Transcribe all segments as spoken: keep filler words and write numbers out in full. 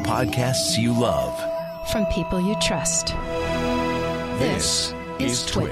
podcasts you love. From people you trust. This is Twit.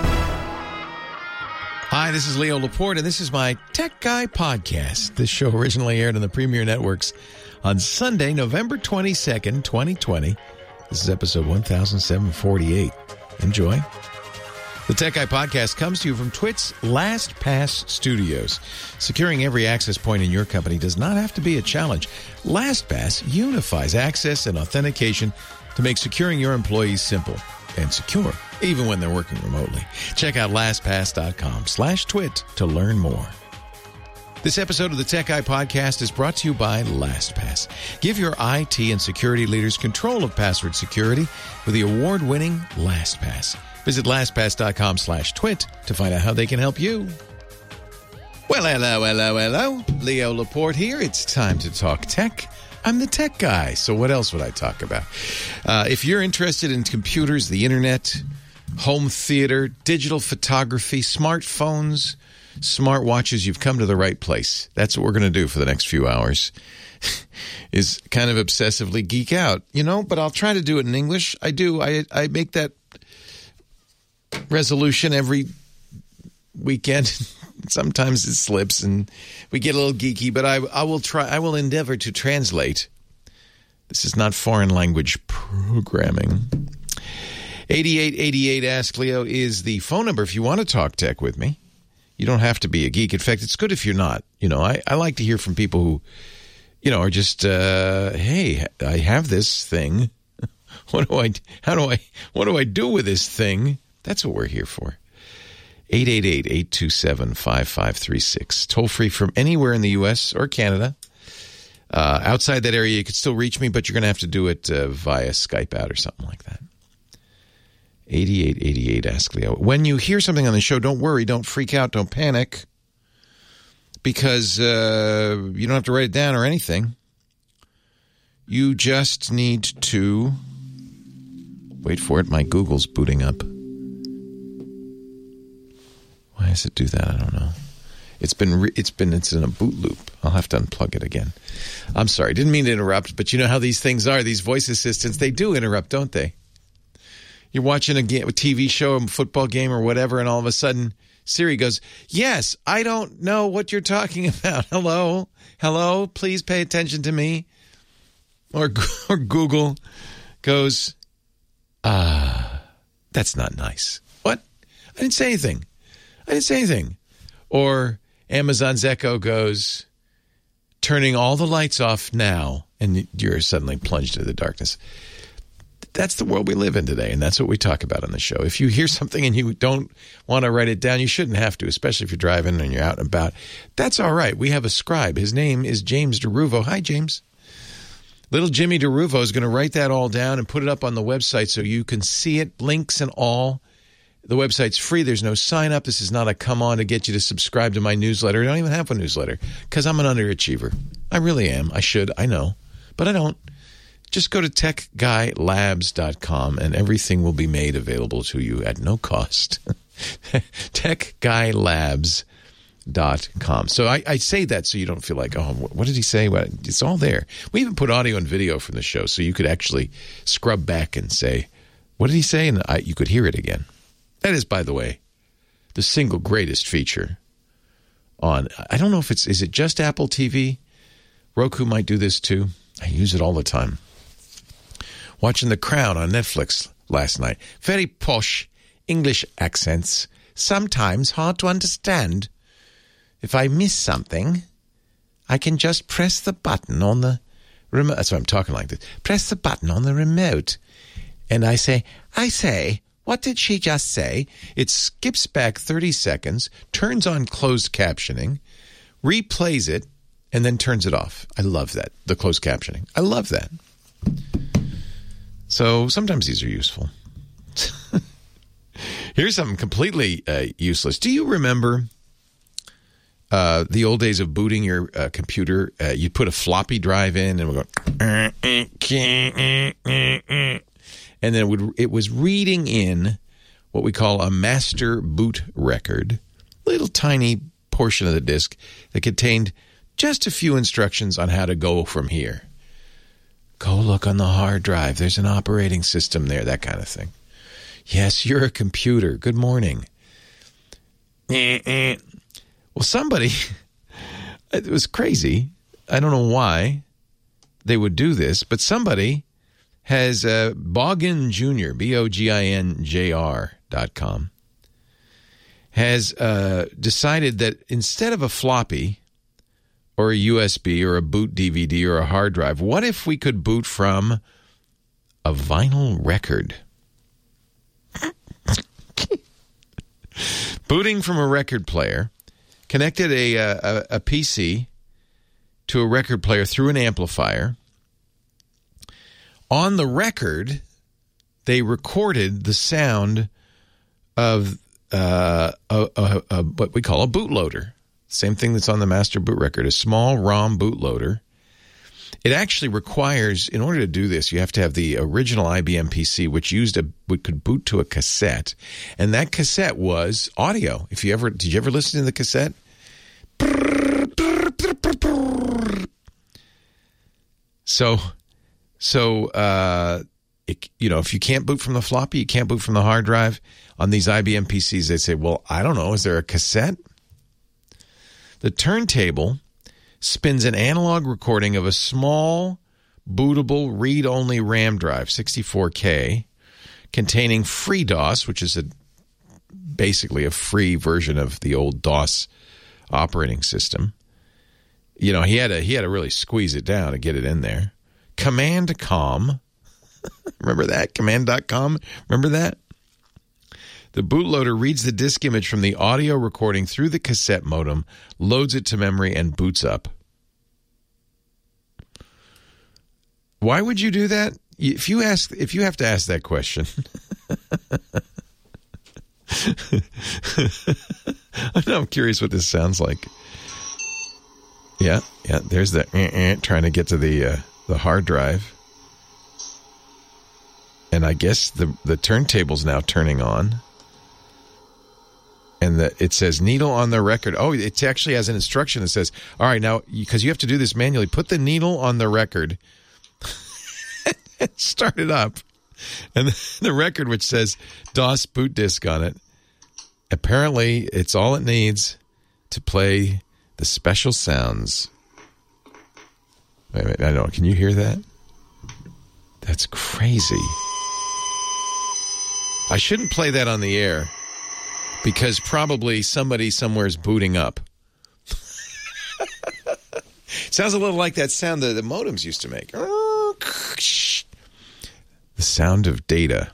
Hi, this is Leo Laporte, and this is my Tech Guy podcast. This show originally aired on the Premier Networks on Sunday, November twenty-second, twenty twenty. This is episode one thousand seven hundred forty-eight. Enjoy. The Tech Guy podcast comes to you from Twit's LastPass Studios. Securing every access point in your company does not have to be a challenge. LastPass unifies access and authentication to make securing your employees simple and secure, even when they're working remotely. Check out LastPass.com slash twit to learn more. This episode of the Tech Guy podcast is brought to you by LastPass. Give your I T and security leaders control of password security with the award-winning LastPass. Visit LastPass.com slash twit to find out how they can help you. Well, hello, hello, hello. Leo Laporte here. It's time to talk tech. I'm the tech guy, so what else would I talk about? Uh, if you're interested in computers, the internet, home theater, digital photography, smartphones, smartwatches, you've come to the right place. That's what we're going to do for the next few hours, is kind of obsessively geek out, you know, but I'll try to do it in English. I do. I, I make that resolution every weekend. Sometimes it slips and we get a little geeky, but I, I will try. I will endeavor to translate. This is not foreign language programming. eighty-eight eighty-eight Ask Leo is the phone number if you want to talk tech with me. You don't have to be a geek. In fact, it's good if you're not. You know, I, I like to hear from people who, you know, are just, uh, hey, I have this thing. What do I, how do I, what do I do with this thing? That's what we're here for. eight eight eight, eight two seven, five five three six. Toll free from anywhere in the U S or Canada. Uh, outside that area, you can still reach me, but you're going to have to do it uh, via Skype out or something like that. eighty-eight eighty-eight Ask Leo. When you hear something on the show, don't worry, don't freak out, don't panic, because uh, you don't have to write it down or anything. You just need to wait for it. My Google's booting up. Why does it do that? I don't know. It's been re- it's been it's in a boot loop. I'll have to unplug it again. I'm sorry. Didn't mean to interrupt, but you know how these things are. These voice assistants, they do interrupt, don't they? You're watching a, game, a T V show, a football game or whatever, and all of a sudden Siri goes, "Yes, I don't know what you're talking about. Hello? Hello? Please pay attention to me." Or, or Google goes, "Ah, uh, that's not nice." What? I didn't say anything. I didn't say anything. Or Amazon's Echo goes, "Turning all the lights off now," and you're suddenly plunged into the darkness. That's the world we live in today, and that's what we talk about on the show. If you hear something and you don't want to write it down, you shouldn't have to, especially if you're driving and you're out and about. That's all right. We have a scribe. His name is James DeRuvo. Hi, James. Little Jimmy DeRuvo is going to write that all down and put it up on the website so you can see it, links and all. The website's free. There's no sign up. This is not a come on to get you to subscribe to my newsletter. I don't even have a newsletter because I'm an underachiever. I really am. I should. I know. But I don't. Just go to tech guy labs dot com and everything will be made available to you at no cost. tech guy labs dot com. So I, I say that so you don't feel like, oh, what did he say? Well, it's all there. We even put audio and video from the show so you could actually scrub back and say, what did he say? And I, you could hear it again. That is, by the way, the single greatest feature on, I don't know if it's, is it just Apple T V? Roku might do this too. I use it all the time. Watching The Crown on Netflix last night. Very posh English accents. Sometimes hard to understand. If I miss something, I can just press the button on the remote. That's why I'm talking like this. Press the button on the remote. And I say, I say, what did she just say? It skips back thirty seconds, turns on closed captioning, replays it, and then turns it off. I love that, the closed captioning. I love that. So sometimes these are useful. Here's something completely uh, useless. Do you remember uh, the old days of booting your uh, computer? Uh, you put a floppy drive in and we go, and then it, would, it was reading in what we call a master boot record, little tiny portion of the disk that contained just a few instructions on how to go from here. Go look on the hard drive. There's an operating system there, that kind of thing. Yes, you're a computer. Good morning. Well, somebody, it was crazy. I don't know why they would do this, but somebody has uh, Boggin Junior, B O G I N J R dot com, has uh, decided that instead of a floppy or a U S B or a boot D V D or a hard drive, what if we could boot from a vinyl record? Booting from a record player, connected a, a, a P C to a record player through an amplifier. On the record, they recorded the sound of uh, a, a, a, what we call a bootloader. Same thing that's on the master boot record, a small ROM bootloader. It actually requires, in order to do this, you have to have the original I B M P C, which used a, which could boot to a cassette, and that cassette was audio. If you ever, did you ever listen to the cassette? So, so uh, it, you know, if you can't boot from the floppy, you can't boot from the hard drive. On these I B M P Cs, they say, "Well, I don't know. Is there a cassette?" The turntable spins an analog recording of a small, bootable, read-only RAM drive, sixty-four K, containing FreeDOS, which is a basically a free version of the old DOS operating system. You know, he had to he had to really squeeze it down to get it in there. Command dot com, remember that? Command dot com, remember that? The bootloader reads the disk image from the audio recording through the cassette modem, loads it to memory, and boots up. Why would you do that? If you ask, if you have to ask that question, I'm curious what this sounds like. Yeah, yeah. There's the eh, eh, trying to get to the uh, the hard drive, and I guess the the turntable's now turning on. And the, it says needle on the record. Oh, it actually has an instruction that says, all right, now, because you have to do this manually, put the needle on the record and start it up. And the, the record, which says DOS boot disk on it, apparently it's all it needs to play the special sounds. Wait a minute, I don't know. Can you hear that? That's crazy. I shouldn't play that on the air, because probably somebody somewhere is booting up. Sounds a little like that sound that the modems used to make. The sound of data.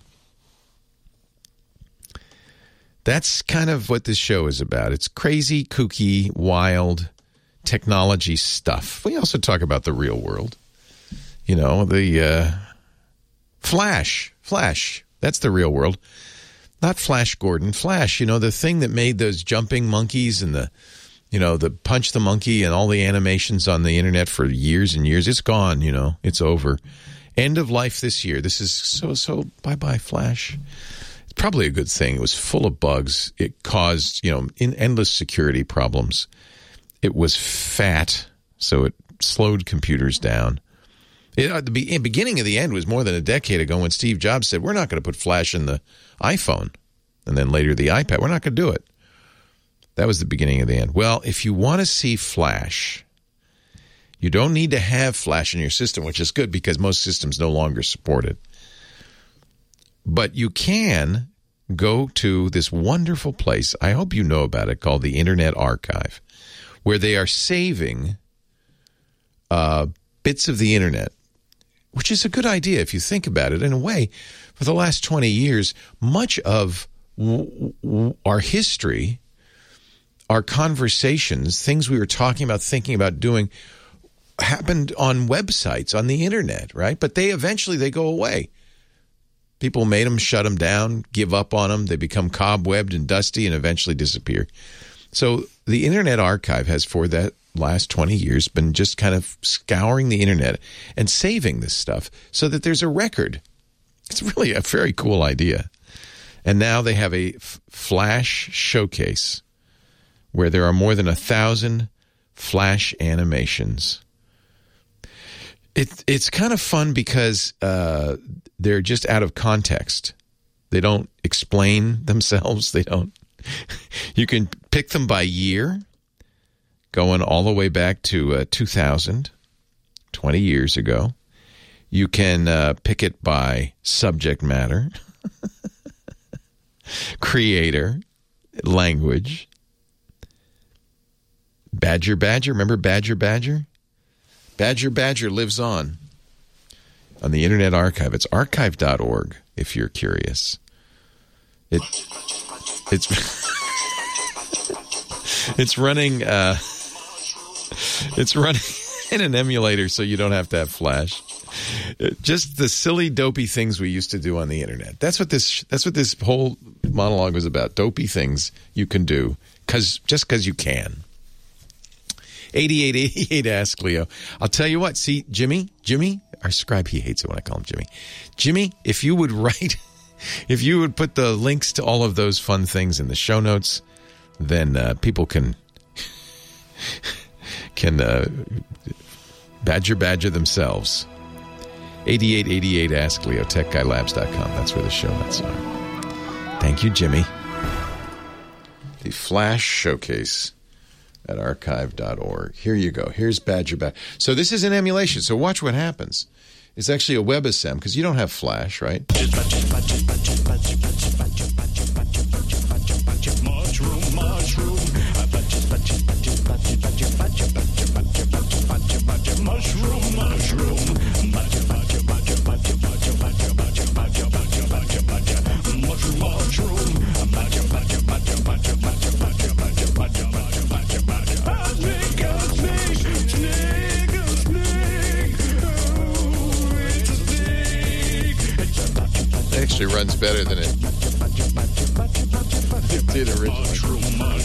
That's kind of what this show is about. It's crazy, kooky, wild technology stuff. We also talk about the real world. You know, the uh, Flash. Flash. That's the real world. Not Flash Gordon. Flash, you know, the thing that made those jumping monkeys and the, you know, the Punch the Monkey and all the animations on the internet for years and years. It's gone, you know. It's over. End of life this year. This is so, so bye-bye, Flash. It's probably a good thing. It was full of bugs. It caused, you know, in endless security problems. It was fat, so it slowed computers down. It, at the be- beginning of the end was more than a decade ago when Steve Jobs said, we're not going to put Flash in the iPhone, and then later the iPad. We're not going to do it. That was the beginning of the end. Well, if you want to see Flash, you don't need to have Flash in your system, which is good because most systems no longer support it. But you can go to this wonderful place, I hope you know about it, called the Internet Archive, where they are saving uh, bits of the internet, which is a good idea if you think about it. In a way, for the last twenty years, much of w- w- our history, our conversations, things we were talking about, thinking about doing, happened on websites, on the internet, right? But they eventually, they go away. People made them, shut them down, give up on them. They become cobwebbed and dusty and eventually disappear. So the Internet Archive has, for that last twenty years, been just kind of scouring the internet and saving this stuff so that there's a record. It's really a very cool idea. And now they have a f- Flash showcase where there are more than a thousand Flash animations. It, it's kind of fun because uh, they're just out of context. They don't explain themselves. They don't. You can pick them by year, going all the way back to uh, two thousand, twenty years ago. You can uh, pick it by subject matter, creator, language. Badger Badger, remember Badger Badger? Badger Badger lives on on the Internet Archive. It's archive dot org if you're curious. It it's it's running uh, it's running in an emulator, so you don't have to have Flash. Just the silly, dopey things we used to do on the internet. That's what this. That's what this whole monologue was about. Dopey things you can do because just because you can. eighty-eight eighty-eight Ask Leo. I'll tell you what. See, Jimmy, Jimmy, our scribe, he hates it when I call him Jimmy. Jimmy, if you would write, if you would put the links to all of those fun things in the show notes, then uh, people can can uh, badger badger themselves. eighty-eight eighty-eight Ask Leo, tech guy labs dot com. That's where the show notes are. Thank you, Jimmy. The Flash Showcase at archive dot org. Here you go. Here's Badger Badger. So this is an emulation. So watch what happens. It's actually a WebAssembly because you don't have Flash, right? Mushroom, mushroom. Mushroom, mushroom. It actually runs better than it, it did originally.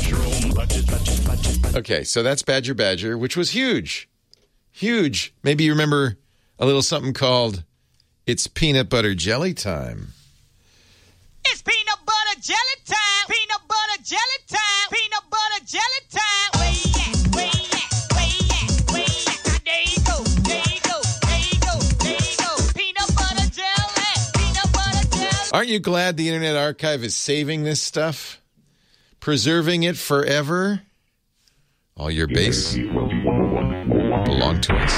Okay, so that's Badger Badger, which was huge. Huge. Maybe you remember a little something called It's Peanut Butter Jelly Time. It's peanut butter jelly time. Peanut butter jelly time. Peanut butter jelly time. Way yeah, way yeah, way yeah, way yeah. There you go, there you go, there you go, there you go. Peanut butter jelly, peanut butter jelly. Aren't you glad the Internet Archive is saving this stuff? Preserving it forever? All your base belong to us.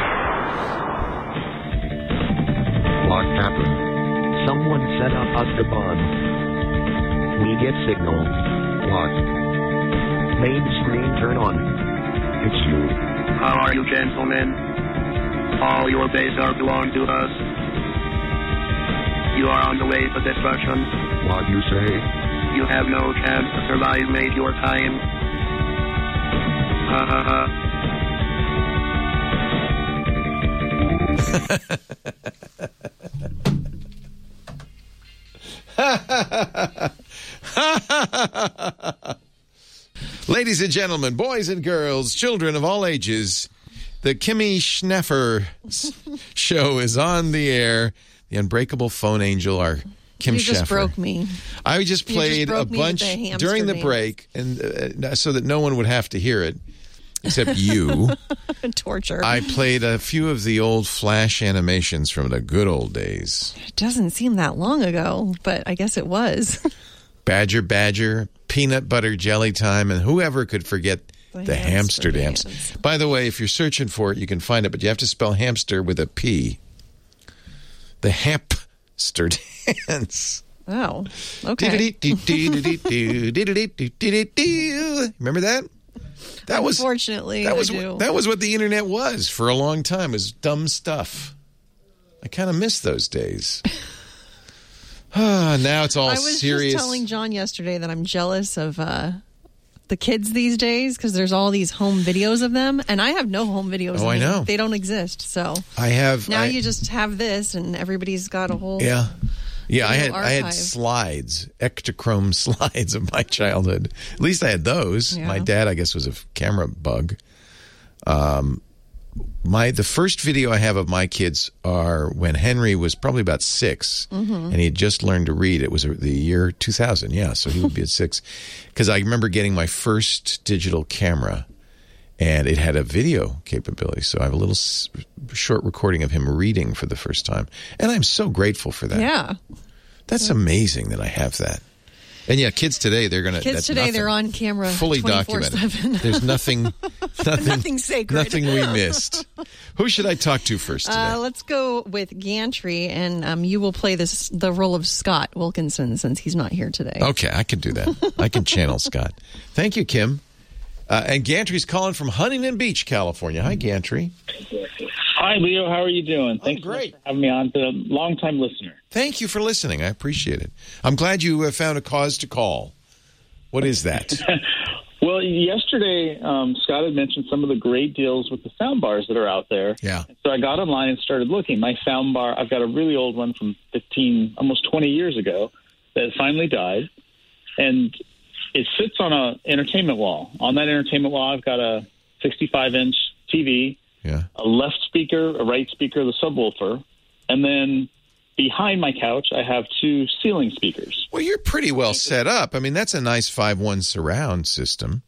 What happened? Someone set up us the bomb. We get signal. What? Main screen turn on. It's you. How are you, gentlemen? All your base are belong to us. You are on the way to destruction. What you say? You have no chance to survive, mate, your time. Ha ha ha. Ladies and gentlemen, boys and girls, children of all ages, the Kimmy Schneffer show is on the air. The unbreakable phone angel, our Kim You Schaffer. just broke me. I just You played just broke a me with bunch the hamster during the names. break, and uh, so that no one would have to hear it, except you. Torture. I played a few of the old Flash animations from the good old days. It doesn't seem that long ago, but I guess it was. Badger Badger, Peanut Butter Jelly Time, and whoever could forget The the hamster hamster dance. dance. By the way, if you're searching for it, you can find it, but you have to spell hamster with a P. The hamster dance. Oh, okay. Remember that? That was Unfortunately, that was I do. I was serious. just telling John yesterday that I'm jealous of uh, the kids these days because there's all these home videos of them, and I have no home videos. Oh, of I me. know. They don't exist. So I have now I, you just have this, and everybody's got a whole. yeah. Yeah, I had Video I had archive. slides, Ektachrome slides of my childhood. At least I had those. Yeah. My dad, I guess, was a camera bug. Um, my the first video I have of my kids are when Henry was probably about six, Mm-hmm. and he had just learned to read. It was the year two thousand, yeah, so he would be at six. Because I remember getting my first digital camera, and it had a video capability. So I have a little s- short recording of him reading for the first time. And I'm so grateful for that. Yeah. That's amazing that I have that. And yeah, kids today, they're going to... Kids today, nothing. They're on camera fully documented. There's nothing... Nothing, nothing sacred. Nothing we missed. Who should I talk to first today? Uh, let's go with Gantry, and um, you will play this the role of Scott Wilkinson since he's not here today. Okay, I can do that. I can channel Scott. Thank you, Kim. Uh, and Gantry's calling from Huntington Beach, California. Hi, Gantry. Hi, Leo. How are you doing? Oh, Thanks great. for having me on. Been a long-time listener. Thank you for listening. I appreciate it. I'm glad you uh, found a cause to call. What is that? Well, yesterday, um, Scott had mentioned some of the great deals with the sound bars that are out there. Yeah. So I got online and started looking. My sound bar, I've got a really old one from fifteen, almost twenty years ago that finally died. And it sits on an entertainment wall. On that entertainment wall, I've got a sixty-five inch T V, yeah. a left speaker, a right speaker, the subwoofer, and then behind my couch, I have two ceiling speakers. Well, you're pretty well set up. I mean, that's a nice five one surround system.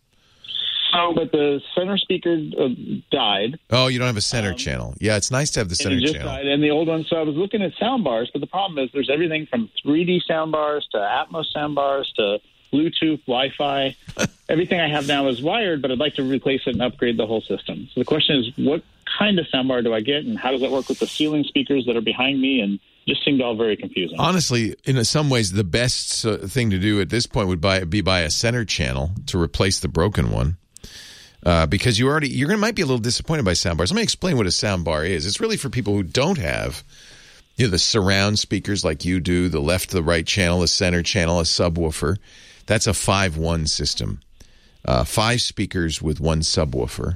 So, but the center speaker uh, died. Oh, you don't have a center Um, channel. Yeah, it's nice to have the center and it just channel. died, and the old one. So I was looking at sound bars, but the problem is there's everything from three D sound bars to Atmos sound bars to Bluetooth, Wi-Fi. Everything I have now is wired, but I'd like to replace it and upgrade the whole system. So the question is, what kind of sound bar do I get, and how does that work with the ceiling speakers that are behind me? And just seemed all very confusing. Honestly, in some ways, the best uh, thing to do at this point would buy, be buy a center channel to replace the broken one. Uh, because you already you're gonna might be a little disappointed by soundbars. Let me explain what a soundbar is. It's really for people who don't have, you know, the surround speakers like you do, the left, the right channel, the center channel, a subwoofer. That's a five one system, uh, five speakers with one subwoofer.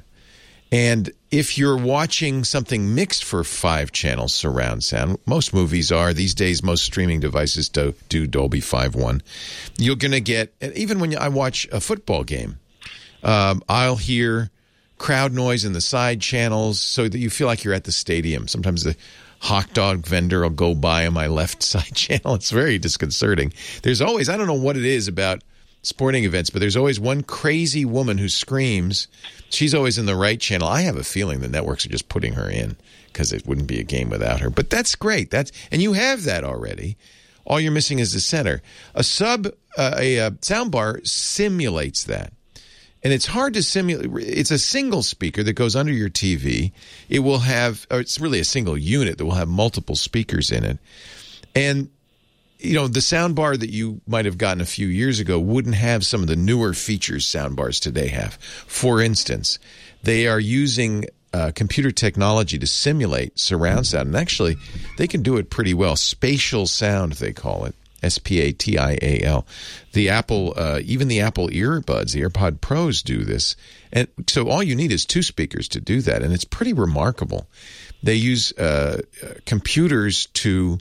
And if you're watching something mixed for five channels surround sound, most movies are these days. Most streaming devices do, do Dolby five one. You're gonna get, and even when I watch a football game. Um, I'll hear crowd noise in the side channels so that you feel like you're at the stadium. Sometimes the hot dog vendor will go by on my left side channel. It's very disconcerting. There's always, I don't know what it is about sporting events, but there's always one crazy woman who screams. She's always in the right channel. I have a feeling the networks are just putting her in because it wouldn't be a game without her. But that's great. That's and you have that already. All you're missing is the center. A sub, uh, a, a soundbar simulates that. And it's hard to simulate. It's a single speaker that goes under your T V. It will have, or it's really a single unit that will have multiple speakers in it. And, you know, the sound bar that you might have gotten a few years ago wouldn't have some of the newer features sound bars today have. For instance, they are using uh, computer technology to simulate surround sound. And actually, they can do it pretty well. Spatial sound, they call it. S P A T I A L. The Apple, uh, even the Apple earbuds, the AirPod Pros do this. And so all you need is two speakers to do that. And it's pretty remarkable. They use uh, computers to,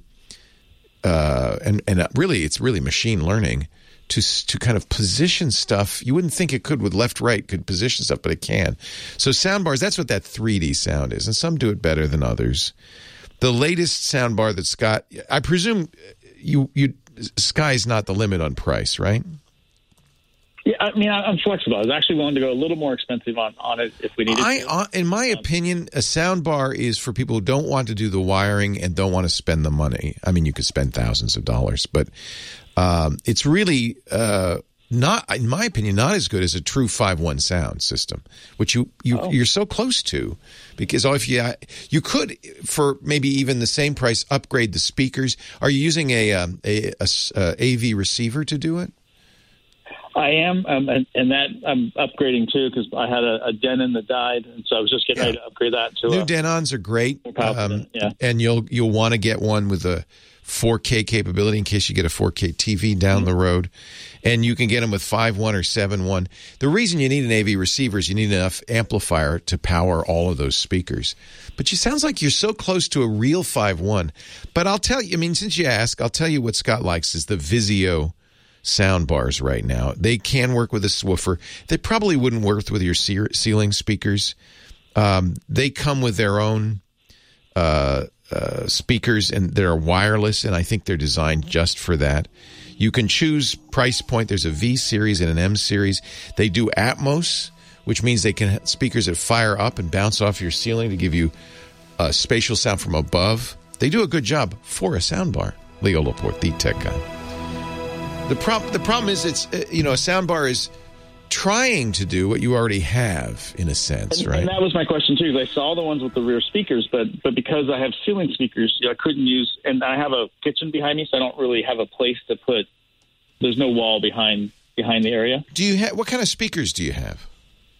uh, and, and really, it's really machine learning to to kind of position stuff. You wouldn't think it could with left, right, could position stuff, but it can. So soundbars, that's what that three D sound is. And some do it better than others. The latest soundbar that Scott, I presume you, you, sky's not the limit on price, right? Yeah, I mean, I'm flexible. I was actually willing to go a little more expensive on, on it if we needed I, to. Uh, in my um, opinion, a sound bar is for people who don't want to do the wiring and don't want to spend the money. I mean, you could spend thousands of dollars, but um, it's really uh, not, in my opinion, not as good as a true five one sound system, which you, you, oh. you're so close to. Because if you, you could, for maybe even the same price, upgrade the speakers. Are you using a, um, a, a, a A V receiver to do it? I am, um, and, and that I'm upgrading too because I had a, a Denon that died, and so I was just getting yeah. ready to upgrade that to New a, Denons are great, um, yeah. and you'll you'll want to get one with a four K capability in case you get a four K T V down mm-hmm. the road. And you can get them with five one or seven one. The reason you need an A V receiver is you need enough amplifier to power all of those speakers. But it sounds like you're so close to a real five one. But I'll tell you, I mean, since you ask, I'll tell you what Scott likes is the Vizio sound bars right now. They can work with a swoofer. They probably wouldn't work with your ceiling speakers. Um, they come with their own uh, uh, speakers, and they're wireless, and I think they're designed just for that. You can choose price point. There's a V series and an M series. They do Atmos, which means they can have speakers that fire up and bounce off your ceiling to give you uh, spatial sound from above. They do a good job for a soundbar. Leo Laporte, the tech guy. The, prob- the problem is, it's uh, you know, a soundbar is trying to do what you already have, in a sense, and, right? And that was my question, too. I saw the ones with the rear speakers, but but because I have ceiling speakers, I couldn't use, and I have a kitchen behind me, so I don't really have a place to put, there's no wall behind behind the area. Do you have, what kind of speakers do you have?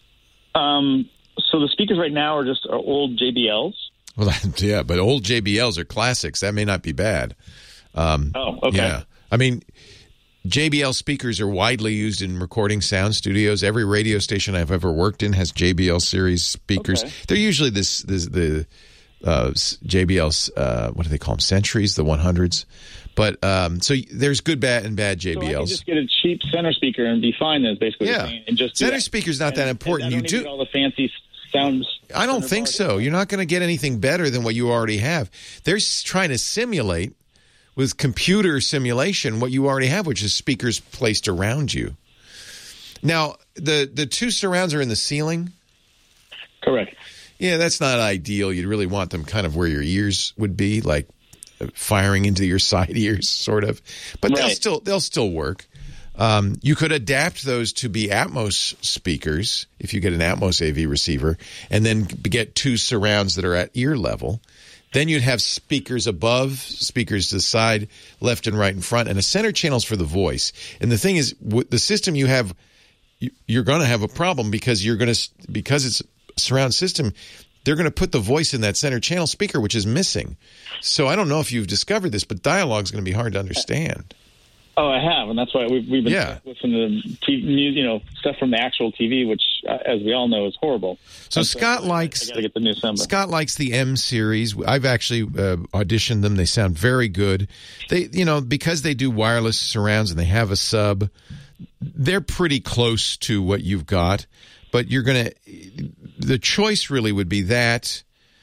Um, so the speakers right now are just are old J B Ls. Well, yeah, but old J B Ls are classics. That may not be bad. Um, oh, okay. Yeah. I mean, J B L speakers are widely used in recording sound studios. Every radio station I've ever worked in has J B L series speakers. Okay. They're usually this, this the uh, J B L's, uh, what do they call them, Centuries, the one hundreds. But um, so there's good, bad, and bad J B Ls. So I can just get a cheap center speaker and be fine. That's basically yeah. what you're saying. And just center speaker's not and, that important. I don't you need do all the fancy sounds. I don't think so. You're not going to get anything better than what you already have. They're trying to simulate, with computer simulation, what you already have, which is speakers placed around you. Now, the, the two surrounds are in the ceiling? Correct. Yeah, that's not ideal. You'd really want them kind of where your ears would be, like firing into your side ears, sort of. But right. they'll still they'll still work. Um, you could adapt those to be Atmos speakers if you get an Atmos A V receiver, and then get two surrounds that are at ear level. Then you'd have speakers above, speakers to the side, left and right and front, and a center channels for the voice. And the thing is, with the system you have, you're going to have a problem because you're going to because it's a surround system. They're going to put the voice in that center channel speaker, which is missing. So I don't know if you've discovered this, but dialogue is going to be hard to understand. Oh, I have, and that's why we've, we've been yeah. listening to T V, you know, stuff from the actual T V, which, uh, as we all know, is horrible. So and Scott so likes I gotta get the new Simba. Scott likes the M series. I've actually uh, auditioned them. They sound very good. They, you know, because they do wireless surrounds and they have a sub, they're pretty close to what you've got. But you're gonna, the choice really would be that.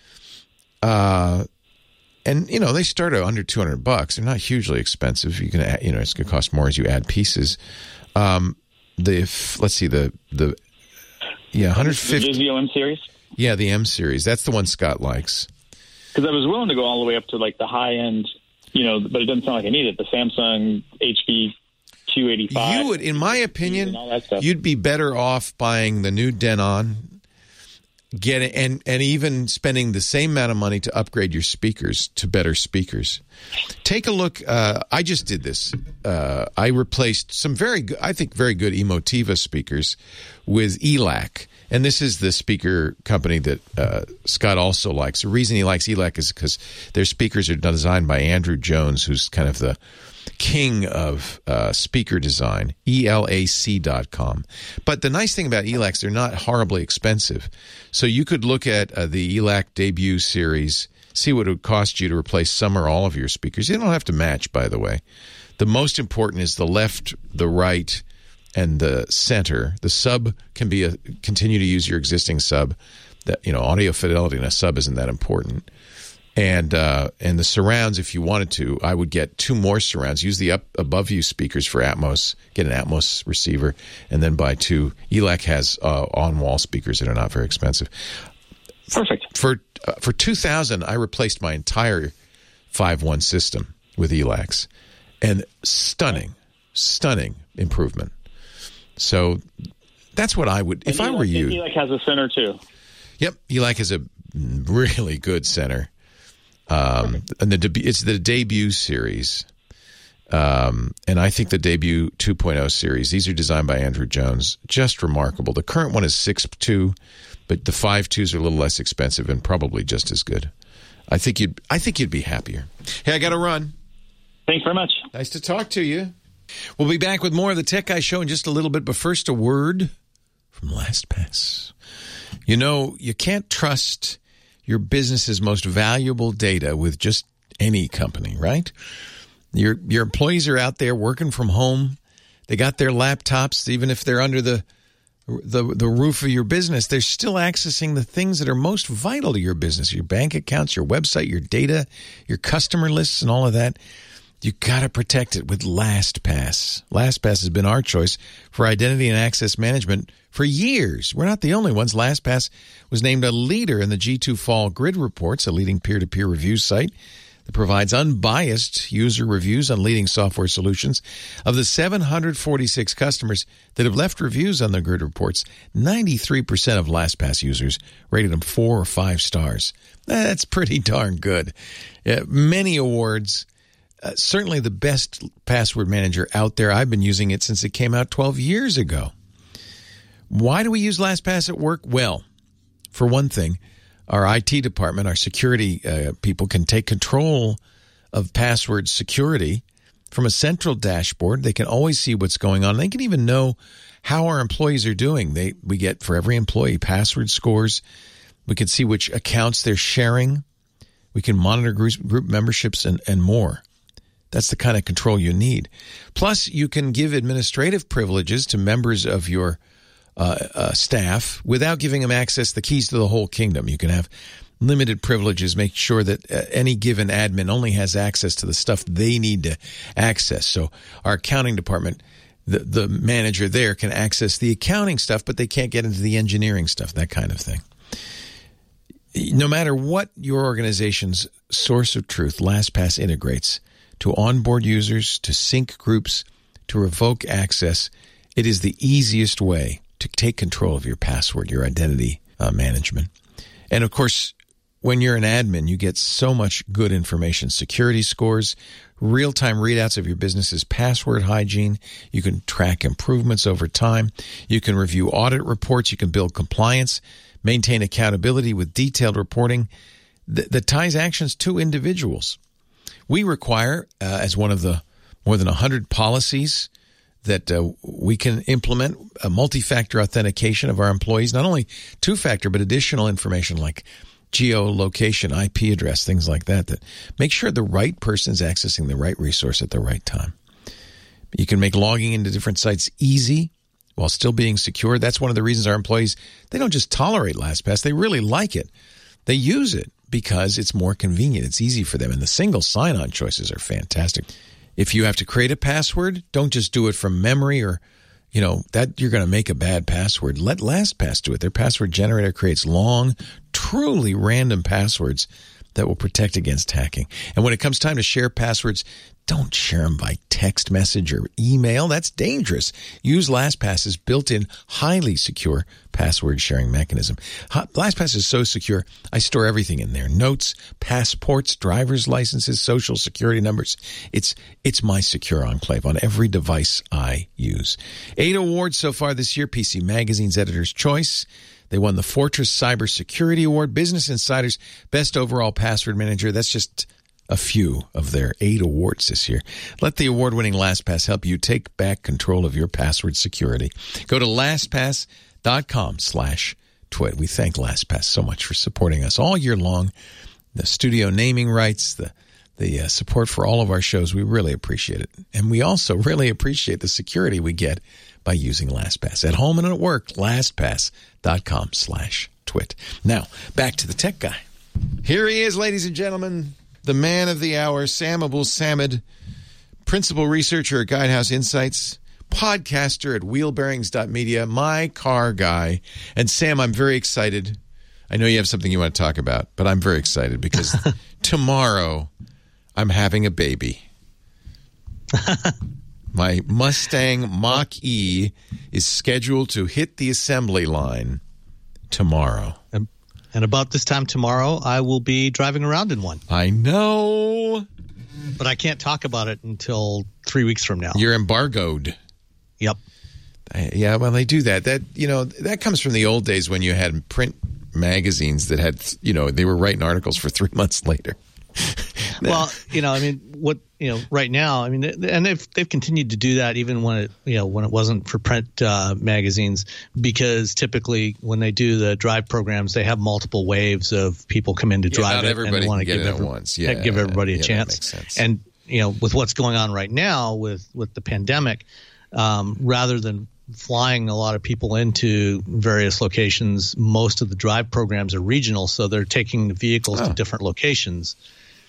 Uh. And, you know, they start at under two hundred bucks. They're not hugely expensive. You can, add, you know, it's going to cost more as you add pieces. Um, the let's see, the, the yeah, one hundred fifty. The Vizio M series? Yeah, the M series. That's the one Scott likes. Because I was willing to go all the way up to, like, the high-end, you know, but it doesn't sound like I need it. The Samsung H B Q eighty-five. You would, in my opinion, you'd be better off buying the new Denon. Get it, and and even spending the same amount of money to upgrade your speakers to better speakers. Take a look. Uh, I just did this. Uh, I replaced some very good, I think very good Emotiva speakers with E L A C. And this is the speaker company that uh, Scott also likes. The reason he likes E L A C is because their speakers are designed by Andrew Jones, who's kind of the king of uh, speaker design, E L A C dot com. But the nice thing about E L A C, they're not horribly expensive. So you could look at uh, the E L A C debut series, see what it would cost you to replace some or all of your speakers. You don't have to match, by the way. The most important is the left, the right, and the center. The sub can be a continue to use your existing sub. That, you know, audio fidelity in a sub isn't that important. And uh, and the surrounds, if you wanted to, I would get two more surrounds. Use the up above you speakers for Atmos. Get an Atmos receiver, and then buy two. E L A C has uh, on wall speakers that are not very expensive. Perfect. For uh, for two thousand, I replaced my entire five one system with E L A C, and stunning, stunning improvement. So that's what I would if I were you. E L A C has a center too. Yep, E L A C has a really good center. Um, and the deb- it's the debut series, um, and I think the debut two point oh series. These are designed by Andrew Jones, just remarkable. The current one is six two, but the five twos are a little less expensive and probably just as good. I think you'd I think you'd be happier. Hey, I got to run. Thanks very much. Nice to talk to you. We'll be back with more of the Tech Guy Show in just a little bit, but first a word from LastPass. You know, you can't trust your business's most valuable data with just any company, right? Your your employees are out there working from home. They got their laptops, even if they're under the the the roof of your business. They're still accessing the things that are most vital to your business: your bank accounts, your website, your data, your customer lists, and all of that. You got to protect it with LastPass. LastPass has been our choice for identity and access management for years. We're not the only ones. LastPass was named a leader in the G two Fall Grid Reports, a leading peer-to-peer review site that provides unbiased user reviews on leading software solutions. Of the seven hundred forty-six customers that have left reviews on the Grid Reports, ninety-three percent of LastPass users rated them four or five stars. That's pretty darn good. Yeah, many awards. Uh, certainly the best password manager out there. I've been using it since it came out twelve years ago. Why do we use LastPass at work? Well, for one thing, our I T department, our security uh, people can take control of password security from a central dashboard. They can always see what's going on. They can even know how our employees are doing. They we get, for every employee, password scores. We can see which accounts they're sharing. We can monitor group, group memberships and, and more. That's the kind of control you need. Plus, you can give administrative privileges to members of your uh, uh, staff without giving them access the keys to the whole kingdom. You can have limited privileges, make sure that uh, any given admin only has access to the stuff they need to access. So our accounting department, the, the manager there can access the accounting stuff, but they can't get into the engineering stuff, that kind of thing. No matter what your organization's source of truth, LastPass integrates to onboard users, to sync groups, to revoke access. It is the easiest way to take control of your password, your identity uh, management. And of course, when you're an admin, you get so much good information, security scores, real-time readouts of your business's password hygiene. You can track improvements over time. You can review audit reports. You can build compliance, maintain accountability with detailed reporting that, that ties actions to individuals. We require, uh, as one of the more than one hundred policies that uh, we can implement, a multi-factor authentication of our employees, not only two-factor, but additional information like geolocation, I P address, things like that, that make sure the right person's accessing the right resource at the right time. You can make logging into different sites easy while still being secure. That's one of the reasons our employees, they don't just tolerate LastPass, they really like it. They use it because it's more convenient. It's easy for them. And the single sign-on choices are fantastic. If you have to create a password, don't just do it from memory or, you know, that you're going to make a bad password. Let LastPass do it. Their password generator creates long, truly random passwords that will protect against hacking. And when it comes time to share passwords, don't share them by text message or email. That's dangerous. Use LastPass's built-in, highly secure password sharing mechanism. LastPass is so secure, I store everything in there. Notes, passports, driver's licenses, social security numbers. It's it's my secure enclave on every device I use. Eight awards so far this year. P C Magazine's Editor's Choice. They won the Fortress Cybersecurity Award. Business Insider's Best Overall Password Manager. That's just a few of their eight awards this year. Let the award-winning LastPass help you take back control of your password security. Go to LastPass.com slash twit. We thank LastPass so much for supporting us all year long. The studio naming rights, the the uh, support for all of our shows, we really appreciate it. And we also really appreciate the security we get by using LastPass. At home and at work, LastPass.com slash twit. Now, back to the tech guy. Here he is, ladies and gentlemen. The man of the hour, Sam Abul-Samad, principal researcher at Guidehouse Insights, podcaster at wheel bearings dot media, my car guy. And Sam, I'm very excited. I know you have something you want to talk about, but I'm very excited because tomorrow I'm having a baby. My Mustang Mach-E is scheduled to hit the assembly line tomorrow. Um. And about this time tomorrow, I will be driving around in one. I know. But I can't talk about it until three weeks from now. You're embargoed. Yep. I, yeah, well, they do that. That, you know, that comes from the old days when you had print magazines that had, you know, they were writing articles for three months later. Well, you know, I mean, what, you know, right now, I mean, and they've they've continued to do that even when it, you know, when it wasn't for print uh, magazines, because typically when they do the drive programs, they have multiple waves of people come in to yeah, drive not it, everybody and they want to can get give it every, at once. Yeah, give everybody a yeah, chance. That makes sense. And you know, with what's going on right now with with the pandemic, um, rather than flying a lot of people into various locations, most of the drive programs are regional, so they're taking the vehicles oh. to different locations.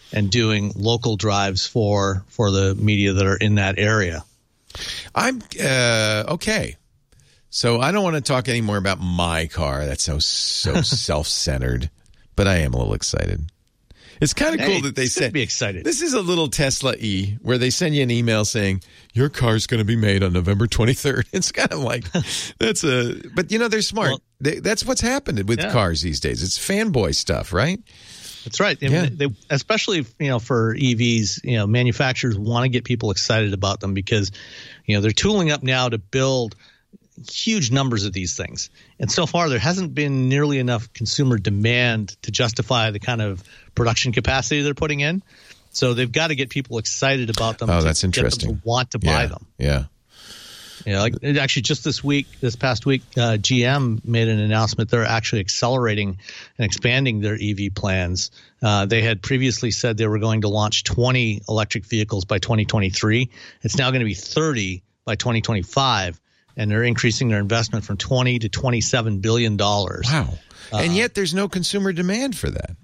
and doing local drives for for the media that are in that area. I'm uh, okay. So I don't want to talk anymore about my car. That's so so self-centered. But I am a little excited. It's kind of Hey, cool that they said be excited. This is a little Tesla E where they send you an email saying your car's going to be made on November twenty-third. It's kind of like that's a. But you know they're smart. Well, they, that's what's happened with yeah. cars these days. It's fanboy stuff, right? That's right. I Yeah. mean, they, especially you know for E Vs, you know manufacturers want to get people excited about them because you know they're tooling up now to build huge numbers of these things. And so far, there hasn't been nearly enough consumer demand to justify the kind of production capacity they're putting in. So they've got to get people excited about them. Oh, to that's get them interesting. to want to buy Yeah. them. Yeah. You know, like actually just this week, this past week, uh, G M made an announcement. They're actually accelerating and expanding their E V plans. Uh, they had previously said they were going to launch twenty electric vehicles by twenty twenty-three. It's now going to be thirty by twenty twenty-five. And they're increasing their investment from twenty to twenty-seven billion dollars. Wow. Uh, and yet there's no consumer demand for that.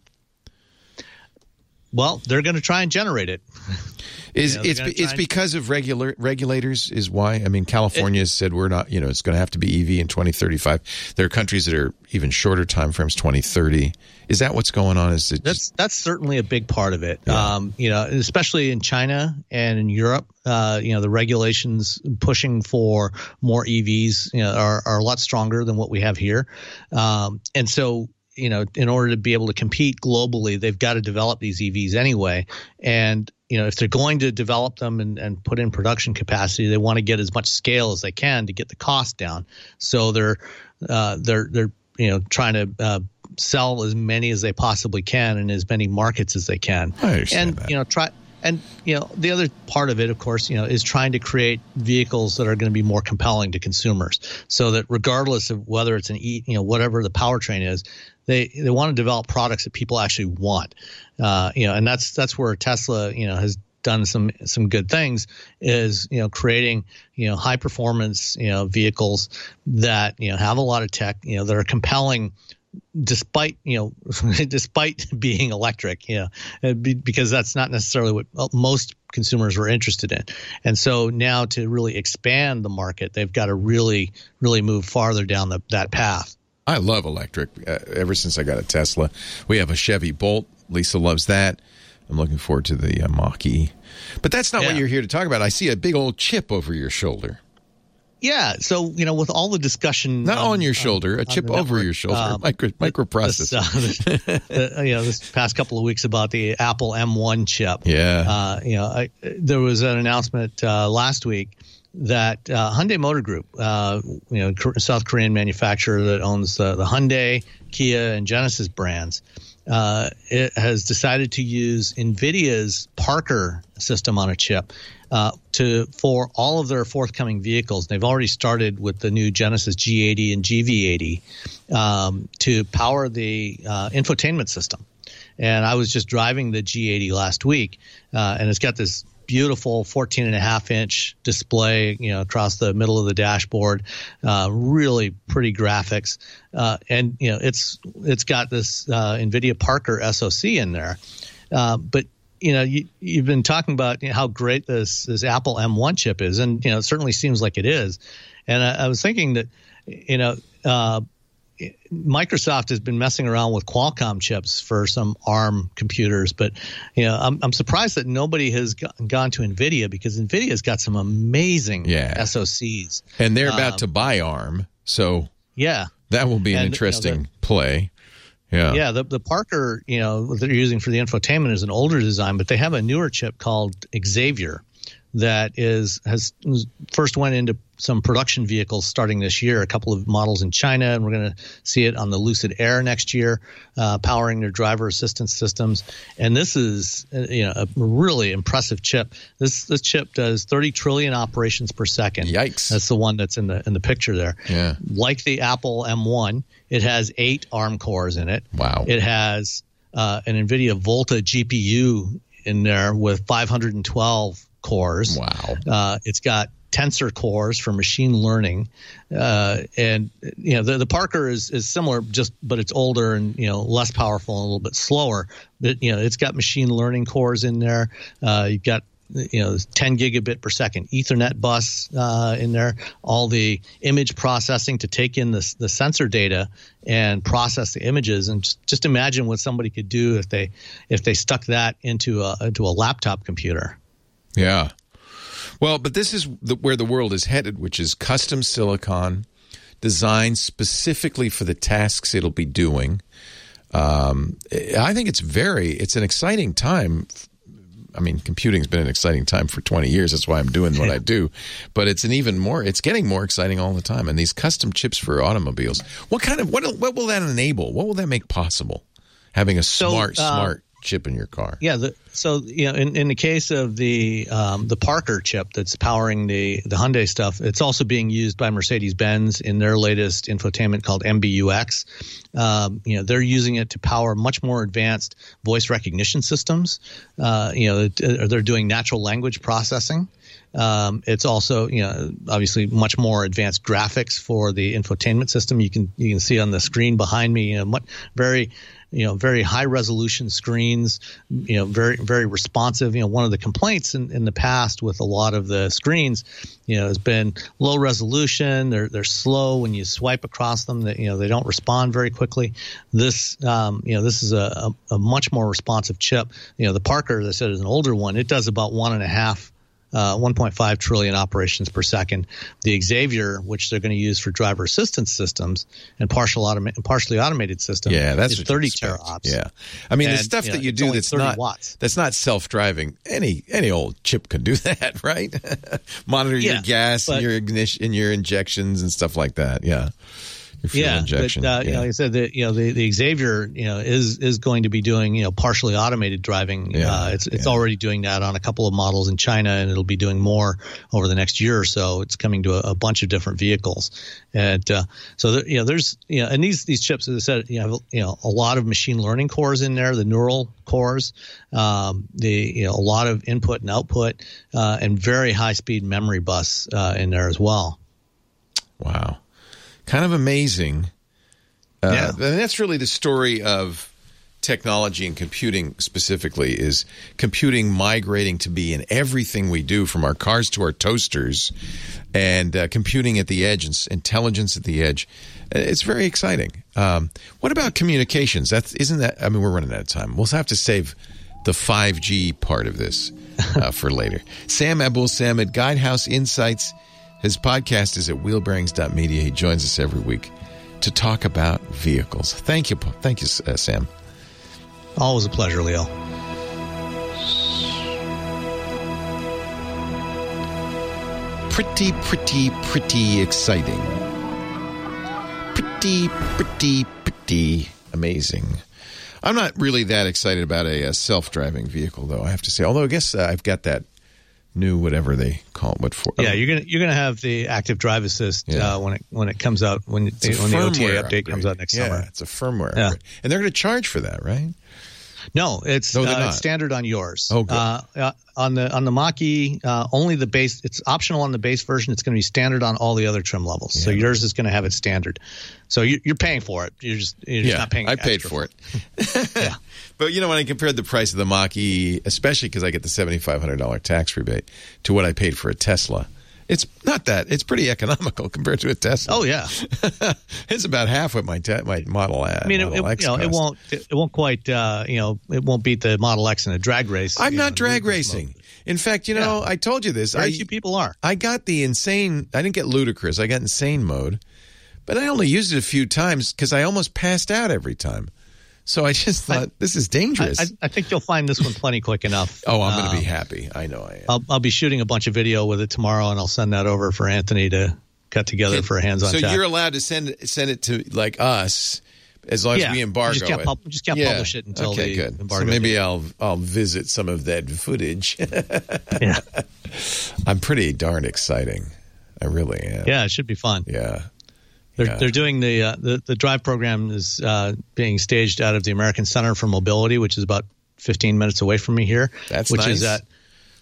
Well, they're going to try and generate it. Is You know, they're it's gonna it's try and- because of regular regulators is why? I mean, California has said we're not, you know, it's going to have to be E V in twenty thirty-five. There are countries that are even shorter time frames, twenty thirty. Is that what's going on? Is it That's just, that's certainly a big part of it. Yeah. Um, you know, especially in China and in Europe, uh, you know, the regulations pushing for more E Vs, you know, are, are a lot stronger than what we have here. Um, and so, you know, in order to be able to compete globally, they've got to develop these E Vs anyway. And you know, if they're going to develop them and, and put in production capacity, they want to get as much scale as they can to get the cost down. So they're uh, they're they're you know trying to uh, sell as many as they possibly can in as many markets as they can. I understand and that. you know try and you know the other part of it, of course, you know, is trying to create vehicles that are going to be more compelling to consumers, so that regardless of whether it's an e, you know, whatever the powertrain is, they they want to develop products that people actually want. Uh, you know, and that's that's where Tesla, you know, has done some some good things, is you know creating you know high performance you know vehicles that you know have a lot of tech, you know, that are compelling despite you know despite being electric, you know, because that's not necessarily what most consumers were interested in. And so now to really expand the market, they've got to really really move farther down the, that path. I love electric. Uh, ever since I got a Tesla, we have a Chevy Bolt. Lisa loves that. I'm looking forward to the uh, Mach-E. But that's not what Yeah. you're here to talk about. I see a big old chip over your shoulder. Yeah, so you know, with all the discussion, Not on your shoulder, a on chip the over network, your shoulder, um, micro, microprocessor. This, uh, this, uh, you know, this past couple of weeks about the Apple M one chip. Yeah. Uh, you know, I, there was an announcement uh, last week that uh, Hyundai Motor Group, uh, you know, K- South Korean manufacturer that owns the, the Hyundai, Kia, and Genesis brands, uh, it has decided to use NVIDIA's Parker system on a chip uh, to for all of their forthcoming vehicles. They've already started with the new Genesis G eighty and G V eighty um, to power the uh, infotainment system. And I was just driving the G eighty last week, uh, and it's got this beautiful fourteen and a half inch display, you know, across the middle of the dashboard, uh, really pretty graphics. Uh, and, you know, it's, it's got this, uh, NVIDIA Parker S O C in there. Uh, but, you know, you, you've been talking about you know, how great this, this Apple M one chip is. And, you know, it certainly seems like it is. And I, I was thinking that, you know, uh, Microsoft has been messing around with Qualcomm chips for some ARM computers, but you know, I'm, I'm surprised that nobody has go- gone to NVIDIA, because NVIDIA's got some amazing Yeah. S O Cs. And they're about Um, to buy ARM, so Yeah. that will be an And, you know, interesting the- play. Yeah. Yeah, the, the Parker, you know, what they're using for the infotainment is an older design, but they have a newer chip called Xavier that is has first went into some production vehicles starting this year, a couple of models in China, and we're going to see it on the Lucid Air next year, uh, powering their driver assistance systems. And this is, uh, you know, a really impressive chip. This this chip does thirty trillion operations per second. Yikes. That's the one that's in the in the picture there. Yeah. Like the Apple M one, it has eight ARM cores in it. Wow. It has uh, an NVIDIA Volta G P U in there with five hundred twelve cores. Wow. Uh, it's got tensor cores for machine learning, uh, and you know the, the Parker is is similar, just but it's older and you know less powerful and a little bit slower. But you know it's got machine learning cores in there. Uh, you've got you know ten gigabit per second Ethernet bus uh, in there. All the image processing to take in the the sensor data and process the images. And just, just imagine what somebody could do if they if they stuck that into a into a laptop computer. Yeah. Well, but this is the, where the world is headed, which is custom silicon designed specifically for the tasks it'll be doing. Um, I think it's very, it's an exciting time. I mean, computing's been an exciting time for twenty years. That's why I'm doing what I do. But it's an even more, it's getting more exciting all the time. And these custom chips for automobiles, what kind of, what, what will that enable? What will that make possible? Having a smart, so, uh, smart chip in your car. Yeah. The, so, you know, in, in the case of the um, the Parker chip that's powering the, the Hyundai stuff, it's also being used by Mercedes-Benz in their latest infotainment called M B U X. Um, you know, they're using it to power much more advanced voice recognition systems. Uh, you know, they're doing natural language processing. Um, it's also, you know, obviously much more advanced graphics for the infotainment system. You can you can see on the screen behind me, you know, much, very you know, very high resolution screens, you know, very, very responsive. You know, one of the complaints in, in the past with a lot of the screens, you know, has been low resolution. They're, they're slow when you swipe across them. That, you know, they don't respond very quickly. This, um, you know, this is a, a, a much more responsive chip. You know, the Parker, as I said, is an older one. It does about one and a half Uh, one point five trillion operations per second. The Xavier, which they're going to use for driver assistance systems and partial automa- partially automated systems, yeah, that's is thirty teraops. Yeah, I mean and, the stuff you know, that you it's do only that's thirty not watts. that's not self-driving. Any any old chip can do that, right? Monitor yeah, your gas but, and your ignition and your injections and stuff like that. Yeah. Your fuel yeah, injection. but uh, yeah. you know, like I said, that you know the, the Xavier, you know, is is going to be doing you know partially automated driving. Yeah, uh, it's it's yeah. already doing that on a couple of models in China, and it'll be doing more over the next year or so. It's coming to a, a bunch of different vehicles, and uh, so there, you know, there's you know, and these these chips, as I said, you know, have, you know, a lot of machine learning cores in there, the neural cores, um, the you know, a lot of input and output, uh, and very high speed memory bus uh, in there as well. Wow, kind of amazing. Uh, Yeah. and that's really the story of technology and computing specifically, is computing migrating to be in everything we do, from our cars to our toasters, and uh, computing at the edge and s- intelligence at the edge. It's very exciting. Um, what about communications? That's, isn't that, I mean, we're running out of time. We'll have to save the five G part of this uh, for later. Sam Abul Samad, Guidehouse Insights. His podcast is at wheel bearings dot media. He joins us every week to talk about vehicles. Thank you. Thank you, uh, Sam. Always a pleasure, Leo. Pretty, pretty, pretty exciting. Pretty, pretty, pretty amazing. I'm not really that excited about a, a self-driving vehicle, though, I have to say. Although I guess uh, I've got that new whatever they call it. What for? Yeah, you're gonna you're gonna have the active drive assist Yeah. uh, when it when it comes out when It's a when the O T A firmware update upgrade. comes out next yeah, summer. it's a firmware Yeah. upgrade. And they're going to charge for that, right? No, it's, No, they're uh, not. it's standard on yours. Oh, good. Uh, uh, on the on the Mach-E, uh, only the base. It's optional on the base version. It's going to be standard on all the other trim levels. So Yeah. yours is going to have it standard. So you, you're paying for it. You're just you're just Yeah, not paying. I paid extra for it. Yeah. But, you know, when I compared the price of the Mach-E, especially because I get the seventy-five hundred dollars tax rebate, to what I paid for a Tesla, it's not that. It's pretty economical compared to a Tesla. Oh yeah. It's about half what my te- my Model A. I mean, it, Model it, X you know, it cost. won't it, it won't quite uh, you know it won't beat the Model X in a drag race. I'm you not know, drag this racing. mode. In fact, you know, Yeah. I told you this. Very I, few people are. I got the insane. I didn't get ludicrous. I got insane mode, but I only used it a few times because I almost passed out every time. So I just thought, I- this is dangerous. I, I think you'll find this one plenty quick enough. oh, I'm going to Um, be happy. I know I am. I'll, I'll be shooting a bunch of video with it tomorrow, and I'll send that over for Anthony to cut together for a hands-on So test. you're allowed to send it, send it to like us as long Yeah, as we you embargo just can't it. pub- you just can't Yeah. publish it until okay, the good. embargo So maybe date. I'll I'll visit some of that footage. yeah, I'm pretty darn exciting. I really am. yeah, it should be fun. Yeah. They're Yeah. they're doing the, uh, the the drive program is uh, being staged out of the American Center for Mobility, which is about fifteen minutes away from me here. That's which nice. is at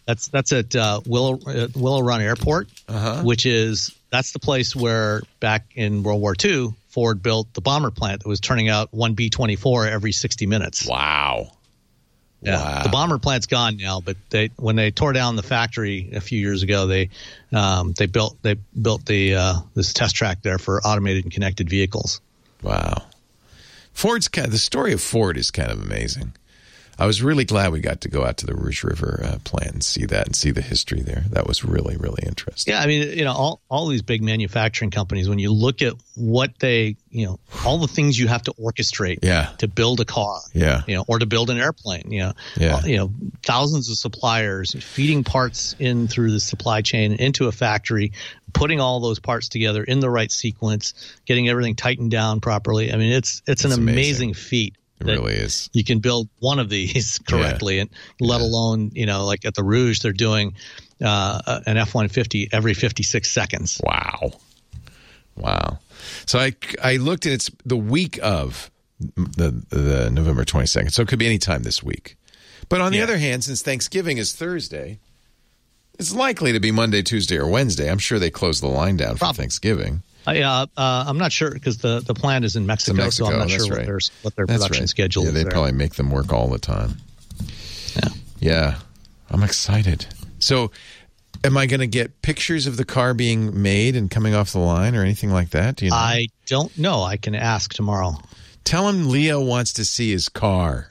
That's that's at uh, Willow uh, Willow Run Airport, Uh-huh. which is that's the place where back in World War Two, Ford built the bomber plant that was turning out one B twenty-four every sixty minutes. Wow. Yeah, Wow. the bomber plant's gone now, but they when they tore down the factory a few years ago, they um, they built they built the uh, this test track there for automated and connected vehicles. Wow. Ford's kind of, the story of Ford is kind of amazing. I was really glad we got to go out to the Rouge River uh, plant and see that and see the history there. That was really, really interesting. Yeah, I mean, you know, all, all these big manufacturing companies, when you look at what they, you know, all the things you have to orchestrate Yeah. to build a car, Yeah. you know, or to build an airplane, you know, Yeah. uh, you know, thousands of suppliers feeding parts in through the supply chain into a factory, putting all those parts together in the right sequence, getting everything tightened down properly. I mean, it's it's an It's amazing, amazing. feat. It that really is. You can build one of these correctly, and let Yeah. alone, you know, like at the Rouge, they're doing uh, an F one fifty every fifty-six seconds. Wow. Wow. So I, I looked and it's the week of the, the November twenty-second. So it could be any time this week. But on the Yeah. other hand, since Thanksgiving is Thursday, it's likely to be Monday, Tuesday, or Wednesday. I'm sure they closed the line down for Probably. Thanksgiving. I, uh, uh, I'm not sure because the, the plant is in Mexico, Mexico, so I'm not that's sure right. what their what their That's production right. schedule Yeah, is. they there. probably make them work all the time. Yeah. Yeah. I'm excited. So am I going to get pictures of the car being made and coming off the line or anything like that? Do you know? I don't know. I can ask tomorrow. Tell him Leo wants to see his car.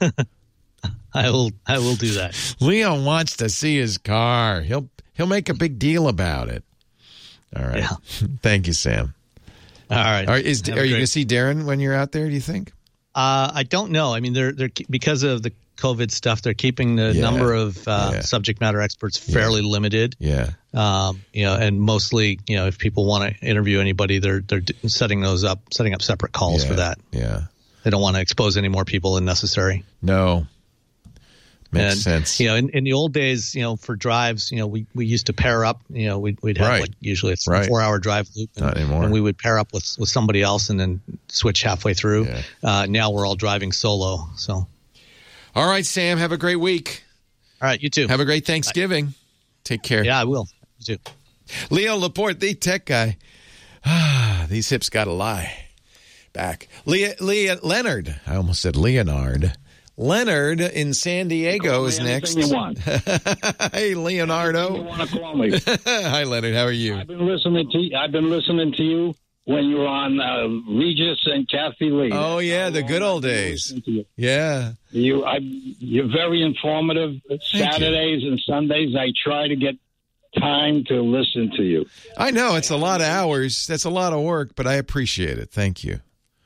I will. I will do that. Leo wants to see his car. He'll he'll make a big deal about it. All right. Yeah. Thank you, Sam. All right. Are, is, Have are a you great- going to see Darren when you're out there, do you think? Uh, I don't know. I mean, they're they're because of the COVID stuff, they're keeping the Yeah. number of uh, Yeah. subject matter experts fairly limited. Yeah. Um, you know, and mostly, you know, if people want to interview anybody, they're they're d- setting those up, setting up separate calls yeah. for that. Yeah. They don't want to expose any more people than necessary. No. Makes and, sense. You know, in, in the old days, you know, for drives, you know, we, we used to pair up. You know, we'd, we'd have Right. like usually a Right. four hour drive loop. And, Not anymore. And we would pair up with, with somebody else and then switch halfway through. Yeah. Uh, now we're all driving solo. So, all All right, Sam. Have a great week. right, you too. Have a great Thanksgiving. Take care. Yeah, I will. You too. Leo Laporte, the tech guy. Ah, these hips got to lie. Back. Leah, Leah, Leonard. I almost said Leonard. Leonard in San Diego is next. Anything you want. Hey, You Leonardo. want to call me? Hi, Leonard. How are you? I've been listening to. I've been listening to you when you were on uh, Regis and Kathy Lee. Oh, yeah, the good old I've been days. listening to You, Yeah. you I, you're very informative. Saturdays and Sundays, I try to get time to listen to you. I know. It's a lot of hours. That's a lot of work, but I appreciate it. Thank you.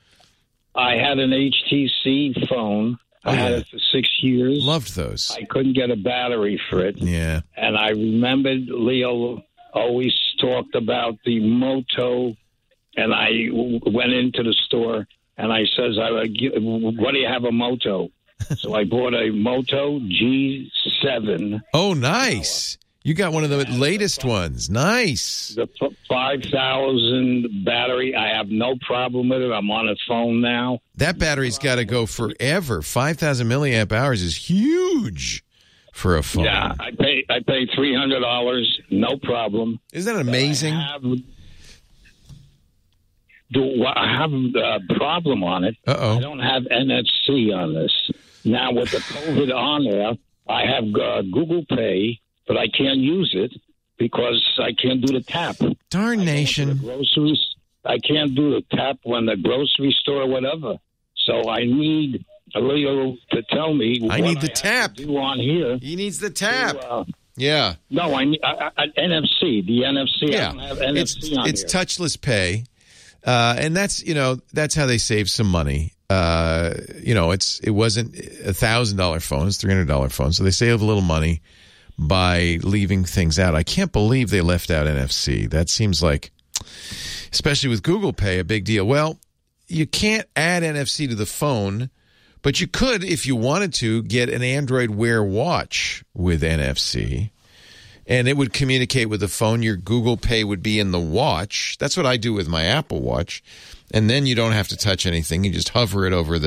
I had an H T C phone. Oh, I had yeah. it for six years. Loved those. I couldn't get a battery for it. Yeah. And I remembered Leo always talked about the Moto, and I w- went into the store and I says, I, "What do you have a Moto?" So I bought a Moto G seven, Oh, nice. You got one of the latest ones. Nice. the five thousand battery. I have no problem with it. I'm on a phone now. That battery's got to go forever. five thousand milliamp hours is huge for a phone. Yeah, I pay I pay three hundred dollars, no problem. Isn't that amazing? I have, do I have a problem on it? Uh-oh. I don't have N F C on this. Now with the COVID on there, I have uh, Google Pay, but I can't use it because I can't do the tap. Darn The nation. groceries, I can't do the tap when the grocery store or whatever. So I need Leo to tell me I what need the have tap. to do on here. He needs the tap. to, uh, Yeah. no, I need I, I, N F C. The N F C. I don't Yeah. have N F C It's on it's here. touchless pay. Uh, and that's, you know, that's how they save some money. Uh, you know, it's it wasn't a one thousand dollars phone, it's three hundred dollars phone. So they save a little money by leaving things out. I can't believe they left out N F C. That seems like, especially with Google Pay, a big deal. Well, you can't add N F C to the phone, but you could, if you wanted to, get an Android Wear watch with N F C. And it would communicate with the phone. Your Google Pay would be in the watch. That's what I do with my Apple Watch. And then you don't have to touch anything. You just hover it over the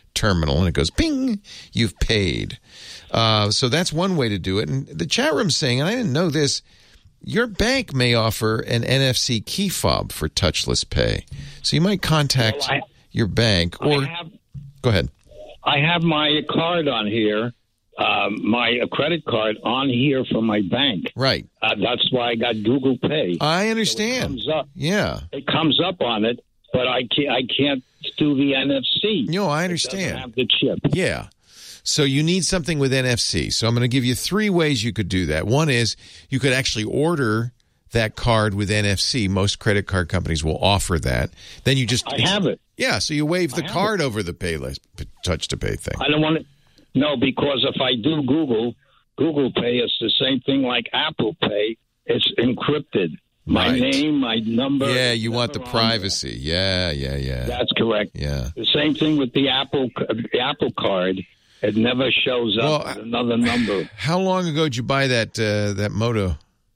terminal, and it goes, ping, you've paid. Uh, so that's one way to do it. And the chat room's saying, and I didn't know this, your bank may offer an N F C key fob for touchless pay. So you might contact Well, I- your bank or... I have, Go ahead. I have my card on here, um, my credit card on here from my bank. Right. Uh, that's why I got Google Pay. I understand. It comes up. Yeah. It comes up on it, but I can't. I can't do the N F C. No, I It understand. doesn't have the chip. Yeah. So you need something with N F C. So I'm going to give you three ways you could do that. One is you could actually order that card with N F C. Most credit card companies will offer that. Then you just I have it. Yeah, so you wave the I have card over the pay list, touch to pay thing. I don't want to. No, because if I do Google, Google Pay, it's the same thing like Apple Pay. It's encrypted. My Right. name, my number. Yeah, it's you want the never on privacy. Yeah, yeah, yeah. there. That's correct. Yeah. The same thing with the Apple the Apple card. It never shows up Well, with another number. How long ago did you buy that uh, that Moto?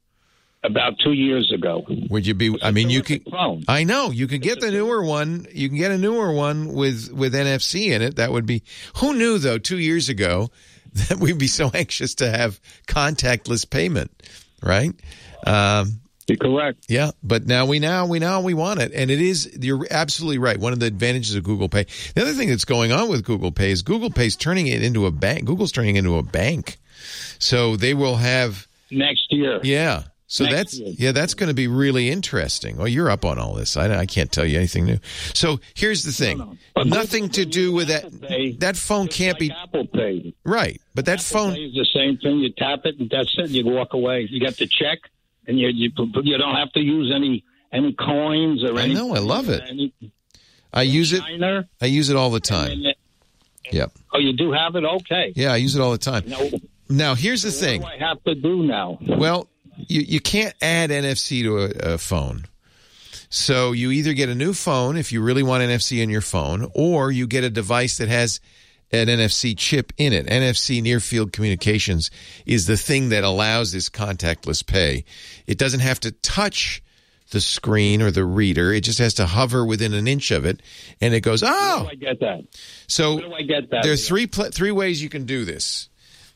About two years ago. Would you be? I mean, you could. terrific phone. I know you could get the newer one. You can get a newer one with with N F C in it. That would be. Who knew though? Two years ago, that we'd be so anxious to have contactless payment, right? Um, You're correct. yeah, but now we now we now we want it, and it is. You're absolutely right. One of the advantages of Google Pay. The other thing that's going on with Google Pay is Google Pay's turning it into a bank. Google's turning it into a bank, so they will have. Next year. Yeah. So Next that's year. yeah, that's going to be really interesting. Well, you're up on all this. I, I can't tell you anything new. So here's the thing: No, no. But nothing to Google do with that. Apple Pay, That phone It's can't like be Apple Pay. right. But that Apple phone, Pay is the same thing. You tap it, and that's it. You walk away. You get the check, and you you you don't have to use any any coins or I any. know, I love it. Any I use it. China. I use it all the And time. then- Yep. Oh, you do have it? Okay. Yeah, I use it all the time. Now, Now here's the what thing. do I have to do now? Well, you, you can't add N F C to a, a phone. So you either get a new phone if you really want N F C in your phone, or you get a device that has an N F C chip in it. N F C, Near Field Communications, is the thing that allows this contactless pay. It doesn't have to touch the screen or the reader. It just has to hover within an inch of it, and it goes, How oh! do I get that? So Where do I get that? there are three pl- three ways you can do this.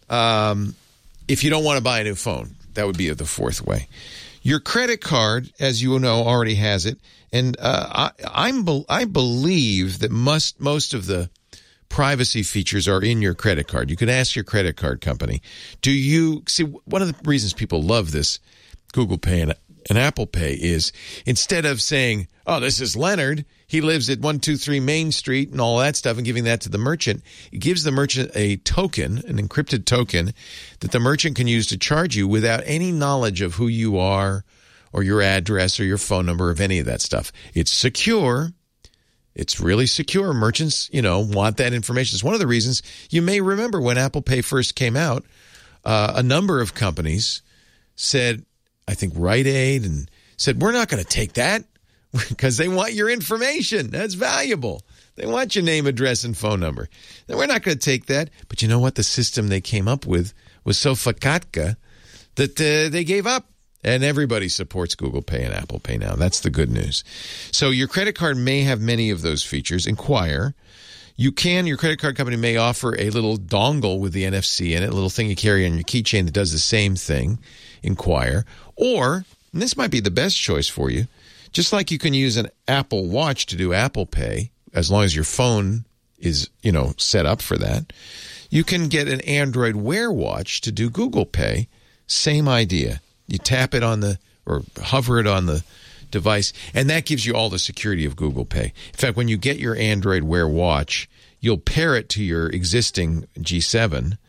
Um, if you don't want to buy a new phone, that would be the fourth way. Your credit card, as you know, already has it, and uh, I I'm be- I believe that most most of the privacy features are in your credit card. You can ask your credit card company. Do you see one of the reasons people love this Google Pay and, and Apple Pay is instead of saying, "Oh, this is Leonard. He lives at one two three Main Street," and all that stuff, and giving that to the merchant, it gives the merchant a token, an encrypted token, that the merchant can use to charge you without any knowledge of who you are or your address or your phone number of any of that stuff. It's secure. It's really secure. Merchants, you know, want that information. It's one of the reasons you may remember when Apple Pay first came out, uh, a number of companies said, I think Rite Aid, and said, we're not going to take that. Because they want your information. That's valuable. They want your name, address, and phone number. Now, we're not going to take that. But you know what? The system they came up with was so fakatka that uh, they gave up. And everybody supports Google Pay and Apple Pay now. That's the good news. So your credit card may have many of those features. Inquire. You can, your credit card company may offer a little dongle with the N F C in it, a little thing you carry on your keychain that does the same thing. Inquire. Or, and this might be the best choice for you, just like you can use an Apple Watch to do Apple Pay, as long as your phone is, you know, set up for that, you can get an Android Wear Watch to do Google Pay. Same idea. You tap it on the, or hover it on the device, and that gives you all the security of Google Pay. In fact, when you get your Android Wear Watch, you'll pair it to your existing G seven,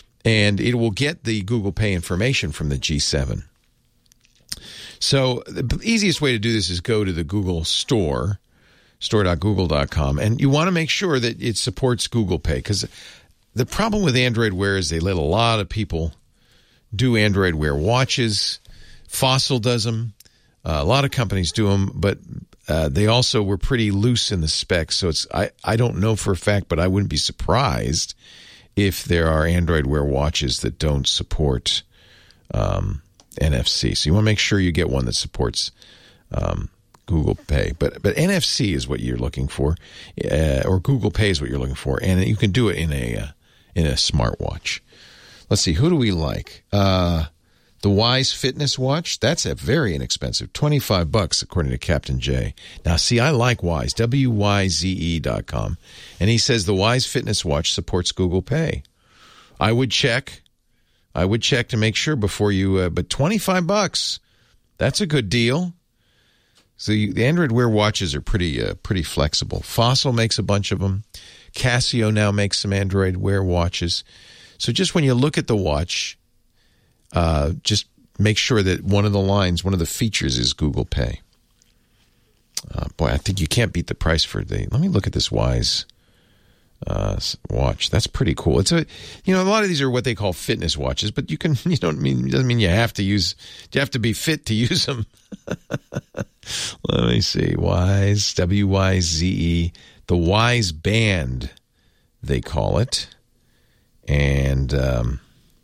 and it will get the Google Pay information from the G seven. So the easiest way to do this is go to the Google Store, store dot google dot com, and you want to make sure that it supports Google Pay, because the problem with Android Wear is they let a lot of people do Android Wear watches. Fossil does them. Uh, a lot of companies do them, but uh, they also were pretty loose in the specs. So it's I, I don't know for a fact, but I wouldn't be surprised if there are Android Wear watches that don't support um N F C. So you want to make sure you get one that supports um, Google Pay. But but N F C is what you're looking for, uh, or Google Pay is what you're looking for, and you can do it in a uh, in a smartwatch. Let's see, who do we like? Uh, the Wyze Fitness Watch. That's a very inexpensive, twenty-five bucks according to Captain J. Now, see, I like Wyze, W Y Z E dot com, and he says the Wyze Fitness Watch supports Google Pay. I would check. I would check to make sure before you, uh, but twenty-five bucks, that's a good deal. So you, the Android Wear watches are pretty uh, pretty flexible. Fossil makes a bunch of them. Casio now makes some Android Wear watches. So just when you look at the watch, uh, just make sure that one of the lines, one of the features is Google Pay. Uh, boy, I think you can't beat the price for the. Let me look at this Wyze uh, watch. That's pretty cool. It's a, you know, a lot of these are what they call fitness watches, but you can, you don't mean, it doesn't mean you have to use, you have to be fit to use them. Let me see. Wyze, W Y Z E, the Wyze Band, they call it. And um,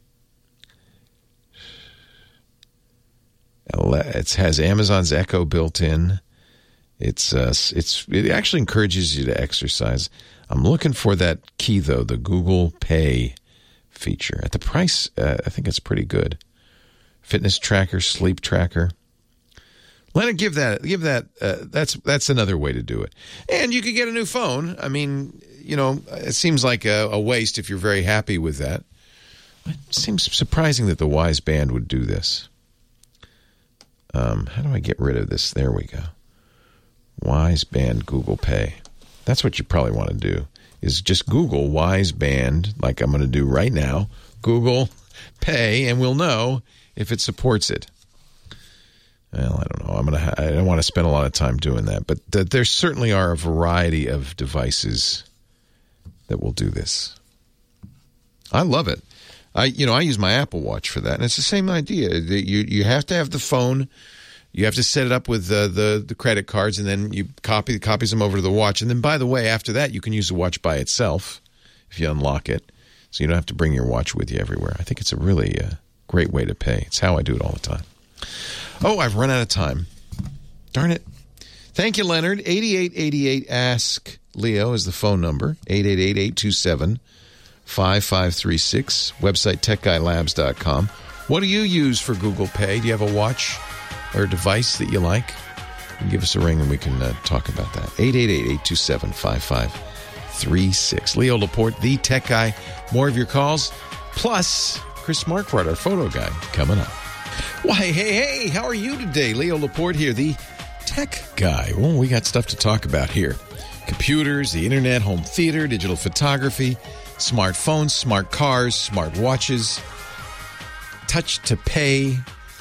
it has Amazon's Echo built in. It's uh, it's it actually encourages you to exercise. I'm looking for that key though, the Google Pay feature. At the price, uh, I think it's pretty good. Fitness tracker, sleep tracker. Leonard, give that give that. Uh, that's that's another way to do it. And you could get a new phone. I mean, you know, it seems like a, a waste if you're very happy with that. It seems surprising that the Wyze Band would do this. Um, how do I get rid of this? There we go. Wyze Band Google Pay. That's what you probably want to do, is just Google Wyze Band, like I'm going to do right now, Google Pay, and we'll know if it supports it. Well, I don't know. I'm gonna. Ha- I don't want to spend a lot of time doing that, but th- there certainly are a variety of devices that will do this. I love it. I, you know, I use my Apple Watch for that, and it's the same idea. You you have to have the phone. You have to set it up with the, the, the credit cards, and then you copy copies them over to the watch. And then, by the way, after that, you can use the watch by itself if you unlock it, so you don't have to bring your watch with you everywhere. I think it's a really uh, great way to pay. It's how I do it all the time. Oh, I've run out of time. Darn it. Thank you, Leonard. eighty-eight eighty-eight Ask Leo is the phone number. eight eight eight, eight two seven, five five three six. Website tech guy labs dot com. What do you use for Google Pay? Do you have a watch or a device that you like? You can give us a ring and we can uh, talk about that. eight eight eight, eight two seven, five five three six. Leo Laporte, the tech guy. More of your calls. Plus, Chris Marquardt, our photo guy, coming up. Why, hey, hey, how are you today? Leo Laporte here, the tech guy. Well, we got stuff to talk about here. Computers, the internet, home theater, digital photography, smartphones, smart cars, smart watches, touch to pay,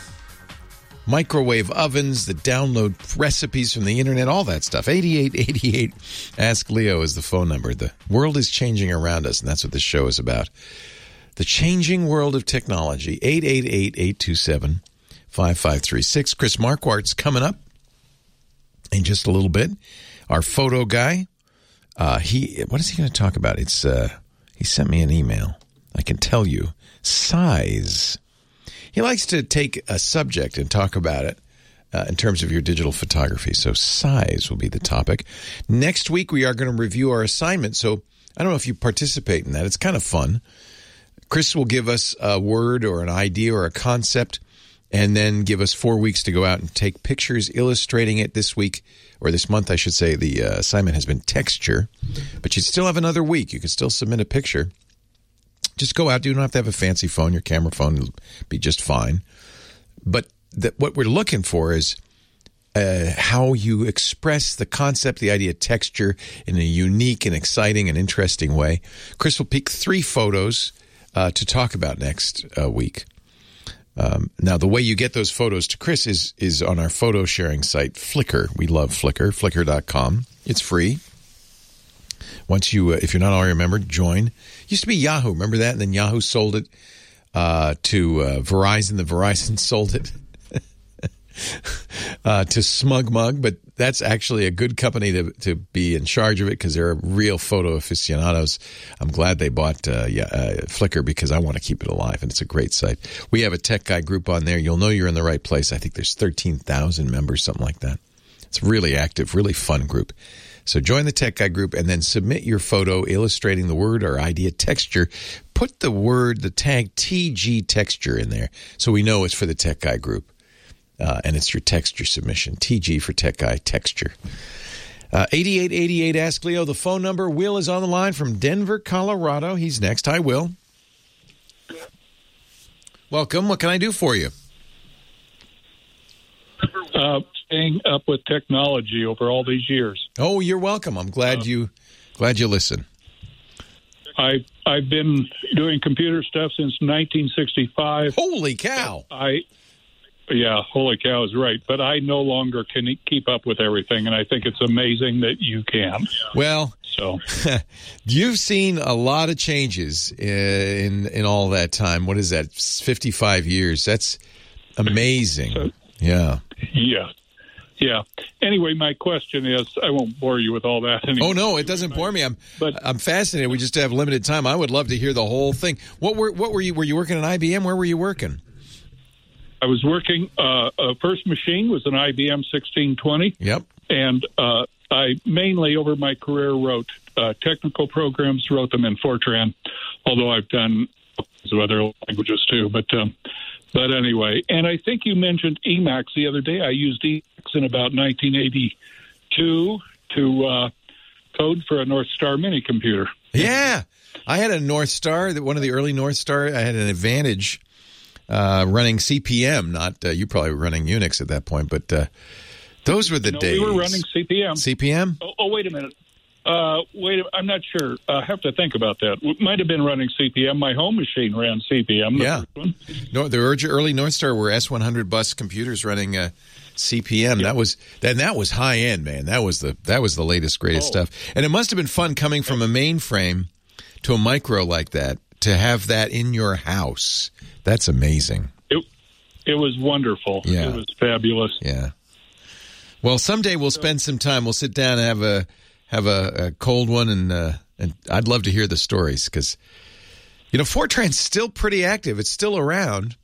microwave ovens, the download recipes from the internet, all that stuff. eighty-eight eighty-eight Ask Leo is the phone number. The world is changing around us, and that's what this show is about. The changing world of technology. eight eight eight, eight two seven, five five three six. Chris Marquardt's coming up in just a little bit. Our photo guy. Uh, he what is he going to talk about? It's uh, he sent me an email. I can tell you. Size. He likes to take a subject and talk about it uh, in terms of your digital photography. So size will be the topic. Next week, we are going to review our assignment. So I don't know if you participate in that. It's kind of fun. Chris will give us a word or an idea or a concept and then give us four weeks to go out and take pictures illustrating it. This week, or this month, I should say, the uh, assignment has been texture. But you still have another week. You can still submit a picture. Just go out. You don't have to have a fancy phone. Your camera phone will be just fine. But the, what we're looking for is uh, how you express the concept, the idea of texture in a unique and exciting and interesting way. Chris will pick three photos uh, to talk about next uh, week. Um, now, the way you get those photos to Chris is is on our photo sharing site, Flickr. We love Flickr, flickr dot com. It's free. Once you, uh, if you're not already a member, join. It used to be Yahoo. Remember that? And then Yahoo sold it uh, to uh, Verizon. The Verizon sold it uh, to SmugMug. But that's actually a good company to to be in charge of it because they're real photo aficionados. I'm glad they bought uh, yeah, uh, Flickr because I want to keep it alive, and it's a great site. We have a tech guy group on there. You'll know you're in the right place. I think there's thirteen thousand members, something like that. It's really active, really fun group. So join the Tech Guy group and then submit your photo illustrating the word or idea texture. Put the word, the tag T G texture in there so we know it's for the Tech Guy group. Uh, and it's your texture submission. T G for Tech Guy texture. Uh, eighty-eight eighty-eight, Ask Leo, the phone number. Will is on the line from Denver, Colorado. He's next. Hi, Will. Welcome. What can I do for you? Uh, staying up with technology over all these years. Oh, you're welcome. I'm glad uh, you glad you listen. I I've been doing computer stuff since nineteen sixty-five. Holy cow! I yeah, holy cow is right. But I no longer can keep up with everything, and I think it's amazing that you can. Well, so you've seen a lot of changes in in all that time. What is that? fifty-five years. That's amazing. So, yeah. Yeah. Yeah. Anyway, my question is, I won't bore you with all that anymore. Oh, no, it doesn't bore me. I'm but, I'm fascinated. We just have limited time. I would love to hear the whole thing. What were what were you were you working at I B M? Where were you working? I was working, uh, uh, first machine was an I B M sixteen twenty. Yep. And uh, I mainly over my career wrote uh, technical programs, wrote them in Fortran, although I've done other languages too. But um, But anyway, and I think you mentioned Emacs the other day. I used Emacs in about nineteen eighty-two to uh, code for a North Star mini computer. Yeah, I had a North Star, one of the early North Star. I had an Advantage uh, running C P M. Not uh, you probably were running Unix at that point, but uh, those were the no, days. We were running C P M. C P M? Oh, oh wait a minute. Uh, wait, I'm not sure. I have to think about that. It might have been running C P M. My home machine ran C P M. The yeah. First one. No, the early North Star were S one hundred bus computers running uh, C P M. Yeah. That was then that was high end, man. That was the that was the latest greatest oh. stuff. And it must have been fun coming from a mainframe to a micro like that to have that in your house. That's amazing. It it was wonderful. Yeah. It was fabulous. Yeah. Well, someday we'll spend some time. We'll sit down and have a have a, a cold one, and uh, and I'd love to hear the stories because, you know, Fortran's still pretty active. It's still around.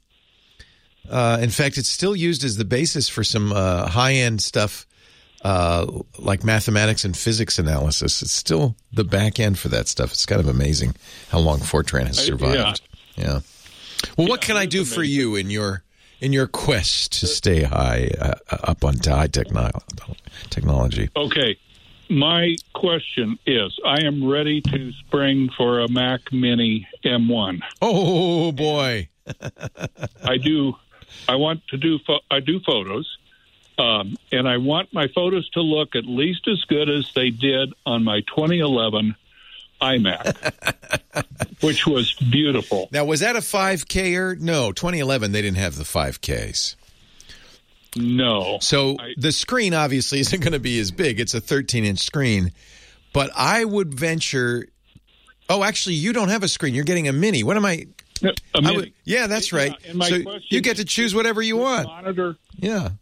Uh, in fact, it's still used as the basis for some uh, high-end stuff uh, like mathematics and physics analysis. It's still the back end for that stuff. It's kind of amazing how long Fortran has survived. Yeah. yeah. Well, what yeah, can I do amazing. for you in your in your quest to stay high uh, up on high techno- technology? Okay. My question is, I am ready to spring for a Mac Mini M one. Oh boy! I do. I want to do. Fo- I do photos, um, and I want my photos to look at least as good as they did on my twenty eleven iMac, which was beautiful. Now, was that a five K or no? twenty eleven, they didn't have the five Ks. No. So I, the screen obviously isn't going to be as big. It's a thirteen-inch screen. But I would venture – oh, actually, you don't have a screen. You're getting a mini. What am I – a mini. would, yeah, that's right. Yeah, and my so question you get to choose whatever you want. Monitor. Yeah.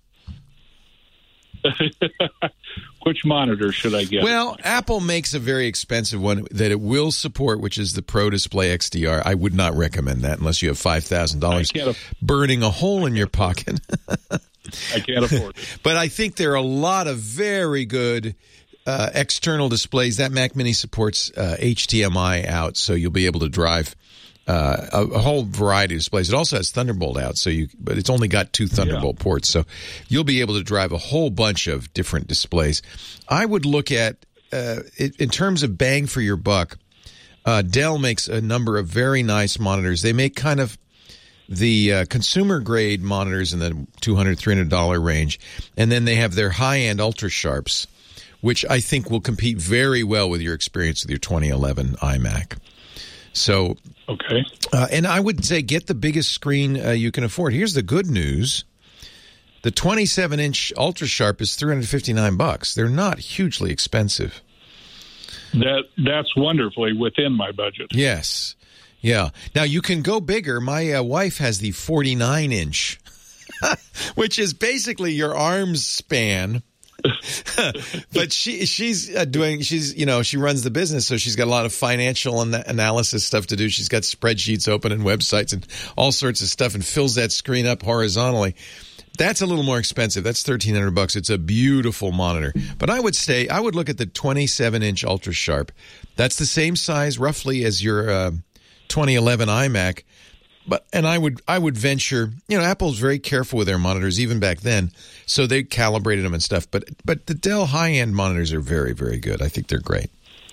Which monitor should I get? Well, Apple makes a very expensive one that it will support, which is the Pro Display X D R. I would not recommend that unless you have five thousand dollars burning a hole in your pocket. I can't afford it. But I think there are a lot of very good uh, external displays. That Mac Mini supports uh, H D M I out, so you'll be able to drive uh, a, a whole variety of displays. It also has Thunderbolt out, so you, but it's only got two Thunderbolt yeah. ports, so you'll be able to drive a whole bunch of different displays. I would look at, uh, it, in terms of bang for your buck, uh, Dell makes a number of very nice monitors. They make kind of the uh, consumer grade monitors in the two hundred dollars, three hundred dollars range, and then they have their high-end Ultra Sharps, which I think will compete very well with your experience with your twenty eleven iMac. So, okay. Uh, and I would say get the biggest screen uh, you can afford. Here's the good news. The twenty-seven inch Ultra Sharp is three hundred fifty-nine bucks. They're not hugely expensive. That That's wonderfully within my budget. Yes. Yeah. Now, you can go bigger. My uh, wife has the forty-nine inch, which is basically your arm's span. But she she's uh, doing, she's, you know, she runs the business, so she's got a lot of financial and analysis stuff to do. She's got spreadsheets open and websites and all sorts of stuff and fills that screen up horizontally. That's a little more expensive. That's thirteen hundred bucks. It's a beautiful monitor. But I would say, I would look at the twenty-seven inch Ultra Sharp. That's the same size roughly as your uh, twenty eleven iMac. But and I would I would venture, you know, Apple's very careful with their monitors even back then, so they calibrated them and stuff. But but the Dell high-end monitors are very, very good. I think they're great.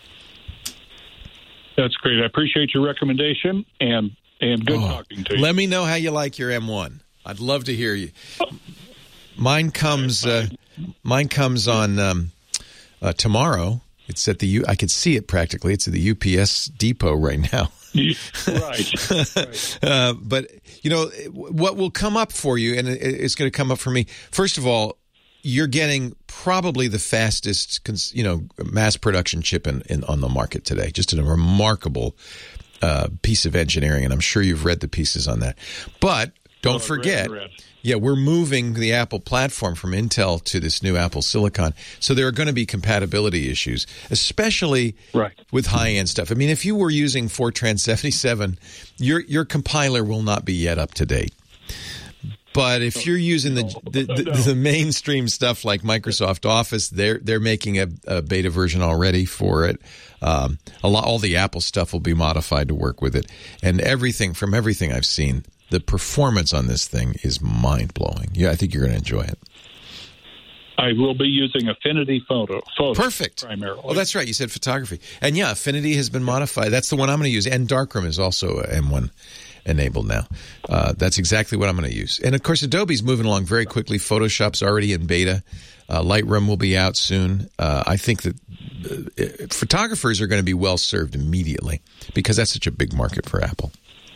That's great. I appreciate your recommendation, and and good Oh, talking to you. let me know how you like your M one. I'd love to hear you. Mine comes uh, mine comes on um, uh, tomorrow. It's at the U. I could see it practically. It's at the U P S depot right now. Right. right. uh, but, you know, what will come up for you, and it's going to come up for me, first of all, you're getting probably the fastest, you know, mass production chip in, in on the market today. Just a remarkable uh, piece of engineering, and I'm sure you've read the pieces on that. But don't Oh, forget, read, read. yeah, we're moving the Apple platform from Intel to this new Apple Silicon. So there are going to be compatibility issues, especially Right. with high-end stuff. I mean, if you were using Fortran seventy-seven, your your compiler will not be yet up to date. But if you're using the the, the, the mainstream stuff like Microsoft Office, they're they're making a, a beta version already for it. Um, a lot, all the Apple stuff will be modified to work with it, and everything from everything I've seen, the performance on this thing is mind blowing. Yeah, I think you're going to enjoy it. I will be using Affinity Photo. Photo Perfect. Primarily. Oh, that's right. You said photography, and yeah, Affinity has been modified. That's the one I'm going to use, and Darkroom is also a M one enabled now. Uh, that's exactly what I'm going to use. And of course, Adobe's moving along very quickly. Photoshop's already in beta. Uh, Lightroom will be out soon. Uh, I think that uh, photographers are going to be well served immediately because that's such a big market for Apple.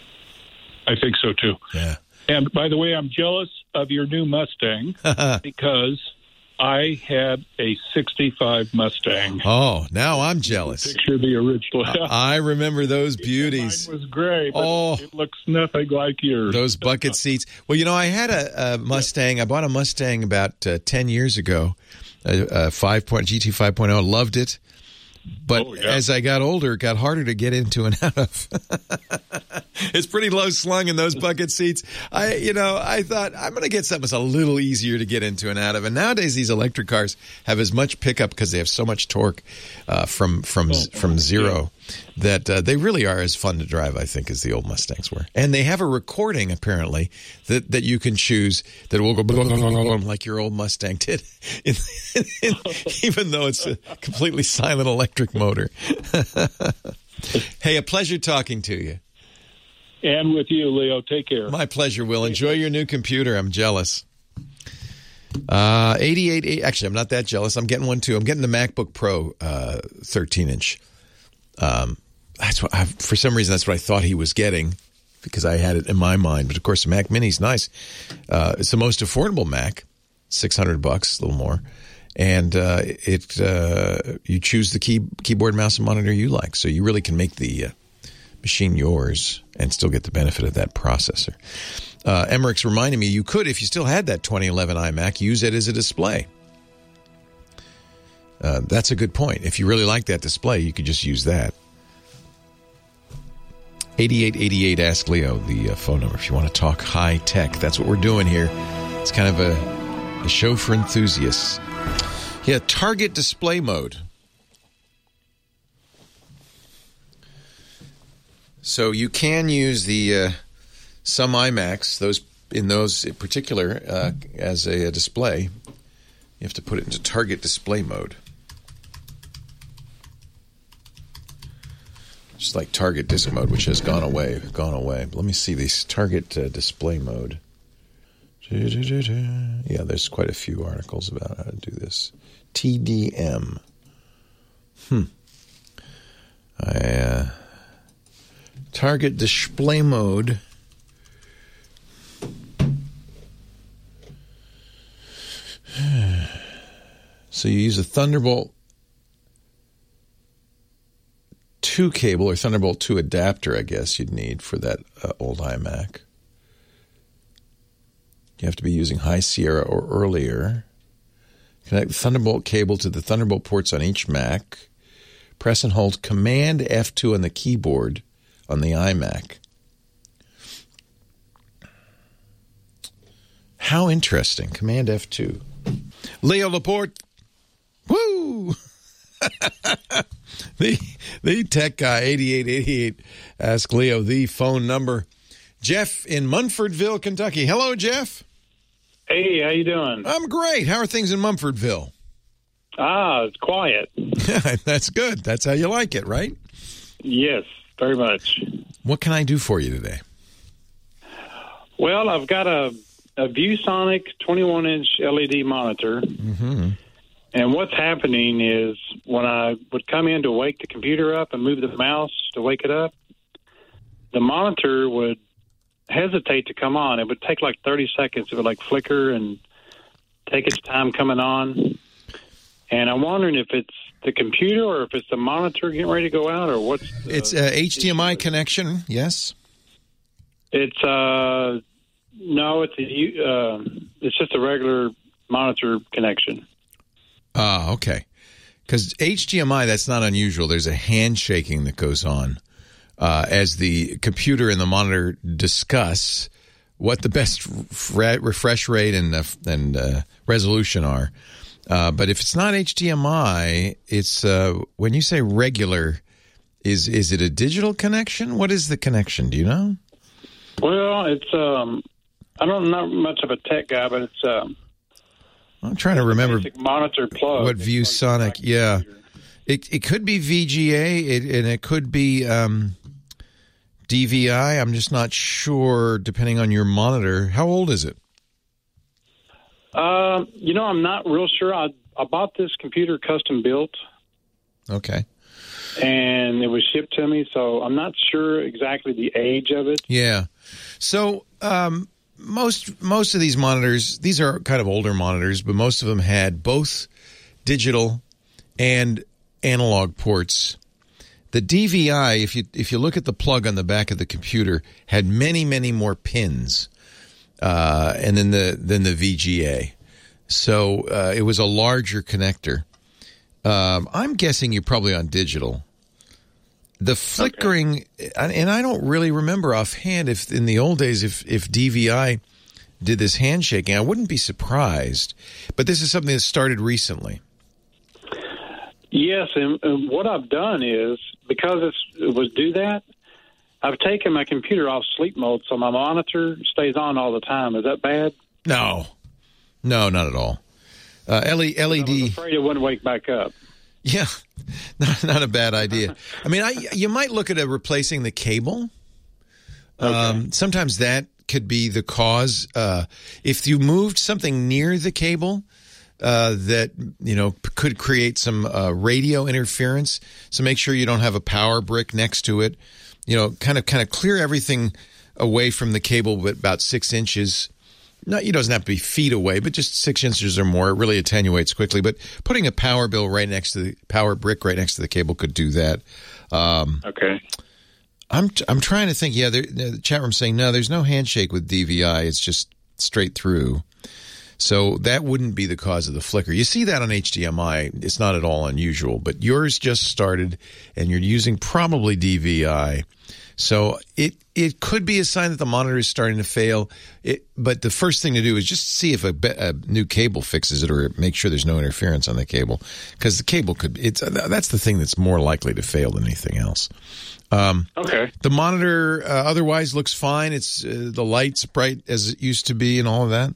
I think so too. Yeah. And by the way, I'm jealous of your new Mustang because I had a sixty-five Mustang. Oh, now I'm jealous. Picture the original. I remember those beauties. Mine was great, but Oh. it looks nothing like yours. Those bucket seats. Well, you know, I had a, a Mustang. I bought a Mustang about uh, ten years ago, a, a five point G T five point oh. Loved it. But Oh, yeah. as I got older, it got harder to get into and out of. It's pretty low slung in those bucket seats. I, you know, I thought I'm going to get something that's a little easier to get into and out of. And nowadays, these electric cars have as much pickup because they have so much torque uh, from from from zero that uh, they really are as fun to drive, I think, as the old Mustangs were. And they have a recording apparently that that you can choose that will go blah, blah, blah, blah, like your old Mustang did, in, in, even though it's a completely silent electric motor. Hey, a pleasure talking to you. And with you, Leo. Take care. My pleasure, Will. Enjoy your new computer. I'm jealous. Uh, eighty-eight, actually, I'm not that jealous. I'm getting one too. I'm getting the MacBook Pro uh, thirteen inch. Um, that's what I, for some reason, that's what I thought he was getting because I had it in my mind. But of course, the Mac Mini's nice. Uh, it's the most affordable Mac, six hundred bucks, a little more. And uh, it uh, you choose the key, keyboard, mouse, and monitor you like. So you really can make the uh, machine yours and still get the benefit of that processor. Uh, Emmerich's reminding me you could, if you still had that twenty eleven iMac, use it as a display. Uh, that's a good point. If you really like that display, you could just use that. eighty-eight eighty-eight, ask Leo, the uh, phone number, if you want to talk high tech. That's what we're doing here. It's kind of a, a show for enthusiasts. Yeah, target display mode. So you can use the uh, some iMacs, those in those in particular, uh, as a, a display. You have to put it into target display mode. Just like target disk mode, which has gone away, gone away. Let me see this target uh, display mode. Yeah, there's quite a few articles about how to do this. T D M. Hmm. I, uh, target display mode. So you use a Thunderbolt two cable or Thunderbolt two adapter, I guess you'd need for that uh, old iMac. You have to be using High Sierra or earlier. Connect the Thunderbolt cable to the Thunderbolt ports on each Mac. Press and hold Command F two on the keyboard on the iMac. How interesting. Command F two. Leo Laporte. Woo! the the tech guy, eighty-eight eighty-eight. Ask Leo the phone number. Jeff in Munfordville, Kentucky. Hello, Jeff. Hey, how you doing? I'm great. How are things in Munfordville? Ah, it's quiet. That's good. That's how you like it, right? Yes, very much. What can I do for you today? Well, I've got a, a ViewSonic twenty-one inch L E D monitor. Mm-hmm. And what's happening is when I would come in to wake the computer up and move the mouse to wake it up, the monitor would hesitate to come on. It would take like thirty seconds. It would like flicker and take its time coming on. And I'm wondering if it's the computer or if it's the monitor getting ready to go out or what's... The, it's a H D M I connection, yes? It's, uh, no, it's a, uh, it's just a regular monitor connection. Ah, okay. Because H D M I, that's not unusual. There's a handshaking that goes on uh, as the computer and the monitor discuss what the best re- refresh rate and uh, and uh, resolution are. Uh, but if it's not H D M I, it's uh, when you say regular, is is it a digital connection? What is the connection? Do you know? Well, it's um, I don't know much of a tech guy, but it's um, I'm trying to remember monitor plug. What ViewSonic? Yeah, it it could be V G A, it, and it could be um, D V I. I'm just not sure, depending on your monitor. How old is it? Uh, you know, I'm not real sure. I, I bought this computer custom built. Okay. And it was shipped to me, so I'm not sure exactly the age of it. Yeah. So um, most most of these monitors, these are kind of older monitors, but most of them had both digital and analog ports. The D V I, if you if you look at the plug on the back of the computer, had many, many more pins. Uh, and then the then the V G A, so uh, it was a larger connector. Um, I'm guessing you're probably on digital. The flickering, okay. And I don't really remember offhand if in the old days if if D V I did this handshaking. I wouldn't be surprised, but this is something that started recently. Yes, and, and what I've done is because it's, it was do that. I've taken my computer off sleep mode, so my monitor stays on all the time. Is that bad? No. No, not at all. Uh, L E D. I was afraid it wouldn't wake back up. Yeah, not, not a bad idea. I mean, I, you might look at a replacing the cable. Okay. Um, sometimes that could be the cause. Uh, if you moved something near the cable uh, that, you know, could create some uh, radio interference, so make sure you don't have a power brick next to it. You know, kind of kind of clear everything away from the cable, but about six inches. Not, it doesn't have to be feet away, but just six inches or more. It really attenuates quickly. But putting a power bill right next to the power brick right next to the cable could do that. Um, okay. I'm I'm trying to think. Yeah, there, the chat room's saying no. There's no handshake with D V I. It's just straight through. So that wouldn't be the cause of the flicker. You see that on H D M I. It's not at all unusual. But yours just started, and you're using probably D V I. So it it could be a sign that the monitor is starting to fail. It, but the first thing to do is just see if a, a new cable fixes it, or make sure there's no interference on the cable, because the cable could. It's that's the thing that's more likely to fail than anything else. Um, okay. The monitor uh, otherwise looks fine. It's uh, the light's bright as it used to be, and all of that.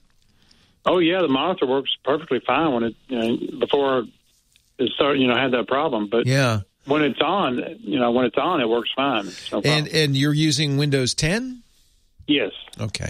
Oh yeah, the monitor works perfectly fine when it you know, before it started. You know, had that problem, but yeah. When it's on, you know, when it's on, it works fine. No and and you're using Windows ten? Yes. Okay.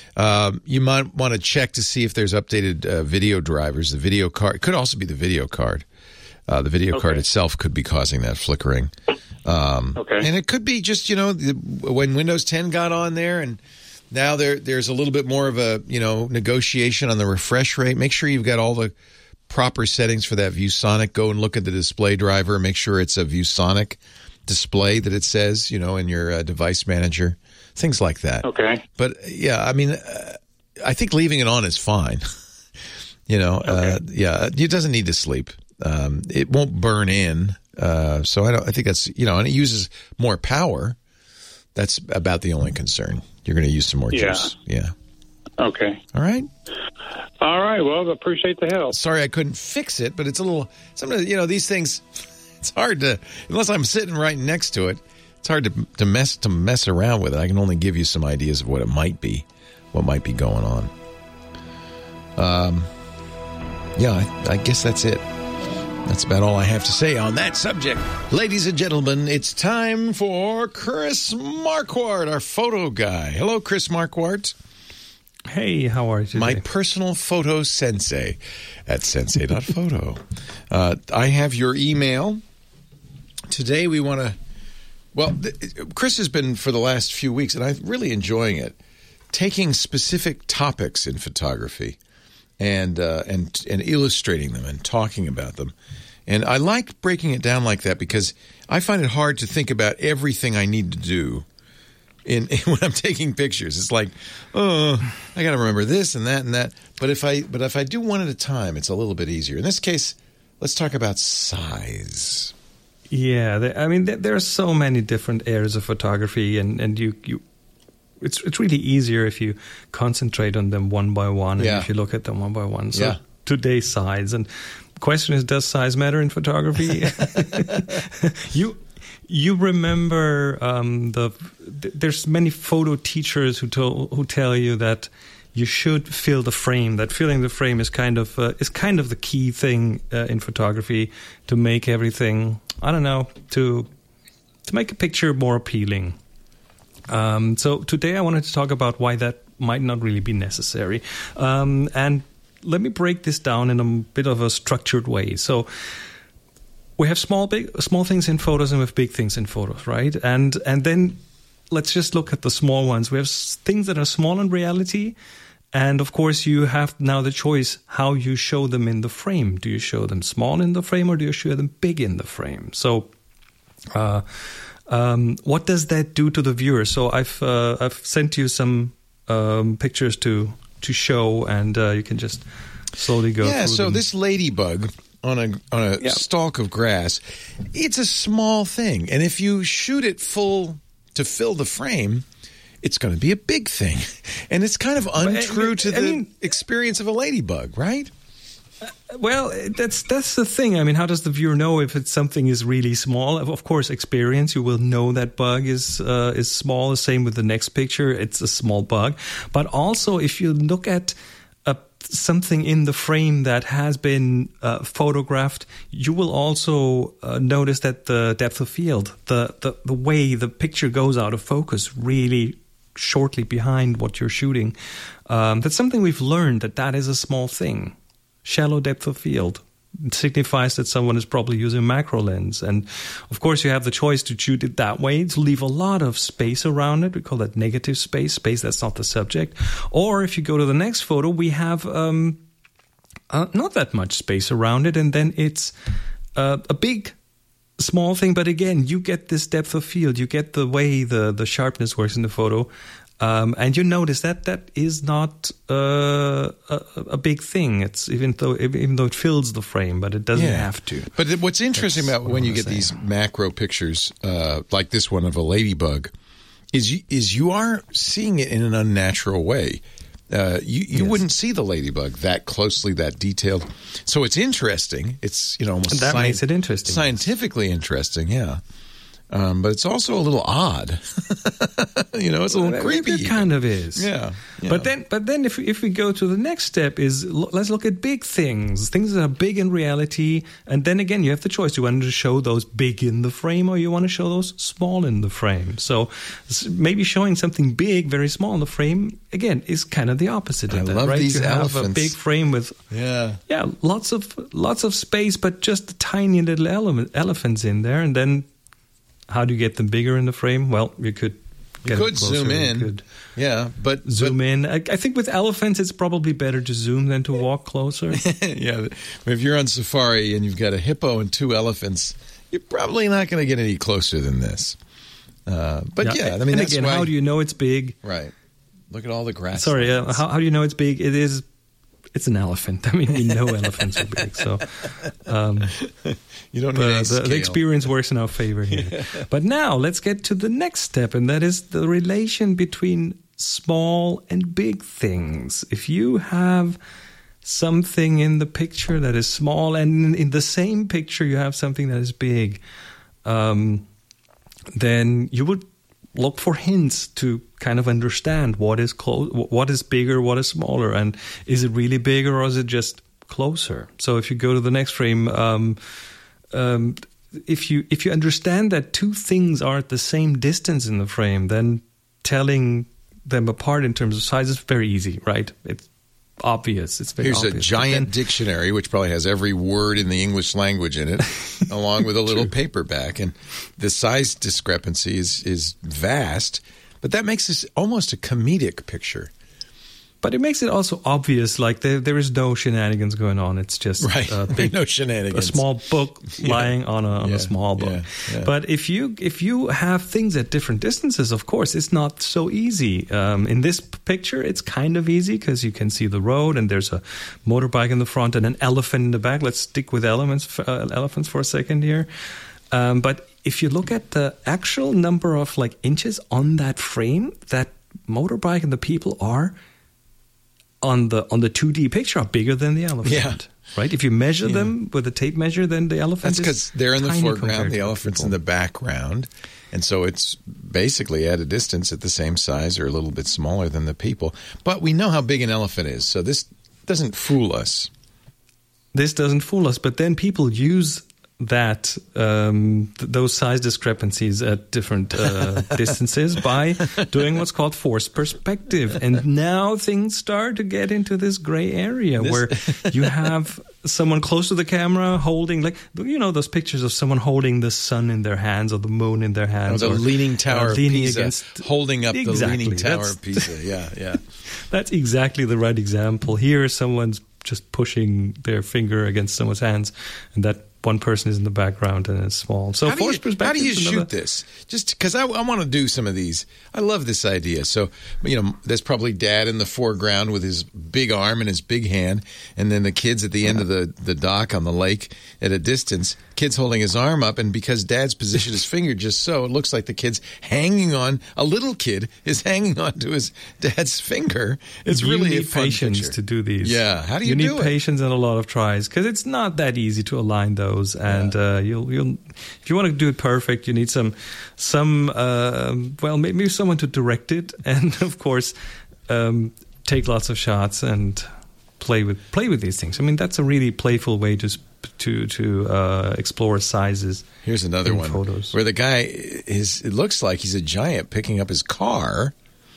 Um, you might want to check to see if there's updated uh, video drivers. The video card it could also be the video card. Uh, the video okay. card itself could be causing that flickering. Um, okay. And it could be just, you know, the, when Windows ten got on there, and now there there's a little bit more of a, you know, negotiation on the refresh rate. Make sure you've got all the proper settings for that ViewSonic. Go and look at the display driver. Make sure it's a ViewSonic display that it says, you know, in your uh, device manager. Things like that. Okay. But, yeah, I mean, uh, I think leaving it on is fine. you know, okay. uh, yeah, it doesn't need to sleep. Um, it won't burn in. Uh, so I don't. I think that's, you know, and it uses more power. That's about the only concern. You're going to use some more yeah. juice. Yeah. Okay. All right. All right. Well, I appreciate the help. Sorry I couldn't fix it, but it's a little, sometimes, you know, these things, it's hard to, unless I'm sitting right next to it, it's hard to, to mess to mess around with it. I can only give you some ideas of what it might be, what might be going on. Um, yeah, I, I guess that's it. That's about all I have to say on that subject. Ladies and gentlemen, it's time for Chris Marquardt, our photo guy. Hello, Chris Marquardt. Hey, how are you today? My personal photo sensei at sensei dot photo. uh, I have your email. Today we want to, well, th- Chris has been for the last few weeks, and I'm really enjoying it, taking specific topics in photography and uh, and and illustrating them and talking about them. And I like breaking it down like that because I find it hard to think about everything I need to do in, in when I'm taking pictures. It's like, oh, I got to remember this and that and that. But if I but if I do one at a time, it's a little bit easier. In this case, let's talk about size. Yeah, there, I mean, there, there are so many different areas of photography, and, and you, you it's it's really easier if you concentrate on them one by one, and Yeah. if you look at them one by one. So Yeah. today's size, and the question is, does size matter in photography? you you remember um, the there's many photo teachers who tell who tell you that you should fill the frame. That filling the frame is kind of uh, is kind of the key thing uh, in photography to make everything. I don't know, to to make a picture more appealing. Um, so today I wanted to talk about why that might not really be necessary. Um, and let me break this down in a bit of a structured way. So we have small big small things in photos and we have big things in photos, right? And and then let's just look at the small ones. We have s- things that are small in reality. And of course, you have now the choice how you show them in the frame. Do you show them small in the frame or do you show them big in the frame? So, uh, um, what does that do to the viewer? So I've uh, I've sent you some um, pictures to to show, and uh, you can just slowly go. Yeah. through So them. this ladybug on a on a Yeah. stalk of grass, it's a small thing, and if you shoot it full to fill the frame, it's going to be a big thing. And it's kind of untrue to the I mean- experience of a ladybug, right? Well, that's that's the thing. I mean, how does the viewer know if it's something is really small? Of course, experience, you will know that bug is uh, is small. The same with the next picture, it's a small bug. But also, if you look at uh, something in the frame that has been uh, photographed, you will also uh, notice that the depth of field, the, the the way the picture goes out of focus, really shortly behind what you're shooting. Um, that's something we've learned, that that is a small thing. Shallow depth of field. It signifies that someone is probably using a macro lens. And of course, you have the choice to shoot it that way, to leave a lot of space around it. We call that negative space, space that's not the subject. Or if you go to the next photo, we have um, uh, not that much space around it. And then it's uh, a big, small thing. But again, you get this depth of field. You get the way the, the sharpness works in the photo. Um, and you notice that that is not uh, a, a big thing. It's even though even though it fills the frame, but it doesn't Yeah. have to. But th- what's interesting That's about what when I you wanna get say. these macro pictures, uh, like this one of a ladybug, is you, is you are seeing it in an unnatural way. Uh, you you Yes. wouldn't see the ladybug that closely, that detailed. So it's interesting. It's you know almost That scien- makes it interesting. scientifically interesting. Yeah. Um, but it's also a little odd. you know, it's a little creepy. It kind of is. Yeah, yeah. But then, but then, if we, if we go to the next step, is l- let's look at big things, things that are big in reality, and then again, you have the choice: do you want to show those big in the frame, or you want to show those small in the frame? So s- maybe showing something big, very small in the frame, again, is kind of the opposite of I that, love right? these you have a elephants. big frame with Yeah. yeah, lots of lots of space, but just tiny little element, elephants in there, and then. How do you get them bigger in the frame? Well, you could You get could it closer, zoom you in. could Yeah, but zoom in. I, I think with elephants, it's probably better to zoom than to walk closer. yeah, if you're on safari and you've got a hippo and two elephants, you're probably not going to get any closer than this. Uh, but yeah, I mean, and that's again, why, how do you know it's big? right? Look at all the grass. Sorry, uh, lands. how, how do you know it's big? It is. It's an elephant. I mean, we know elephants are big, so um, you don't need uh, any the, scale. the experience works in our favor here. But now let's get to the next step, and that is the relation between small and big things. If you have something in the picture that is small, and in the same picture you have something that is big, um, then you would look for hints to kind of understand what is close, what is bigger, what is smaller, and is it really bigger or is it just closer? So if you go to the next frame, um, um, if you if you understand that two things are at the same distance in the frame, then telling them apart in terms of size is very easy, right? It's obvious. It's very Here's obvious. a giant dictionary, which probably has every word in the English language in it, along with a little paperback. And the size discrepancy is, is vast, but that makes this almost a comedic picture. But it makes it also obvious, like there, there is no shenanigans going on. It's just right. a big, no shenanigans. A small book yeah. lying on a on yeah. a small book. Yeah. Yeah. But if you if you have things at different distances, of course, it's not so easy. Um, in this picture, it's kind of easy because you can see the road and there's a motorbike in the front and an elephant in the back. Let's stick with elements, uh, elephants for a second here. Um, but if you look at the actual number of like inches on that frame, that motorbike and the people are on the on the two D picture are bigger than the elephant. Yeah. Right? If you measure yeah. them with a tape measure, then the elephant That's is because they're in the tiny foreground, the to elephant's people. in the background. And so it's basically at a distance at the same size or a little bit smaller than the people. But we know how big an elephant is, so this doesn't fool us. This doesn't fool us, but then people use that um, th- those size discrepancies at different uh, distances by doing what's called forced perspective. And now things start to get into this gray area This- where you have someone close to the camera holding, like, you know, those pictures of someone holding the sun in their hands or the moon in their Or hands. the or, Leaning Tower uh, of leaning Pisa, against, holding up Exactly. the Leaning Tower That's- of Pisa. Yeah, yeah. That's exactly the right example. Here, someone's just pushing their finger against someone's hands, and that one person is in the background and it's small. So how do you, forced perspective. how do you is shoot another- this? Just because I, I want to do some of these. I love this idea. So, you know, there's probably Dad in the foreground with his big arm and his big hand, and then the kids at the end of the, the dock on the lake at a distance, kids holding his arm up, and because Dad's positioned his finger just so, it looks like the kid's hanging on, a little kid is hanging on to his dad's finger. It's you really need a fun patience picture. to do these. Yeah, how do you, you do need it? patience and a lot of tries because it's not that easy to align those. And Yeah. uh, you'll you'll if you want to do it perfect, you need some some uh, well maybe someone to direct it, and of course um, take lots of shots and play with play with these things. I mean, that's a really playful way to sp- to to uh, explore sizes. Here's another in one photos. where the guy is. It looks like he's a giant picking up his car.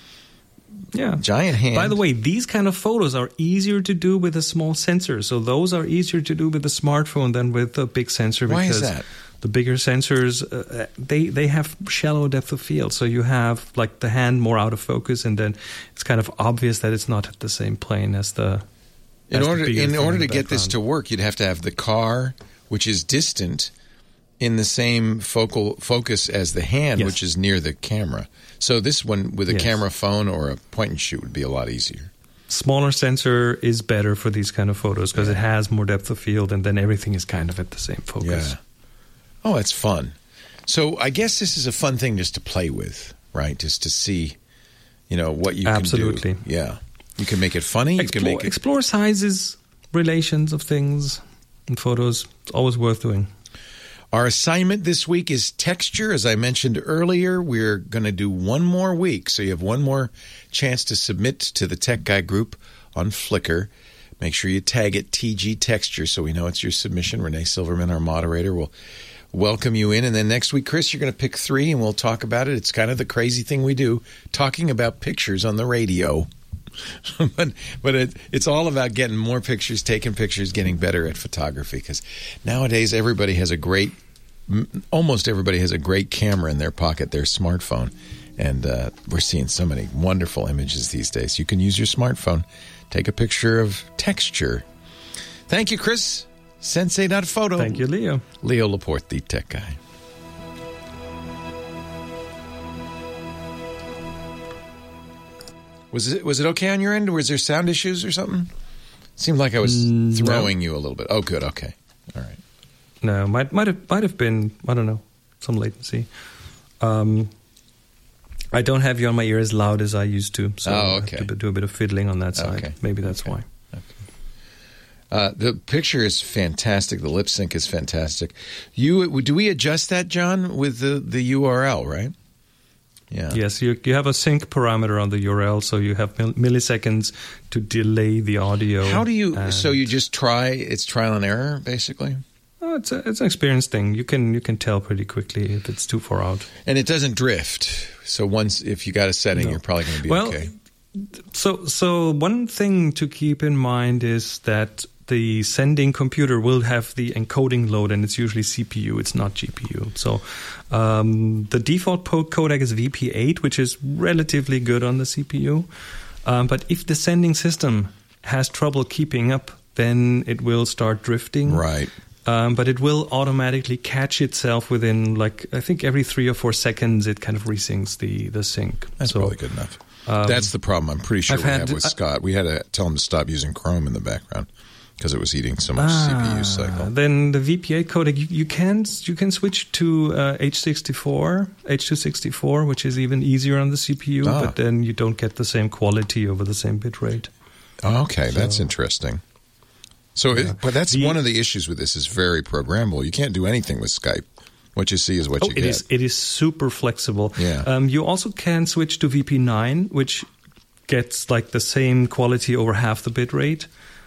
Yeah. Giant hand. By the way, these kind of photos are easier to do with a small sensor. So those are easier to do with a smartphone than with a big sensor. Why is because that? The bigger sensors, uh, they they have shallow depth of field. So you have like the hand more out of focus, and then it's kind of obvious that it's not at the same plane as the. In as the order bigger in thing order the to get this to background. work, you'd have to have the car, which is distant, in the same focal focus as the hand, Yes. which is near the camera. So this one with a Yes. camera phone or a point and shoot would be a lot easier. Smaller sensor is better for these kind of photos because it has more depth of field, and then everything is kind of at the same focus. Yeah. Oh, it's fun. So I guess this is a fun thing just to play with, right? Just to see, you know, what you Absolutely. can do. Yeah. You can make it funny. You Explore, can make it. explore sizes, relations of things in photos. It's always worth doing. Our assignment this week is texture. As I mentioned earlier, we're going to do one more week. So you have one more chance to submit to the Tech Guy group on Flickr. Make sure you tag it T G Texture so we know it's your submission. Renee Silverman, our moderator, will welcome you in. And then next week, Chris, you're going to pick three and we'll talk about it. It's kind of the crazy thing we do, talking about pictures on the radio. but but it, it's all about getting more pictures, taking pictures, getting better at photography. Because nowadays everybody has a great, m- almost everybody has a great camera in their pocket, their smartphone. And uh, we're seeing so many wonderful images these days. You can use your smartphone, take a picture of texture. Thank you, Chris. Sensei.photo. Thank you, Leo. Leo Laporte, the tech guy. Was it was it okay on your end? Was there sound issues or something? Seemed like I was Mm, no. throwing you a little bit. Oh, good. Okay. All right. No, might might have might have been I don't know some latency. Um, I don't have you on my ear as loud as I used to, so Oh, I okay. have to do a bit of fiddling on that side. Okay. Maybe that's why. Uh, the picture is fantastic. The lip sync is fantastic. You do we adjust that, John, with the, the U R L, right? Yeah. Yes, you you have a sync parameter on the U R L, so you have mil- milliseconds to delay the audio. How do you? and- So you just try? It's trial and error, basically. Oh, it's a, it's an experience thing. You can you can tell pretty quickly if it's too far out. And it doesn't drift. So once if you got a setting, No. you're probably going to be Well, okay. So so one thing to keep in mind is that the sending computer will have the encoding load, and it's usually C P U. It's not G P U. So um, the default po- codec is V P eight, which is relatively good on the C P U. Um, but if the sending system has trouble keeping up, then it will start drifting. Right. Um, but it will automatically catch itself within, like, I think every three or four seconds, it kind of resyncs the, the sync. That's So, probably good enough. um, That's the problem. I'm pretty sure I've we had- have with I- Scott. We had to tell him to stop using Chrome in the background because it was eating so much Ah, C P U cycle. Then the V P eight codec, you, you can you can switch to uh, H sixty-four, H two sixty-four, which is even easier on the C P U, Ah. but then you don't get the same quality over the same bit rate. Oh, okay, that's So- interesting. So, it, but that's The- one of the issues with this is very programmable. You can't do anything with Skype. What you see is what Oh, you it get. is it is super flexible. Yeah. Um, you also can switch to V P nine, which gets like the same quality over half the bit rate,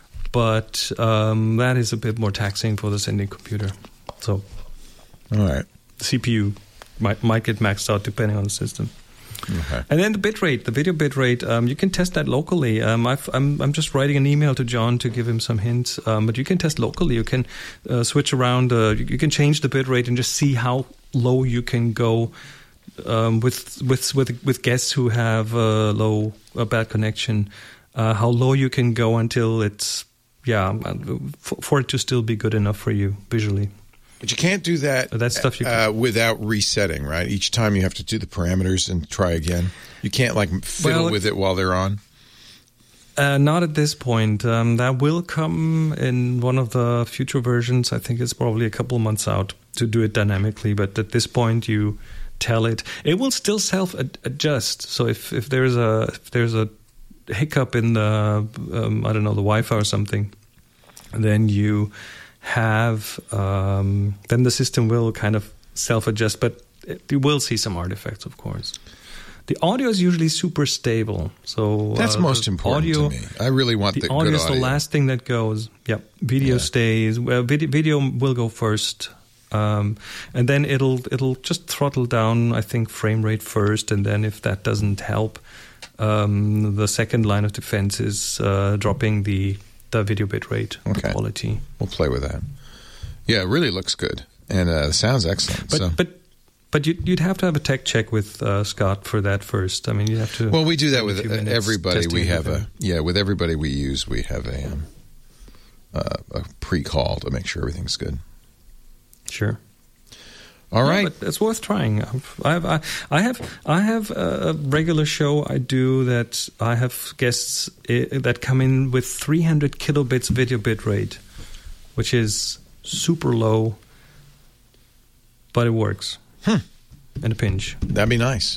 but um, that is a bit more taxing for the sending computer. So, all right, the C P U might might get maxed out depending on the system. Okay. And then the bit rate, the video bit rate, um, you can test that locally. Um, I've, I'm, I'm just writing an email to John to give him some hints, um, but you can test locally. You can uh, switch around. Uh, you, you can change the bit rate and just see how low you can go um, with with with with guests who have a low, a bad connection. Uh, how low you can go until it's yeah, for, for it to still be good enough for you visually. But you can't do that, that stuff you uh, without resetting, right? Each time you have to do the parameters and try again. You can't like fiddle Well, with it while they're on. Uh, not at this point. Um, that will come in one of the future versions. I think it's probably a couple of months out to do it dynamically. But at this point, you tell it. It will still self-adjust. So if, if there's a if there's a hiccup in the um, I don't know the Wi-Fi or something, then you have um, then the system will kind of self-adjust. But you will see some artifacts, of course. The audio is usually super stable, so That's uh, most the important audio, to me. I really want the, the good audio audio. is the last thing that goes. Yep, video Yeah. stays. Well, video, video will go first, um, and then it'll it'll just throttle down. I think frame rate first, and then if that doesn't help, um, the second line of defense is uh, dropping the the video bit rate Okay. quality. We'll play with that. Yeah, it really looks good and uh, sounds excellent. But so. but. But you'd, you'd have to have a tech check with uh, Scott for that first. I mean, you have to. Well, we do that spend a with few uh, minutes everybody. testing We have with a him. yeah. With everybody we use, we have a um, uh, a pre-call to make sure everything's good. Sure. All Yeah, right. but it's worth trying. I have, I, I have, I have a regular show I do that I have guests uh, that come in with three hundred kilobits video bit rate, which is super low, but it works. Hmm. In a pinch. That'd be nice.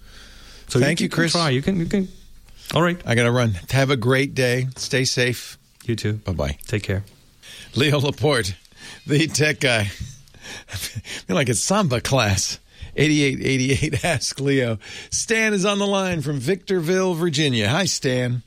So Thank you, you, can Chris. Try. You can. You can. All right. I got to run. Have a great day. Stay safe. You too. Bye bye. Take care. Leo Laporte, the tech guy. I feel like it's Samba class. eighty-eight eighty-eight Ask Leo. Stan is on the line from Victorville, Virginia. Hi, Stan.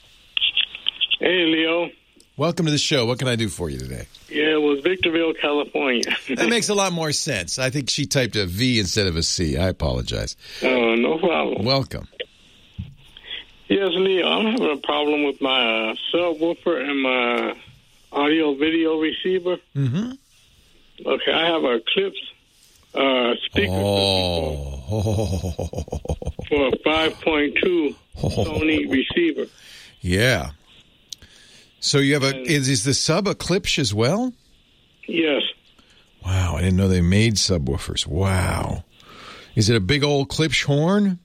Hey, Leo. Welcome to the show. What can I do for you today? Yeah, it was Victorville, California. That makes a lot more sense. I think she typed a V instead of a C. I apologize. Oh, no problem. Welcome. Yes, Leo, I'm having a problem with my uh, subwoofer and my audio-video receiver. Mm-hmm. Okay, I have a Clips uh, speaker Oh. for a five point two Sony receiver. Yeah. So you have a, is, is the sub a Klipsch as well? Yes. Wow, I didn't know they made subwoofers. Wow. Is it a big old Klipsch horn?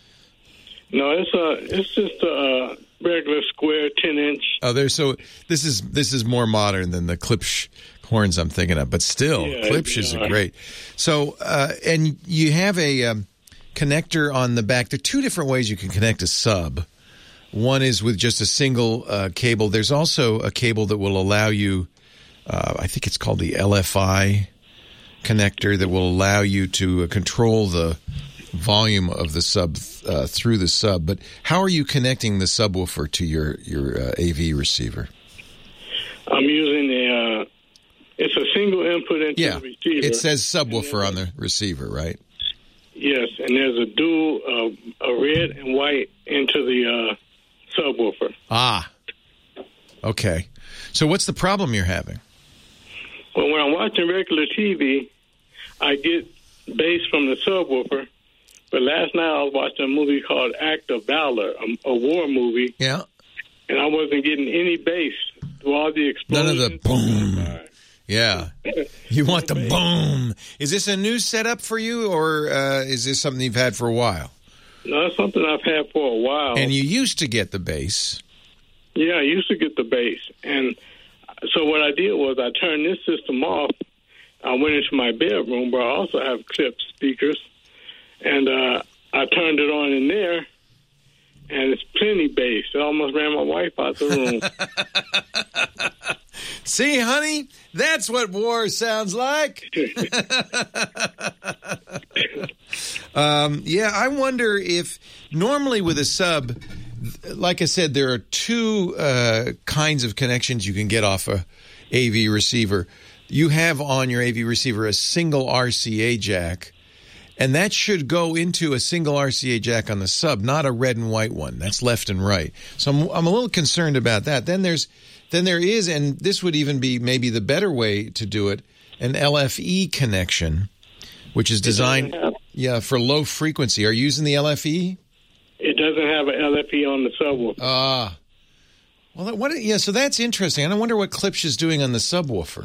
No, it's a it's just a regular square ten inch. Oh, there's so this is this is more modern than the Klipsch horns I'm thinking of, but still, Yeah, Klipsch is yeah. a great. So, uh, and you have a um, connector on the back. There are two different ways you can connect a sub. One is with just a single uh, cable. There's also a cable that will allow you, uh, I think it's called the L F I connector, that will allow you to uh, control the volume of the sub uh, through the sub. But how are you connecting the subwoofer to your, your uh, A V receiver? I'm using the, uh, it's a single input into yeah, the receiver. It says subwoofer on the receiver, right? Yes, and there's a dual, uh, a red and white into the uh, subwoofer. Ah, okay. So what's the problem you're having? Well, when I'm watching regular T V, I get bass from the subwoofer. But last night I was watching a movie called Act of Valor, a, a war movie. Yeah. And I wasn't getting any bass through all the explosions. None of the boom. Yeah. You want the boom. Is this a new setup for you, or uh, is this something you've had for a while? No, it's something I've had for a while. And you used to get the bass. Yeah, I used to get the bass. And so what I did was I turned this system off. I went into my bedroom where I also have clipped speakers. And uh, I turned it on in there, and it's plenty bass. It almost ran my wife out the room. See, honey, that's what war sounds like. um, yeah, I wonder if normally with a sub, like I said, there are two uh, kinds of connections you can get off a A V receiver. You have on your A V receiver a single R C A jack. And that should go into a single R C A jack on the sub, not a red and white one. That's left and right. So I'm, I'm a little concerned about that. Then there's, then there is, and this would even be maybe the better way to do it, an L F E connection, which is designed, yeah, for low frequency. Are you using the L F E? It doesn't have an L F E on the subwoofer. Ah, uh, well, what? Yeah, so that's interesting. I wonder what Klipsch is doing on the subwoofer.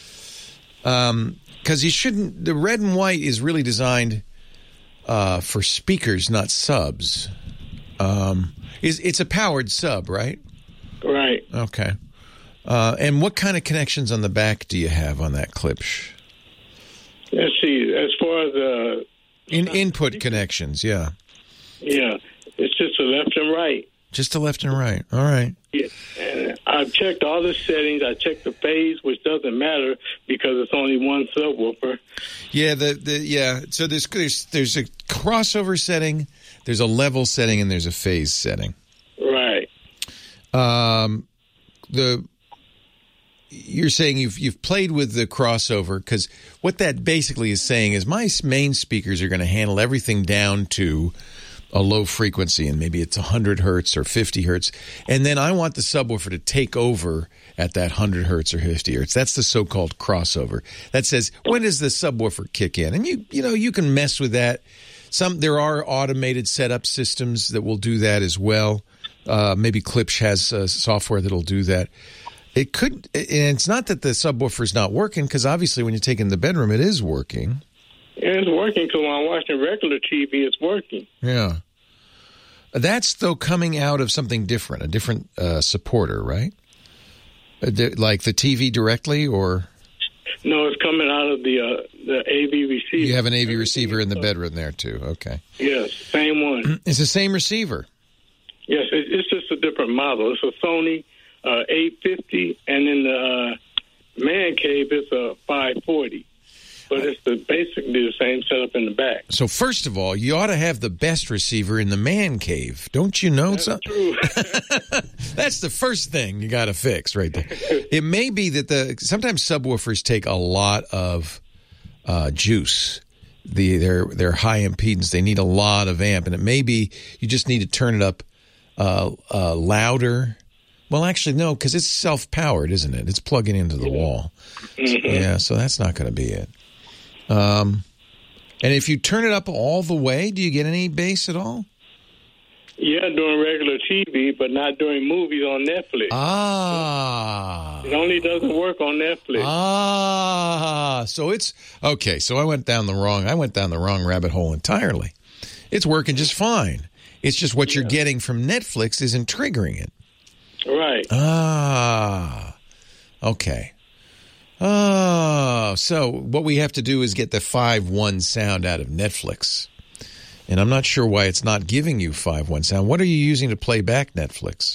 Um. Because you shouldn't. The red and white is really designed uh, for speakers, not subs. Um, is it's a powered sub, right? Right. Okay. Uh, and what kind of connections on the back do you have on that Klipsch? Let's see. As far as uh, in input connections, yeah. Yeah, it's just a left and right. Just a left and right. All right. Yeah, and I've checked all the settings. I checked the phase, which doesn't matter because it's only one subwoofer. Yeah, the the yeah. So there's there's there's a crossover setting, there's a level setting, and there's a phase setting. Right. Um, the you're saying you've you've played with the crossover, because what that basically is saying is my main speakers are going to handle everything down to a low frequency, and maybe it's one hundred hertz or fifty hertz, and then I want the subwoofer to take over at that one hundred hertz or fifty hertz. That's the so-called crossover. That says, when does the subwoofer kick in? And you you know, you can mess with that. Some There are automated setup systems that will do that as well. Uh, maybe Klipsch has uh, software that'll do that. It could, and it's not that the subwoofer is not working, because obviously when you take it in the bedroom, it is working. Yeah, it's working, because when I'm watching regular T V, it's working. Yeah. That's, though, coming out of something different, a different uh, supporter, right? Uh, like the T V directly, or? No, it's coming out of the uh, the A V receiver. You have an A V receiver in the bedroom there, too. Okay. Yes, same one. It's the same receiver. Yes, it, it's just a different model. It's a Sony uh, eight fifty, and in the uh, man cave, it's a five forty. But it's the, basically the same setup in the back. So first of all, you ought to have the best receiver in the man cave. Don't you know? That's so- true. That's the first thing you got to fix right there. It may be that the sometimes subwoofers take a lot of uh, juice. The they're they're high impedance. They need a lot of amp, and it may be you just need to turn it up uh, uh, louder. Well, actually, no, because it's self-powered, isn't it? It's plugging into the wall. Mm-hmm. Yeah, so that's not going to be it. Um, and if you turn it up all the way, do you get any bass at all? Yeah, during regular T V, but not during movies on Netflix. Ah. It only doesn't work on Netflix. Ah. So it's, okay, so I went down the wrong, I went down the wrong rabbit hole entirely. It's working just fine. It's just what yeah. you're getting from Netflix isn't triggering it. Right. Ah. Okay. Oh, so what we have to do is get the five one sound out of Netflix. And I'm not sure why it's not giving you five one sound. What are you using to play back Netflix?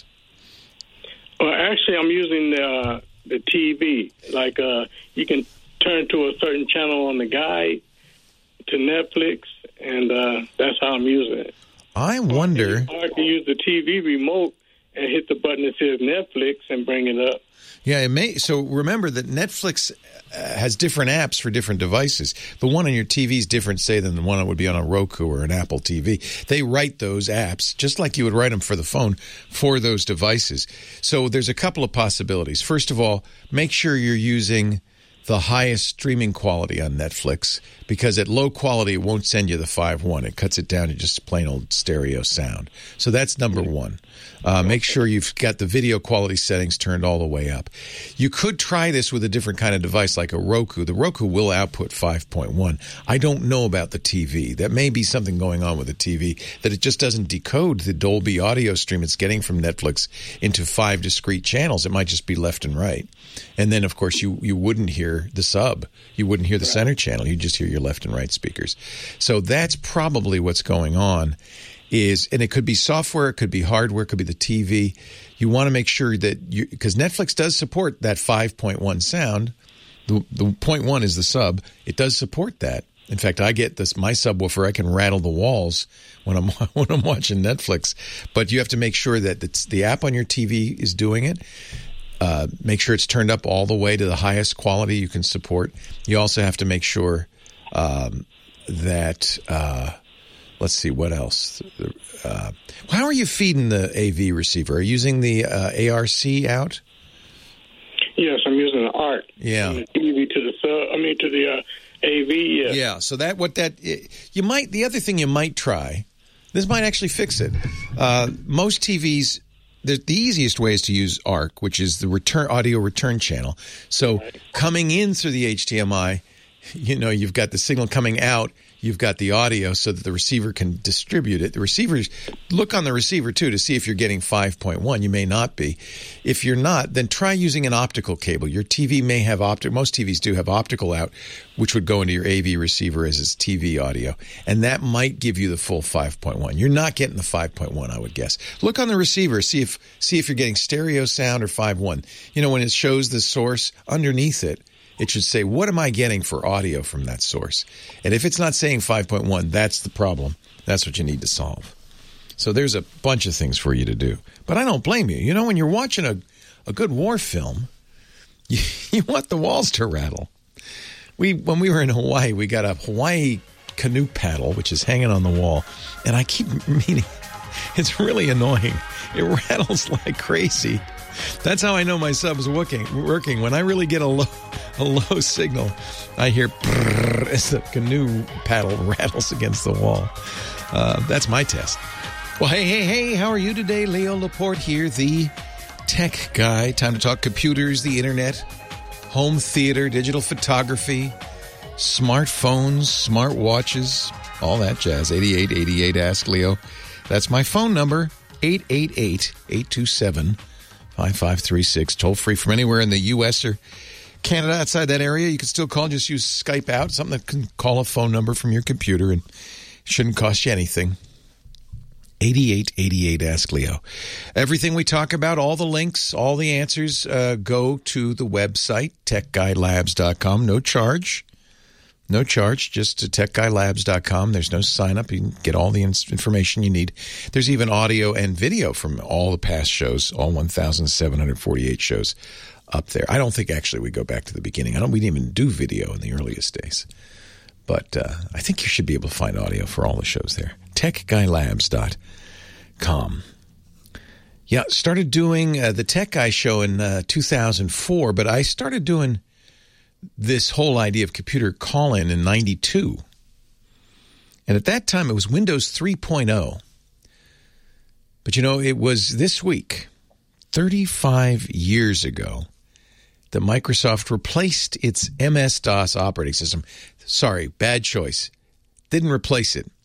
Well, actually, I'm using the, uh, the T V. Like, uh, you can turn to a certain channel on the guide to Netflix, and uh, that's how I'm using it. I wonder. Or I can use the T V remote and hit the button that says Netflix and bring it up. Yeah, it may. So remember that Netflix uh, has different apps for different devices. The one on your T V is different, say, than the one that would be on a Roku or an Apple T V. They write those apps just like you would write them for the phone for those devices. So there's a couple of possibilities. First of all, make sure you're using the highest streaming quality on Netflix, because at low quality it won't send you the five one. It cuts it down to just plain old stereo sound. So that's number one. Uh, make sure you've got the video quality settings turned all the way up. You could try this with a different kind of device like a Roku. The Roku will output five point one. I don't know about the T V. That may be something going on with the T V, that it just doesn't decode the Dolby audio stream it's getting from Netflix into five discrete channels. It might just be left and right. And then, of course, you, you wouldn't hear the sub. You wouldn't hear the center channel. You just hear your left and right speakers. So that's probably what's going on. Is, and it could be software, it could be hardware, it could be the T V. You want to make sure that you, because Netflix does support that five point one sound. The the point one is the sub. It does support that. In fact, I get this my subwoofer. I can rattle the walls when I'm when I'm watching Netflix. But you have to make sure that it's, the app on your T V is doing it. Uh, make sure it's turned up all the way to the highest quality you can support. You also have to make sure um, that. Uh, Let's see, what else? Uh, how are you feeding the A V receiver? Are you using the uh, A R C out? Yes, I'm using the A R C. Yeah. From the T V to the sub, I mean to the uh, A V. Yes. Yeah. So that what that you might. The other thing you might try. This might actually fix it. Uh, most T Vs. The, the easiest way is to use A R C, which is the return audio return channel. So right. Coming in through the H D M I, you know, you've got the signal coming out. You've got the audio so that the receiver can distribute it. The receivers, look on the receiver, too, to see if you're getting five point one. You may not be. If you're not, then try using an optical cable. Your T V may have optic. Most T Vs do have optical out, which would go into your A V receiver as its T V audio. And that might give you the full five point one. You're not getting the five point one, I would guess. Look on the receiver. See if see if you're getting stereo sound or five point one. You know, when it shows the source underneath it, it should say, what am I getting for audio from that source? And if it's not saying five point one, that's the problem. That's what you need to solve. So there's a bunch of things for you to do. But I don't blame you. You know, when you're watching a, a good war film, you, you want the walls to rattle. We When we were in Hawaii, we got a Hawaii canoe paddle, which is hanging on the wall. And I keep meaning, it's really annoying. It rattles like crazy. That's how I know my sub's working. Working when I really get a low, a low signal, I hear brrr as the canoe paddle rattles against the wall. Uh, that's my test. Well, hey, hey, hey! How are you today? Leo Laporte here, the tech guy. Time to talk computers, the internet, home theater, digital photography, smartphones, smartwatches, all that jazz. eighty-eight eighty-eight. Ask Leo. That's my phone number. eight eight eight, eight two seven, five five three six. Toll free from anywhere in the U S or Canada outside that area. You can still call. Just use Skype out, something that can call a phone number from your computer, and it shouldn't cost you anything. eighty-eight eighty-eight. Ask Leo. Everything we talk about, all the links, all the answers, uh, go to the website, tech guy labs dot com. No charge. No charge, just to tech guy labs dot com. There's no sign up. You can get all the information you need. There's even audio and video from all the past shows, all one thousand seven hundred forty-eight shows up there. I don't think actually we go back to the beginning. I don't. We didn't even do video in the earliest days. But uh, I think you should be able to find audio for all the shows there. tech guy labs dot com. Yeah, started doing uh, the Tech Guy show in uh, two thousand four, but I started doing this whole idea of computer call-in in ninety-two. And at that time, it was Windows three point oh. But, you know, it was this week, thirty-five years ago, that Microsoft replaced its M S-DOS operating system. Sorry, bad choice. Didn't replace it.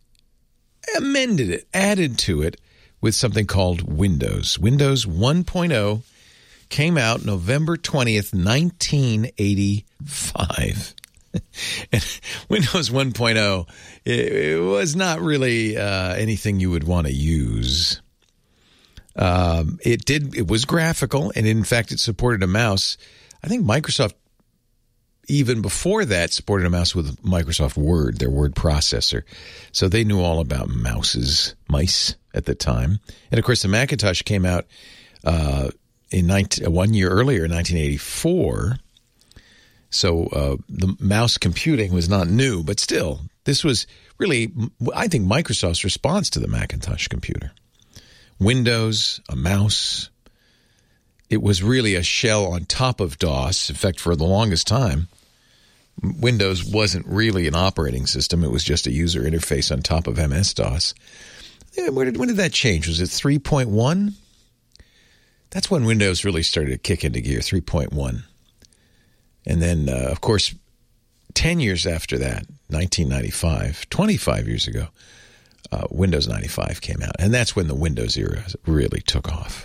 Amended it, added to it with something called Windows. Windows one point oh came out November twentieth, nineteen eighty-five. And Windows one point oh, it, it was not really uh, anything you would want to use. Um, it did. It was graphical, and in fact, it supported a mouse. I think Microsoft, even before that, supported a mouse with Microsoft Word, their word processor. So they knew all about mouses, mice at the time. And of course, the Macintosh came out uh, in nineteen, one year earlier, in nineteen eighty-four. So uh, the mouse computing was not new, but still, this was really, I think, Microsoft's response to the Macintosh computer. Windows, a mouse. It was really a shell on top of DOS. In fact, for the longest time, Windows wasn't really an operating system. It was just a user interface on top of M S-DOS. Yeah, where did, when did that change? Was it three point one? That's when Windows really started to kick into gear, three point one. And then, uh, of course, ten years after that, nineteen ninety-five, twenty-five years ago, uh, Windows ninety-five came out. And that's when the Windows era really took off.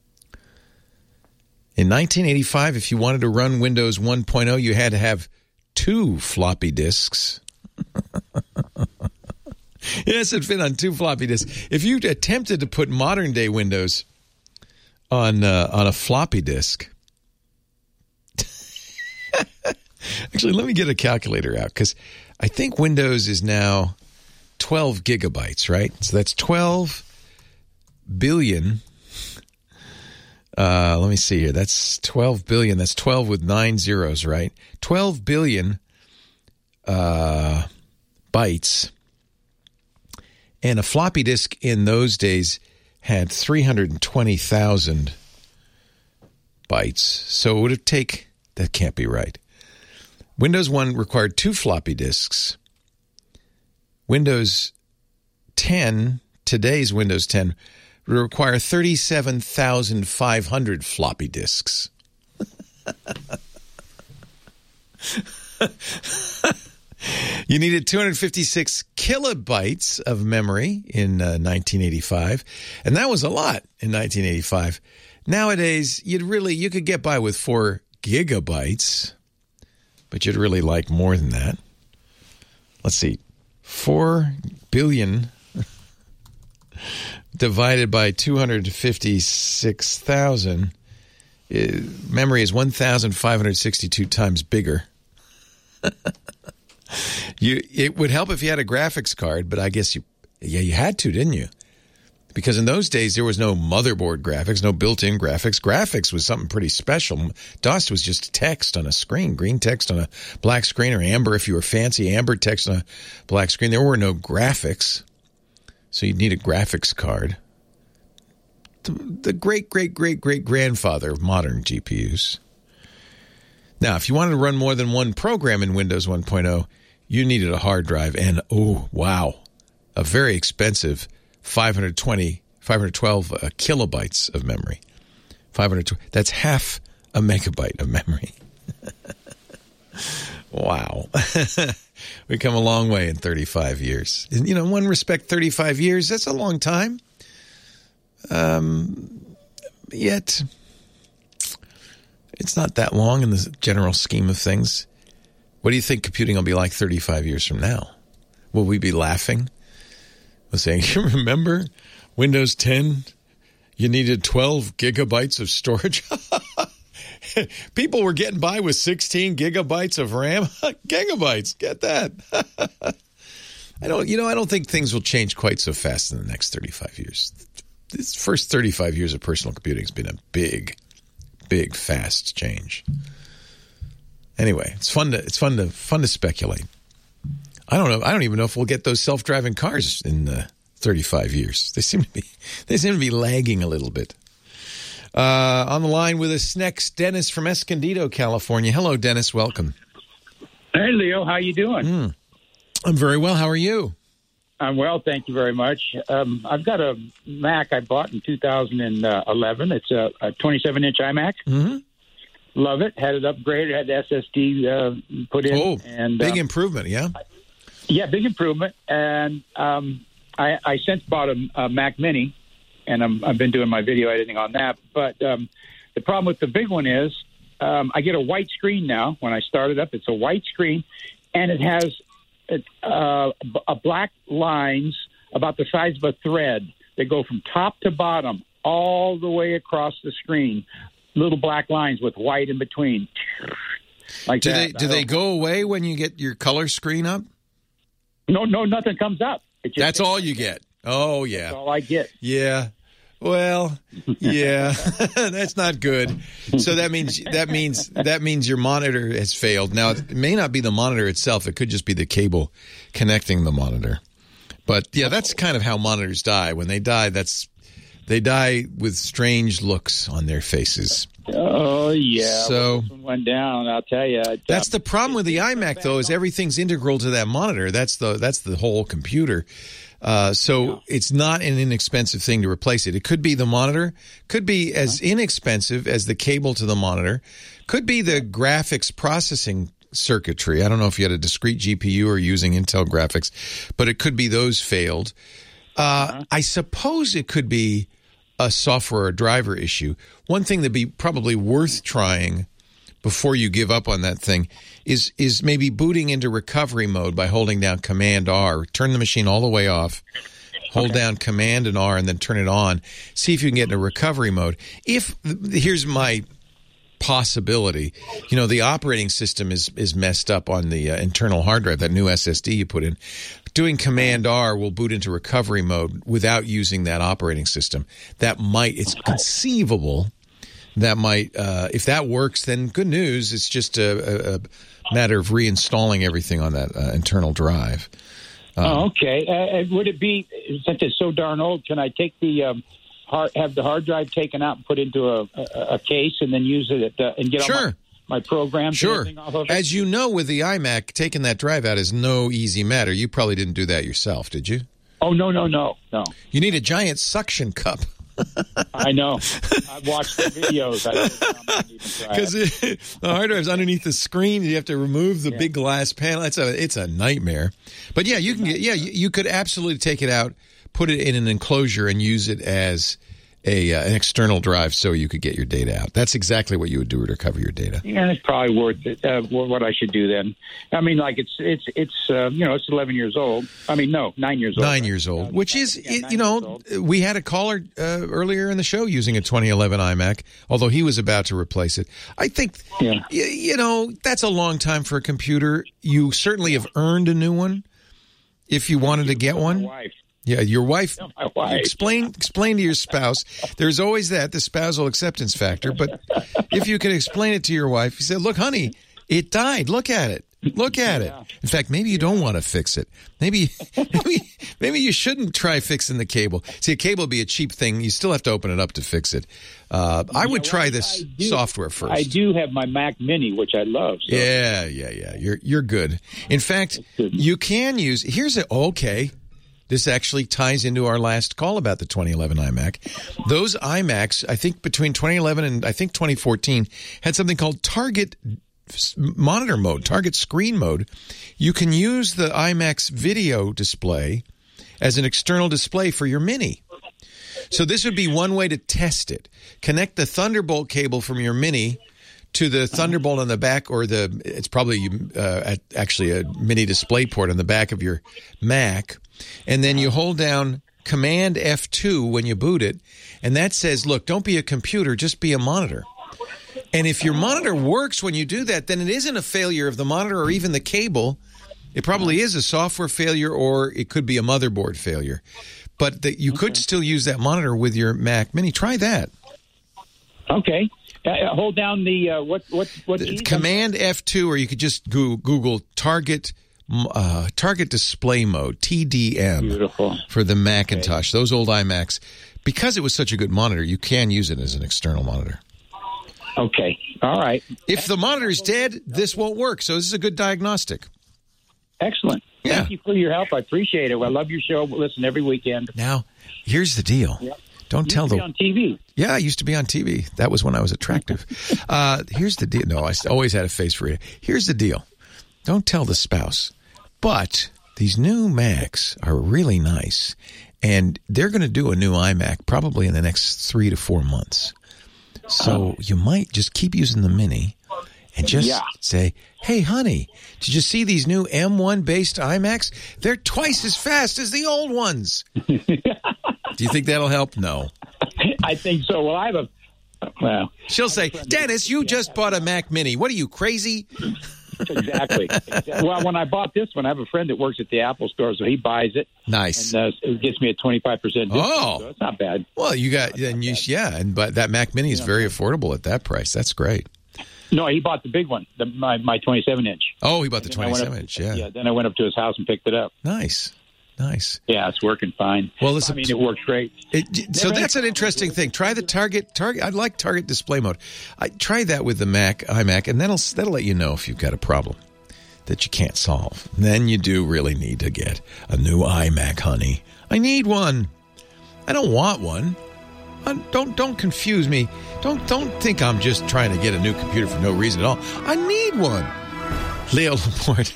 In nineteen eighty-five, if you wanted to run Windows one point oh, you had to have two floppy disks. Yes, it fit on two floppy disks. If you attempted to put modern-day Windows on uh, on a floppy disk, actually, let me get a calculator out, because I think Windows is now twelve gigabytes, right? So that's twelve billion. Uh, let me see here. That's twelve billion. That's twelve with nine zeros, right? twelve billion uh, bytes. And a floppy disk in those days had three hundred twenty thousand bytes. So it would have taken, that can't be right. Windows one required two floppy disks. Windows ten, today's Windows ten, would require thirty-seven thousand five hundred floppy disks. You needed two hundred fifty-six kilobytes of memory in uh, nineteen eighty-five, and that was a lot in nineteen eighty-five. Nowadays, you'd really you could get by with four gigabytes, but you'd really like more than that. Let's see, four billion divided by two hundred fifty-six thousand. Memory is one thousand five hundred sixty-two times bigger. You, it would help if you had a graphics card, but I guess you, yeah, you had to, didn't you? Because in those days, there was no motherboard graphics, no built-in graphics. Graphics was something pretty special. DOS was just text on a screen, green text on a black screen, or amber if you were fancy, amber text on a black screen. There were no graphics, so you'd need a graphics card. The, the great, great, great, great grandfather of modern G P Us. Now, if you wanted to run more than one program in Windows one point oh, you needed a hard drive and, oh, wow, a very expensive five hundred twenty, five hundred twelve uh, kilobytes of memory. five hundred twenty, that's half a megabyte of memory. Wow. We've come a long way in thirty-five years. And, you know, in one respect, thirty-five years, that's a long time. Um, yet, it's not that long in the general scheme of things. What do you think computing will be like thirty-five years from now? Will we be laughing? We're saying, you remember Windows ten? You needed twelve gigabytes of storage? People were getting by with sixteen gigabytes of RAM. Gigabytes, get that. I don't, you know, I don't think things will change quite so fast in the next thirty-five years. This first thirty-five years of personal computing has been a big, big, fast change. Anyway, it's fun to it's fun to fun to speculate. I don't know. I don't even know if we'll get those self-driving cars in uh, thirty-five years. They seem to be they seem to be lagging a little bit. Uh, on the line with us next, Dennis from Escondido, California. Hello, Dennis. Welcome. Hey, Leo. How you doing? Mm. I'm very well. How are you? I'm well, thank you very much. Um, I've got a Mac I bought in two thousand eleven. It's a, a twenty-seven inch iMac. Mm-hmm. Love it. Had it upgraded. Had the S S D uh, put in. Oh, and, big um, improvement, yeah? Yeah, big improvement. And um, I, I since bought a, a Mac Mini, and I'm, I've been doing my video editing on that. But um, the problem with the big one is um, I get a white screen now. When I start it up, it's a white screen. and it has uh, a black lines about the size of a thread that go from top to bottom all the way across the screen. Little black lines with white in between. Like do that. they do they go away when you get your color screen up? No, no, nothing comes up. It just That's all you get. Oh yeah, that's all I get. Yeah. Well, yeah, that's not good. So that means that means that means your monitor has failed. Now it may not be the monitor itself; it could just be the cable connecting the monitor. But yeah, that's kind of how monitors die. When they die, that's they die with strange looks on their faces. Oh yeah. So well, this one went down. I'll tell you. That's the problem with the iMac, though, is everything's integral to that monitor. That's the that's the whole computer. Uh, so yeah. It's not an inexpensive thing to replace it. It could be the monitor, could be as inexpensive as the cable to the monitor, could be the graphics processing circuitry. I don't know if you had a discrete G P U or using Intel graphics, but it could be those failed. Uh, uh-huh. I suppose it could be a software or driver issue. One thing that'd be probably worth trying before you give up on that thing is is maybe booting into recovery mode by holding down Command R. Turn the machine all the way off, hold okay. down Command and R, and then turn it on. See if you can get into recovery mode. If here's my possibility, you know, the operating system is is messed up on the uh, internal hard drive, that new S S D you put in. Doing Command R will boot into recovery mode without using that operating system. That might, it's conceivable that might, uh, if that works, then good news. It's just a, a, a matter of reinstalling everything on that uh, internal drive. Um, oh, okay. Uh, would it be, since it's so darn old, can I take the um, hard, have the hard drive taken out and put into a, a, a case and then use it at the, and get sure. all my, my programs sure. and everything off of it? As you know, with the iMac, taking that drive out is no easy matter. You probably didn't do that yourself, did you? Oh, no, no, no, no. You need a giant suction cup. I know. I've watched the videos. Because the hard drive's underneath the screen. You have to remove the yeah. big glass panel. It's a it's a nightmare. But yeah, you can get yeah you, you could absolutely take it out, put it in an enclosure, and use it as a uh, an external drive so you could get your data out. That's exactly what you would do to recover your data. Yeah, it's probably worth it. Uh, what I should do then? I mean, like it's it's it's uh, you know it's eleven years old. I mean, no, nine years old. Nine years old, uh, which is yeah, it, you know we had a caller uh, earlier in the show using a twenty eleven iMac, although he was about to replace it. I think yeah. y- you know that's a long time for a computer. You certainly have earned a new one if you wanted to get one. Wife. Yeah, your wife, no, my wife. Explain explain to your spouse. There's always that, the spousal acceptance factor. But if you could explain it to your wife, you said, look, honey, it died. Look at it. Look at yeah. it. In fact, maybe you don't want to fix it. Maybe maybe maybe you shouldn't try fixing the cable. See, a cable would be a cheap thing. You still have to open it up to fix it. Uh, I would yeah, try well, this do, software first. I do have my Mac Mini, which I love. So. Yeah, yeah, yeah. You're, you're good. In fact, you can use, here's a, okay. This actually ties into our last call about the twenty eleven iMac. Those iMacs, I think between twenty eleven and I think twenty fourteen, had something called target monitor mode, target screen mode. You can use the iMac's video display as an external display for your Mini. So this would be one way to test it. Connect the Thunderbolt cable from your Mini to the Thunderbolt on the back, or the it's probably uh, actually a Mini display port on the back of your Mac. And then you hold down Command F two when you boot it, and that says, look, don't be a computer, just be a monitor. And if your monitor works when you do that, then it isn't a failure of the monitor or even the cable. It probably is a software failure, or it could be a motherboard failure. But that you could still use that monitor with your Mac Mini. Try that. Okay. Uh, hold down the, uh, what, what, what? The, Command F two, or you could just go, Google target Uh, target display mode, T D M, Beautiful. For the Macintosh. Okay. Those old iMacs, because it was such a good monitor, you can use it as an external monitor. Okay. All right. If the monitor is dead, this won't work. So this is a good diagnostic. Excellent. Yeah. Thank you for your help. I appreciate it. I love your show. Listen every weekend. Now, here's the deal. Yep. Don't you tell used to the be on T V. Yeah, I used to be on T V. That was when I was attractive. uh, here's the deal. No, I always had a face for it. Here's the deal. Don't tell the spouse. But these new Macs are really nice, and they're going to do a new iMac probably in the next three to four months. So you might just keep using the Mini, and just Yeah. say, hey, honey, did you see these new M one based iMacs? They're twice as fast as the old ones. Do you think that'll help? No. I think so. Well, I have a, well. She'll say, Dennis, you just bought a Mac Mini. What are you, crazy? Exactly. Well, when I bought this one, I have a friend that works at the Apple store, so he buys it. Nice. And uh, it gets me a twenty-five percent discount, Oh. so it's not bad. Well, you got, and you, yeah, and but that Mac Mini is very affordable at that price. That's great. No, he bought the big one, the, my my twenty-seven inch. Oh, he bought the And then I went twenty-seven up- inch, yeah. Yeah, then I went up to his house and picked it up. Nice. Nice. Yeah, it's working fine. Well, listen, I mean, it works great. It, so that's an interesting thing. Try the Target. Target. I like Target display mode. I try that with the Mac iMac, and that'll that'll let you know if you've got a problem that you can't solve. Then you do really need to get a new iMac, honey. I need one. I don't want one. I, don't don't confuse me. Don't don't think I'm just trying to get a new computer for no reason at all. I need one. Leo Laporte.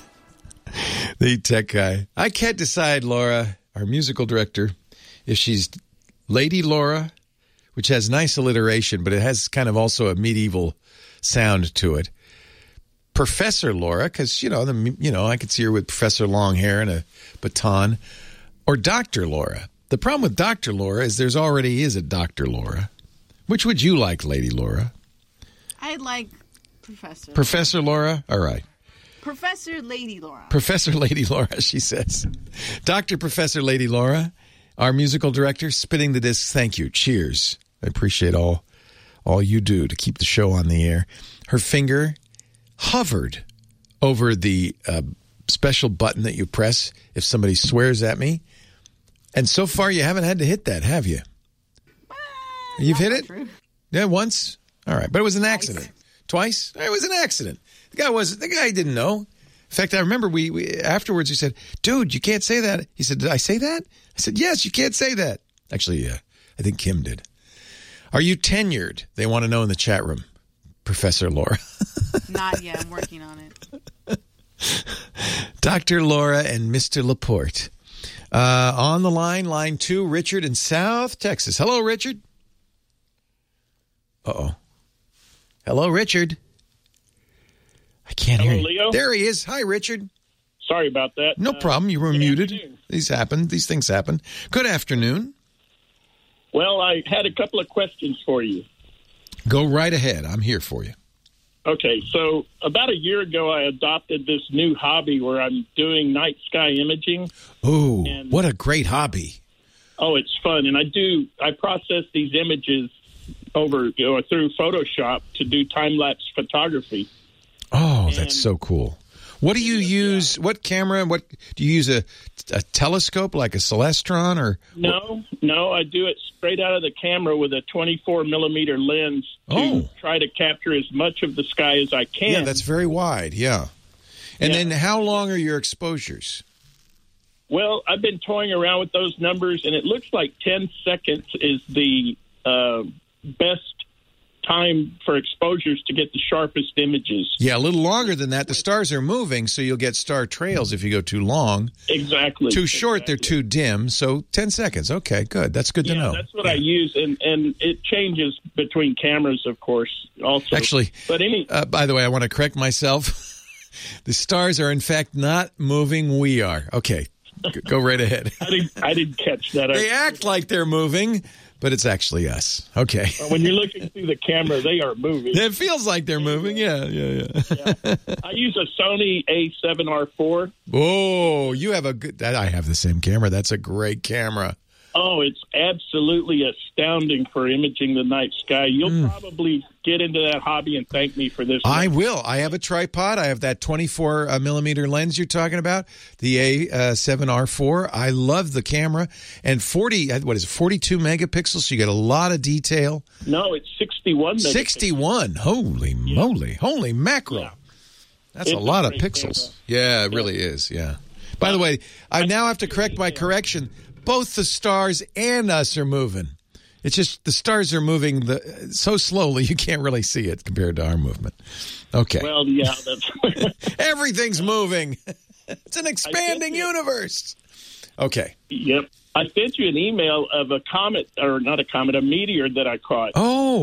The tech guy. I can't decide, Laura, our musical director, if she's Lady Laura, which has nice alliteration, but it has kind of also a medieval sound to it. Professor Laura, because, you know, the, you know, I could see her with Professor Long Hair and a baton. Or Doctor Laura. The problem with Doctor Laura is there's already is a Doctor Laura. Which would you like, Lady Laura? I'd like Professor. Professor Laura? All right. Professor Lady Laura. Professor Lady Laura, she says. Doctor Professor Lady Laura, our musical director, spinning the discs. Thank you. Cheers. I appreciate all all you do to keep the show on the air. Her finger hovered over the uh, special button that you press if somebody swears at me. And so far, you haven't had to hit that, have you? You've hit it? True. Yeah, once? All right. But it was an accident. Twice? It was an accident. The guy was the guy didn't know. In fact, I remember we, we afterwards he said, "Dude, you can't say that." He said, "Did I say that?" I said, "Yes, you can't say that." Actually, uh, I think Kim did. Are you tenured? They want to know in the chat room, Professor Laura. Not yet. I'm working on it. Doctor Laura and Mister Laporte. Uh, on the line, line two, Richard in South Texas. Hello, Richard. Uh-oh. Hello, Richard. I can't Hello, hear you. Leo? There he is. Hi, Richard. Sorry about that. No Uh, problem. You were good muted. afternoon. These happen. These things happen. Good afternoon. Well, I had a couple of questions for you. Go right ahead. I'm here for you. Okay, so about a year ago, I adopted this new hobby where I'm doing night sky imaging. Oh, And- what a great hobby. Oh, it's fun, and I do. I process these images over you know, through Photoshop to do time lapse photography. Oh, that's so cool. What do you use? What camera? What do you use? A, a telescope like a Celestron or? No, no, I do it straight out of the camera with a twenty-four millimeter lens to Oh. try to capture as much of the sky as I can. Yeah, that's very wide. Yeah. And then how long are your exposures? Well, I've been toying around with those numbers, and it looks like ten seconds is the uh, best time for exposures to get the sharpest images. Yeah, a little longer than that. The stars are moving, so you'll get star trails if you go too long. Exactly. Too short, they're too dim. So ten seconds. Okay, good. That's good to Yeah, know. that's what I use, and, and it changes between cameras, of course, also. Actually, but any uh, by the way, I want to correct myself. The stars are, in fact, not moving. We are. Okay, G- go right ahead. I didn't, I didn't catch that. They act like they're moving, but it's actually us. Okay. When you're looking through the camera, they are moving. It feels like they're moving. Yeah, yeah, yeah. I use a Sony A seven R four. Oh, you have a good. I have the same camera. That's a great camera. Oh, it's absolutely astounding for imaging the night sky. You'll Mm. probably get into that hobby and thank me for this. I will. I have a tripod. I have that twenty-four uh, millimeter lens you're talking about, the A seven R four. I love the camera. And forty, what is it, forty-two megapixels, so you get a lot of detail. No, it's sixty-one. megapixels. sixty-one. Holy moly. Holy mackerel. That's It's a lot a of great pixels. Yeah, it really is. Yeah. By the way, I now have to correct my correction. Both the stars and us are moving. It's just the stars are moving the, so slowly you can't really see it compared to our movement. Okay. Well, yeah, that's Everything's moving. It's an expanding universe. Okay. Yep. I sent you an email of a comet, or not a comet, a meteor that I caught. Oh.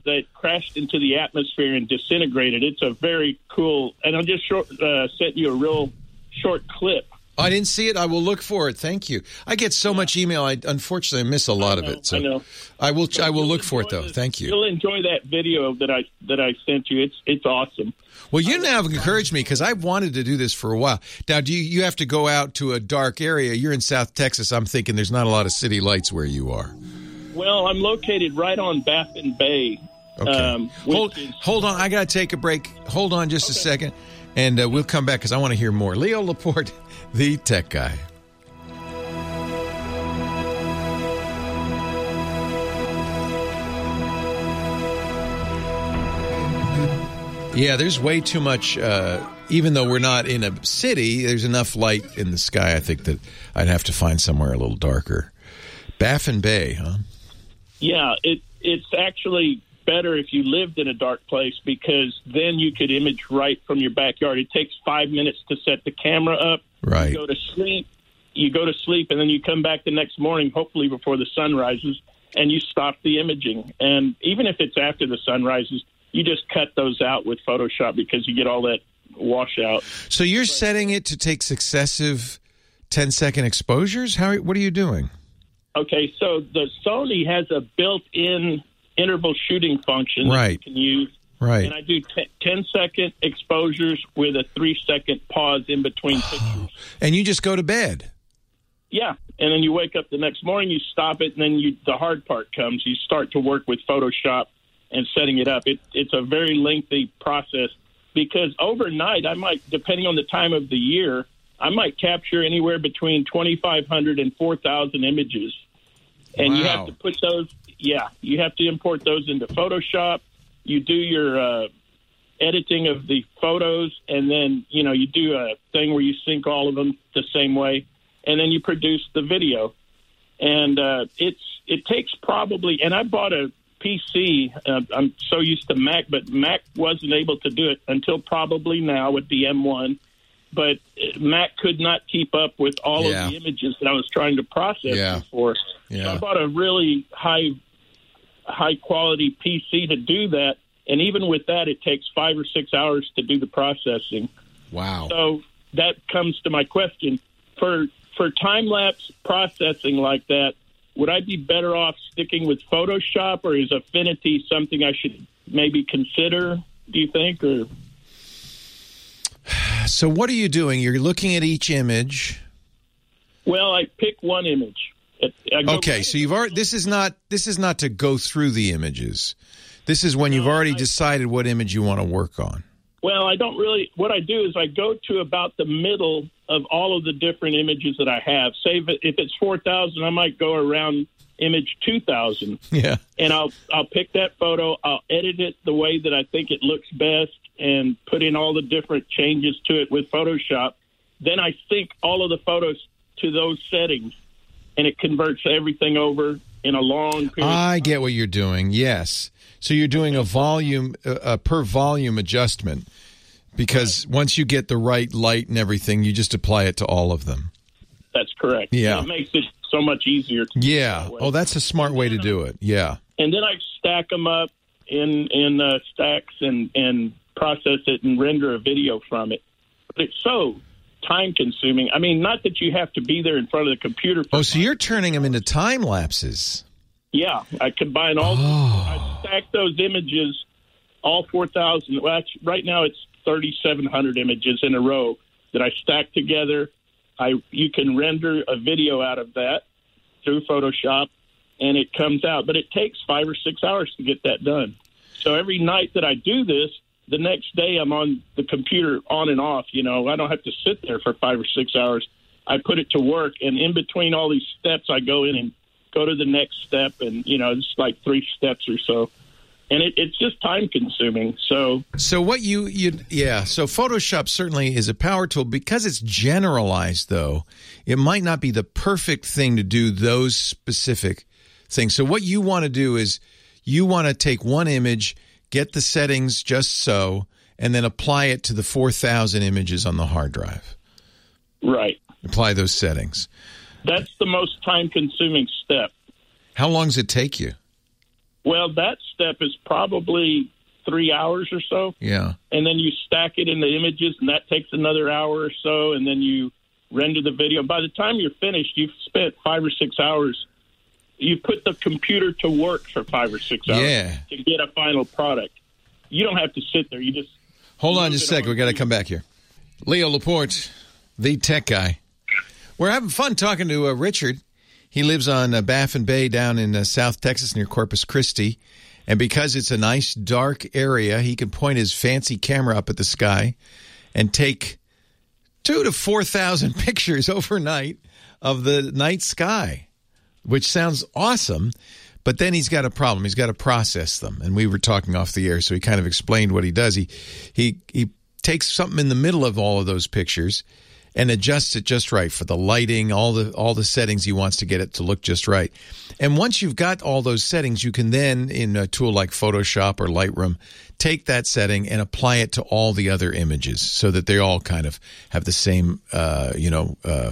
that crashed into the atmosphere and disintegrated. It's a very cool, and I'll just short, uh, sent you a real short clip. I didn't see it. I will look for it. Thank you. I get so much email. I unfortunately I miss a lot I know, of it. So I know. I will. I will look for it enjoy though. this- Thank you. You'll enjoy that video that I that I sent you. It's it's awesome. Well, you now have encouraged me because I've wanted to do this for a while. Now, do you, you have to go out to a dark area? You're in South Texas. I'm thinking there's not a lot of city lights where you are. Well, I'm located right on Baffin Bay. Okay. Um, which hold, is, hold on. I got to take a break. Hold on just a second, and uh, we'll come back because I want to hear more. Leo Laporte, the tech guy. Yeah, there's way too much, uh, even though we're not in a city, there's enough light in the sky, I think, that I'd have to find somewhere a little darker. Baffin Bay, huh? yeah, it it's actually better if you lived in a dark place because then you could image right from your backyard. It takes five minutes to set the camera up. Right. You go to sleep, you go to sleep, and then you come back the next morning, hopefully before the sun rises, and you stop the imaging. And even if it's after the sun rises, you just cut those out with Photoshop because you get all that washout. So you're setting it to take successive ten-second exposures? How? What are you doing? Okay, so the Sony has a built-in interval shooting function that Right. you can use. Right. And I do t- ten-second exposures with a three-second pause in between pictures. And you just go to bed? Yeah, and then you wake up the next morning, you stop it, and then you, the hard part comes. You start to work with Photoshop and setting it up. It, it's a very lengthy process because overnight I might, depending on the time of the year, I might capture anywhere between twenty-five hundred and four thousand images. And you have Wow. to put those, yeah, you have to import those into Photoshop. You do your uh, editing of the photos, and then, you know, you do a thing where you sync all of them the same way, and then you produce the video. And uh, it's it takes probably, and I bought a P C. Uh, I'm so used to Mac, but Mac wasn't able to do it until probably now with the M one. But Mac could not keep up with all Yeah. of the images that I was trying to process Yeah. before. Yeah. So I bought a really high high quality P C to do that, and even with that, it takes five or six hours to do the processing. Wow. So that comes to my question: for for time lapse processing like that, would I be better off sticking with Photoshop, or is Affinity something I should maybe consider? Do you think? Or So what are you doing? You're looking at each image. well, I pick one image. I go Okay, so you've already. This is not. This is not to go through the images. This is when you've already decided what image you want to work on. Well, I don't really. What I do is I go to about the middle of all of the different images that I have. Say if, it, if it's four thousand, I might go around image two thousand. Yeah. And I'll I'll pick that photo. I'll edit it the way that I think it looks best, and put in all the different changes to it with Photoshop. Then I sync all of the photos to those settings, and it converts everything over in a long period. I get what you're doing. Yes. So you're doing a volume, uh, a per volume adjustment, because once you get the right light and everything, you just apply it to all of them. That's correct. Yeah. And it makes it so much easier. To Yeah. Oh, that's a smart way to do it. Yeah. And then I stack them up in in uh, stacks and and process it and render a video from it. But it's so time consuming. I mean, not that you have to be there in front of the computer. For Oh, so you're turning them into time lapses. Yeah, I combine all. Oh. I stack those images, all four thousand. Well, actually, right now it's thirty-seven hundred images in a row that I stack together. I you can render a video out of that through Photoshop, and it comes out. But it takes five or six hours to get that done. So every night that I do this, the next day I'm on the computer on and off. You know, I don't have to sit there for five or six hours. I put it to work, and in between all these steps, I go in and go to the next step, and you know, it's like three steps or so, and it, it's just time consuming. So, So what you you yeah. So Photoshop certainly is a power tool because it's generalized. Though it might not be the perfect thing to do those specific things. So what you want to do is you want to take one image, get the settings just so, and then apply it to the four thousand images on the hard drive. right, Apply those settings. that's the most time consuming step. How long does it take you? Well, that step is probably three hours or so. Yeah. And then you stack it in the images, and that takes another hour or so, and then you render the video. By the time you're finished, you've spent five or six hours. You put the computer to work for five or six hours Yeah. to get a final product. You don't have to sit there. You just Hold on just a second. We got to come back here. Leo Laporte, the tech guy. We're having fun talking to uh, Richard. He lives on uh, Baffin Bay down in uh, South Texas near Corpus Christi. And because it's a nice, dark area, he can point his fancy camera up at the sky and take two to four thousand pictures overnight of the night sky, which sounds awesome. But then he's got a problem. He's got to process them. And we were talking off the air, so he kind of explained what he does. He he he takes something in the middle of all of those pictures and adjusts it just right for the lighting, all the all the settings he wants to get it to look just right. And once you've got all those settings, you can then, in a tool like Photoshop or Lightroom, take that setting and apply it to all the other images so that they all kind of have the same, uh, you know, uh,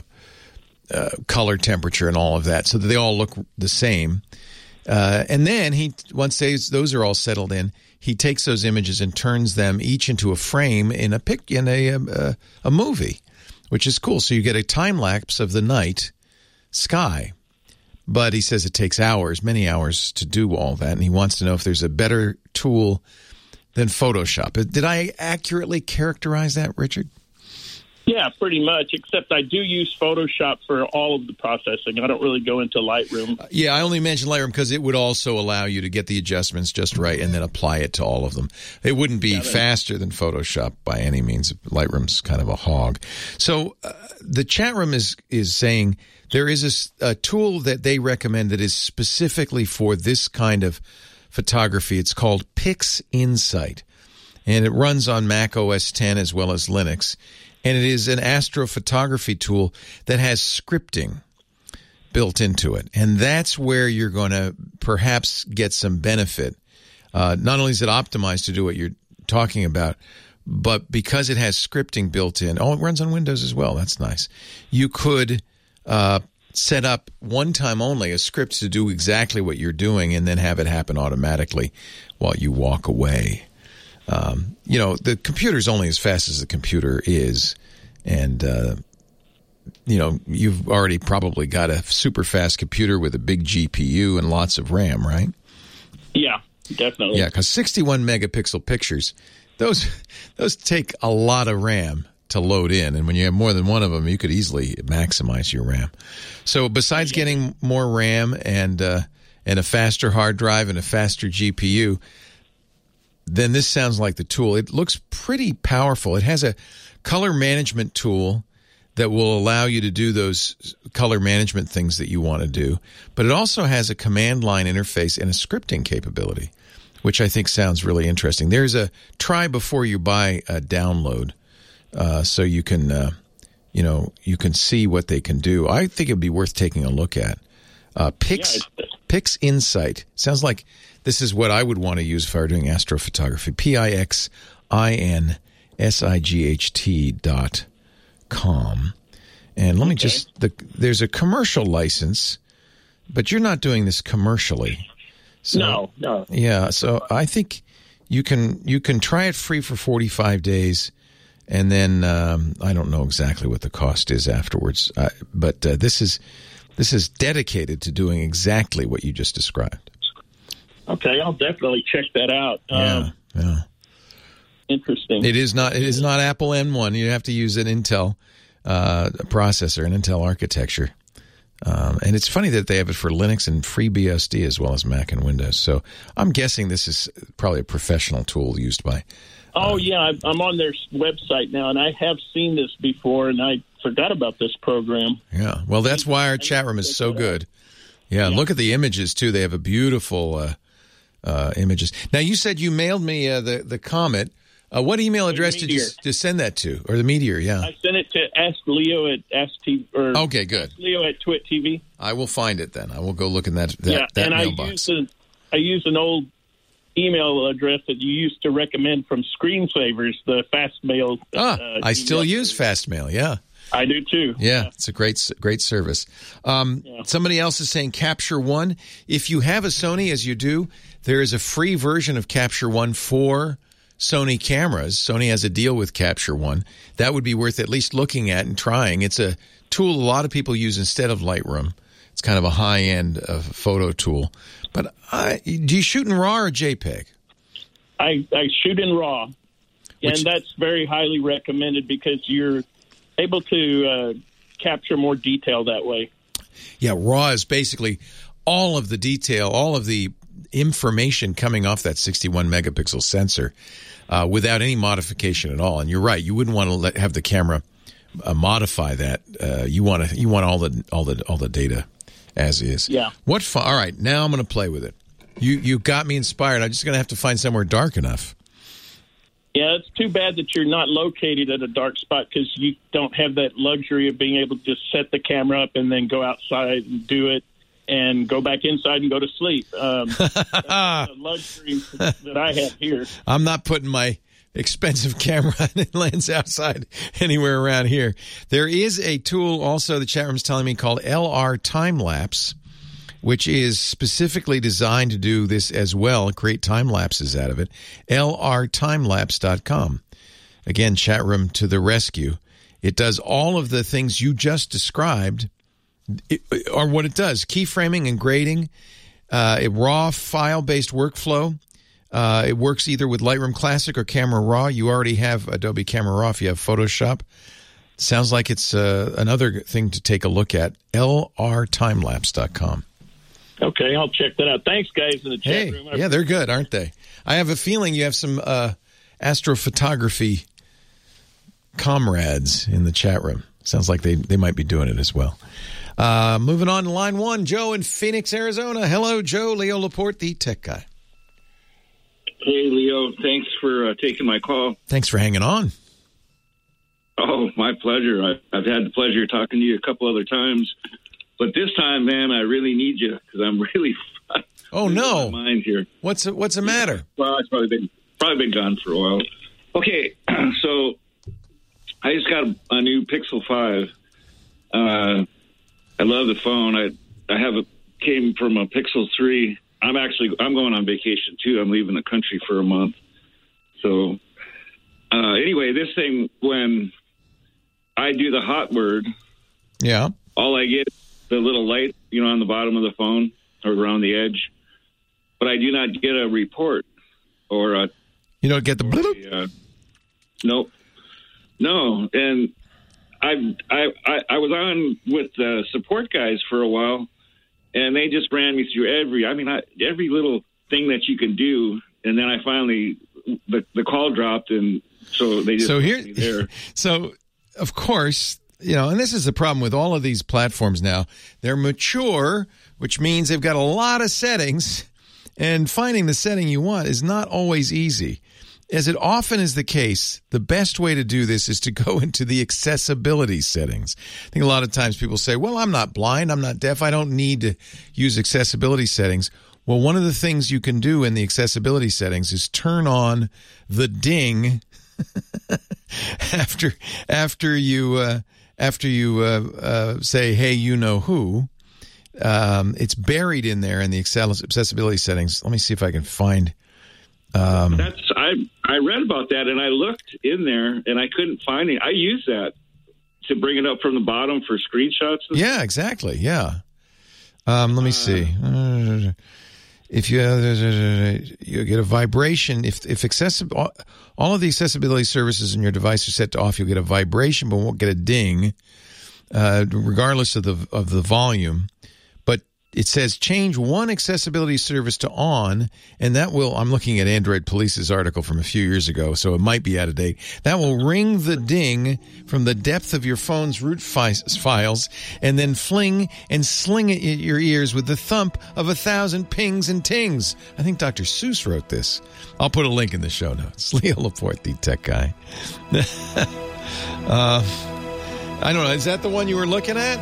uh, color, temperature, and all of that, so that they all look the same. Uh, and then he, once they, those are all settled in, he takes those images and turns them each into a frame in a pic in a a, a movie, which is cool. So you get a time lapse of the night sky. But he says it takes hours, many hours, to do all that, and he wants to know if there's a better tool than Photoshop. Did I accurately characterize that, Richard? Yeah, pretty much, except I do use Photoshop for all of the processing. I don't really go into Lightroom. Uh, yeah, I only mentioned Lightroom because it would also allow you to get the adjustments just right and then apply it to all of them. It wouldn't be faster than Photoshop by any means. Lightroom's kind of a hog. So uh, the chat room is, is saying there is a, a tool that they recommend that is specifically for this kind of photography. It's called PixInsight, and it runs on Mac O S ten as well as Linux. And it is an astrophotography tool that has scripting built into it. And that's where you're going to perhaps get some benefit. Uh, not only is it optimized to do what you're talking about, but because it has scripting built in, oh, it runs on Windows as well. That's nice. You could uh, set up one time only a script to do exactly what you're doing and then have it happen automatically while you walk away. Um, you know, the computer's only as fast as the computer is, and, uh, you know, you've already probably got a super fast computer with a big G P U and lots of RAM, right? Yeah, definitely. Yeah, because sixty-one megapixel pictures, those those take a lot of RAM to load in, and when you have more than one of them, you could easily maximize your RAM. So besides getting more RAM and uh, and a faster hard drive and a faster G P U, then this sounds like the tool. It looks pretty powerful. It has a color management tool that will allow you to do those color management things that you want to do. But it also has a command line interface and a scripting capability, which I think sounds really interesting. There's a try before you buy a download, uh, so you can, uh, you know, you can see what they can do. I think it'd be worth taking a look at. Uh, Pix, yeah, PixInsight. Sounds like this is what I would want to use if I were doing astrophotography. P I X I N S I G H T dot com. And let me okay. just, the, there's a commercial license, but you're not doing this commercially. So, no, no. Yeah, so I think you can you can try it free for forty-five days, and then um, I don't know exactly what the cost is afterwards. Uh, but uh, this is this is dedicated to doing exactly what you just described. Okay, I'll definitely check that out. Yeah, um, yeah. Interesting. It is not. It is not Apple M one. You have to use an Intel uh, processor, an Intel architecture. Um, and it's funny that they have it for Linux and FreeBSD as well as Mac and Windows. So I'm guessing this is probably a professional tool used by. Oh, uh, yeah. I'm on their website now, and I have seen this before, and I forgot about this program. Yeah. Well, that's why our chat room is so good. Yeah. yeah. Look at the images, too. They have a beautiful uh, uh, images. Now, you said you mailed me uh, the, the Comet. Uh, what email address did you just send that to? Or the Meteor, yeah. I sent it to Ask Leo at Ask T V. Or okay, good. Ask Leo at Twit T V. I will find it then. I will go look in that, that, yeah, that and mailbox. I used, a, I used an old email address that you used to recommend from Screensavers, the Fastmail. Ah, uh, I still email. use Fastmail, yeah. I do too. Yeah, it's a great, great service. Um, yeah. Somebody else is saying Capture One. If you have a Sony, as you do, there is a free version of Capture One for Sony cameras. Sony has a deal with Capture One. That would be worth at least looking at and trying. It's a tool a lot of people use instead of Lightroom. It's kind of a high-end uh, photo tool. But I, do you shoot in RAW or JPEG? I, I shoot in RAW, Which, and that's very highly recommended because you're able to uh, capture more detail that way. Yeah, RAW is basically all of the detail, all of the information coming off that sixty-one megapixel sensor uh, without any modification at all. And you're right, you wouldn't want to let, have the camera uh, modify that. Uh, you want to you want all the all the all the data as is. Yeah. What? Fu- all right, now I'm going to play with it. You you got me inspired. I'm just going to have to find somewhere dark enough. Yeah, it's too bad that you're not located at a dark spot because you don't have that luxury of being able to just set the camera up and then go outside and do it and go back inside and go to sleep. Um, that's the luxury that I have here. I'm not putting my expensive camera and lens outside anywhere around here. There is a tool also, the chat room's telling me, called L R Time Lapse, which is specifically designed to do this as well, create time lapses out of it. L R timelapse dot com. Again, chat room to the rescue. It does all of the things you just described, it, or what it does, keyframing and grading, uh, a raw file-based workflow. Uh, it works either with Lightroom Classic or Camera Raw. You already have Adobe Camera Raw if you have Photoshop. Sounds like it's uh, another thing to take a look at. L R timelapse dot com. Okay, I'll check that out. Thanks, guys, in the chat Hey, room. yeah, they're good, aren't they? I have a feeling you have some uh, astrophotography comrades in the chat room. Sounds like they, they might be doing it as well. Uh, moving on to line one, Joe in Phoenix, Arizona. Hello, Joe. Leo Laporte, the tech guy. Hey, Leo. Thanks for uh, taking my call. Thanks for hanging on. Oh, my pleasure. I, I've had the pleasure of talking to you a couple other times. But this time, man, I really need you because I'm really oh no my mind here. What's what's the matter? Well, it's probably been probably been gone for a while. Okay, so I just got a, a new Pixel five. Uh, I love the phone. I I have a came from a Pixel three. I'm actually I'm going on vacation too. I'm leaving the country for a month. So uh, anyway, this thing when I do the hot word, yeah, all I get. The little light, you know, on the bottom of the phone or around the edge, but I do not get a report or a. You don't get the bloop. Uh, nope, no, and I, I I I was on with the support guys for a while, and they just ran me through every. I mean, I, every little thing that you can do, and then I finally the the call dropped, and so they just so here put me there. So of course. You know, and this is the problem with all of these platforms now. They're mature, which means they've got a lot of settings, and finding the setting you want is not always easy. As it often is the case, the best way to do this is to go into the accessibility settings. I think a lot of times people say, well, I'm not blind, I'm not deaf, I don't need to use accessibility settings. Well, one of the things you can do in the accessibility settings is turn on the ding after after you... Uh, After you uh, uh, say, hey, you know who, um, it's buried in there in the accessibility settings. Let me see if I can find. Um, That's I I read about that, and I looked in there, and I couldn't find it. I use that to bring it up from the bottom for screenshots. Yeah, exactly. Yeah. Um, let me uh, see. Uh, if you uh, you get a vibration, if if accessible, all of the accessibility services in your device are set to off, you'll get a vibration, but won't get a ding, uh, regardless of the of the volume. But it says change one accessibility service to on, and that will. I'm looking at Android Police's article from a few years ago, so it might be out of date. That will ring the ding from the depth of your phone's root fi- files, and then fling and sling it in your ears with the thump of a thousand pings and tings. I think Doctor Seuss wrote this. I'll put a link in the show notes. Leo Laporte, the tech guy. uh, I don't know. Is that the one you were looking at?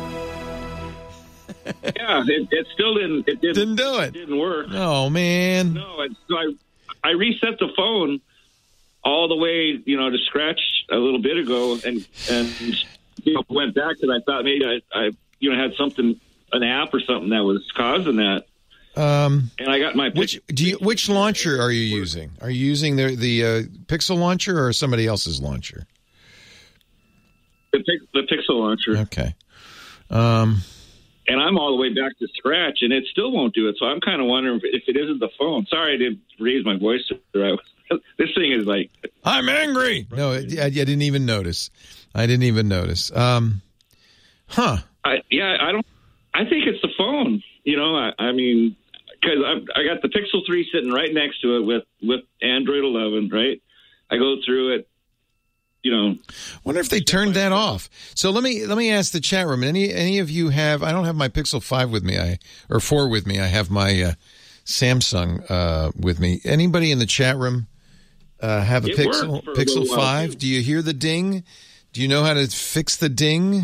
Yeah, it, it still didn't. It didn't, didn't do it. it. Didn't work. Oh man. No, it, so I I reset the phone all the way, you know, to scratch a little bit ago, and and you know, went back because I thought maybe I, I you know had something, an app or something that was causing that, Um, and I got my which do you, which launcher are you using? Are you using the the uh, Pixel launcher or somebody else's launcher? The, the Pixel launcher. Okay. Um, and I'm all the way back to scratch, and it still won't do it. So I'm kind of wondering if it isn't the phone. Sorry, I didn't raise my voice. This thing is like, I'm angry. No, I, I didn't even notice. I didn't even notice. Um, huh? I, yeah, I don't. I think it's the phone. You know, I, I mean, because I got the Pixel three sitting right next to it with with Android eleven. Right, I go through it. You know, wonder if they turned that off. So let me let me ask the chat room. Any any of you have? I don't have my Pixel five with me. I or four with me. I have my uh, Samsung uh, with me. Anybody in the chat room uh, have a It Pixel worked for a Pixel little while, five? too. Do you hear the ding? Do you know how to fix the ding?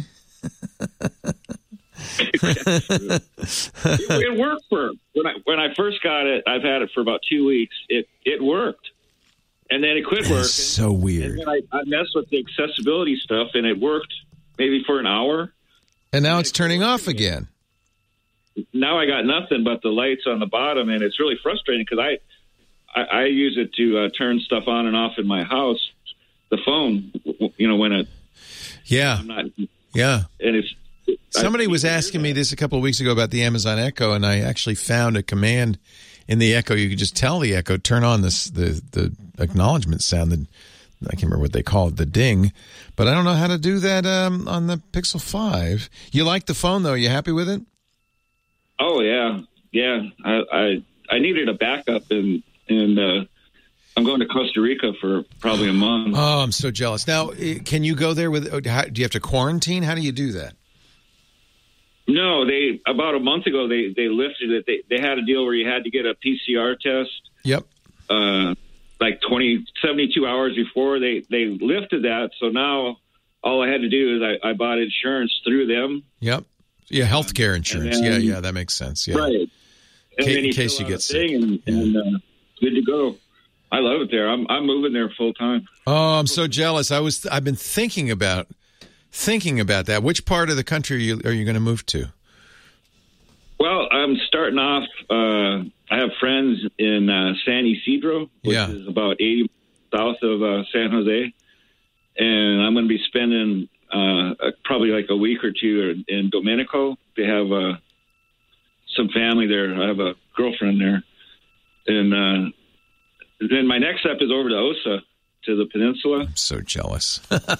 it, it worked for when I when I first got it. I've had it for about two weeks. It it worked, and then it quit That working. is so weird. And then I, I messed with the accessibility stuff, and it worked maybe for an hour. And now it's turning off again. Now I got nothing but the lights on the bottom, and it's really frustrating because I, I I use it to uh, turn stuff on and off in my house. The phone, you know, when it Yeah, I'm not, yeah. and it's. Somebody was asking me this a couple of weeks ago about the Amazon Echo, and I actually found a command in the Echo. You could just tell the Echo, turn on this the the acknowledgement sound. That I can't remember what they call it, the ding. But I don't know how to do that um, on the Pixel five. You like the phone, though? Are you happy with it? Oh yeah, yeah. I I, I needed a backup, and and uh, I'm going to Costa Rica for probably a month. Oh, I'm so jealous. Now, eh, can you go there with? How, do you have to quarantine? How do you do that? No, they about a month ago they, they lifted it. They they had a deal where you had to get a P C R test. Yep. Uh, like twenty, seventy-two hours before they, they lifted that. So now all I had to do is I, I bought insurance through them. Yep. Yeah, healthcare insurance. then- yeah, yeah, that makes sense. Yeah. Right. And Ca- then in case fill you out get a sick. thing And, and uh, good to go. I love it there. I'm I'm moving there full time. Oh, I'm so jealous. I was. I've been thinking about thinking about that. Which part of the country are you, are you going to move to? Well, I'm starting off. Uh, I have friends in uh, San Isidro, which Yeah. is about eighty south of uh, San Jose, and I'm going to be spending uh, uh, probably like a week or two in Domenico. They have uh, some family there. I have a girlfriend there, and uh, then my next step is over to Osa, to the peninsula. I'm so jealous.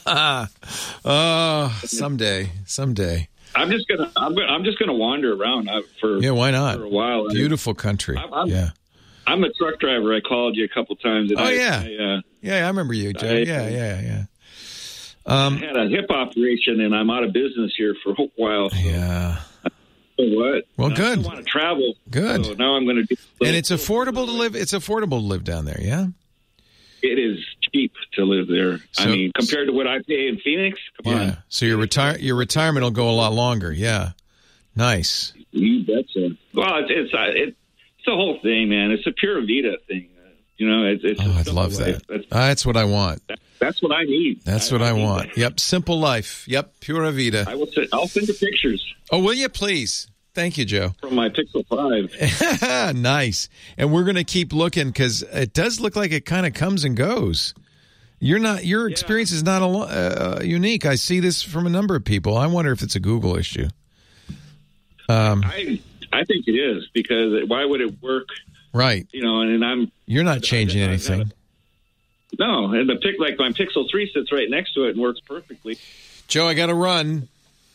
Oh, someday, someday. I'm just gonna. I'm, gonna, I'm just gonna wander around uh, for Yeah, why not? for a while. Beautiful country. I'm, I'm, yeah. I'm a truck driver. I called you a couple times. And Oh I, yeah. I, uh, Yeah, I remember you, Joe. I- Yeah, yeah, yeah. Um, I had a hip operation, and I'm out of business here for a while. So yeah. so what? Well, I good. still want to travel. Good. So now I'm going to do. And it's affordable to live. It's affordable to live down there. Yeah. It is cheap to live there. I So- mean, compared to what I pay in Phoenix. Come Yeah. on. So your retire your retirement will go a lot longer. Yeah. Nice. You betcha. Well, it's it's, uh, it, it's the whole thing, man. It's a Pura Vida thing. Uh, You know, it's. it's Oh, a I'd simple love life. that. That's, That's what I want. that, that's what I need. That's what I need want. that. Yep. Simple life. Yep. Pura vida. I will. Send, I'll send you pictures Oh, will you please? Thank you, Joe. from my Pixel five. Nice. And we're going to keep looking because it does look like it kind of comes and goes. You're not. Your experience is not a, lo- uh, unique. I see this from a number of people. I wonder if it's a Google issue. Um, I I think it is because why would it work? right. You know, and I'm You're not changing I- I- anything. no, and the pic like my Pixel three sits right next to it and works perfectly. Joe, I got to run.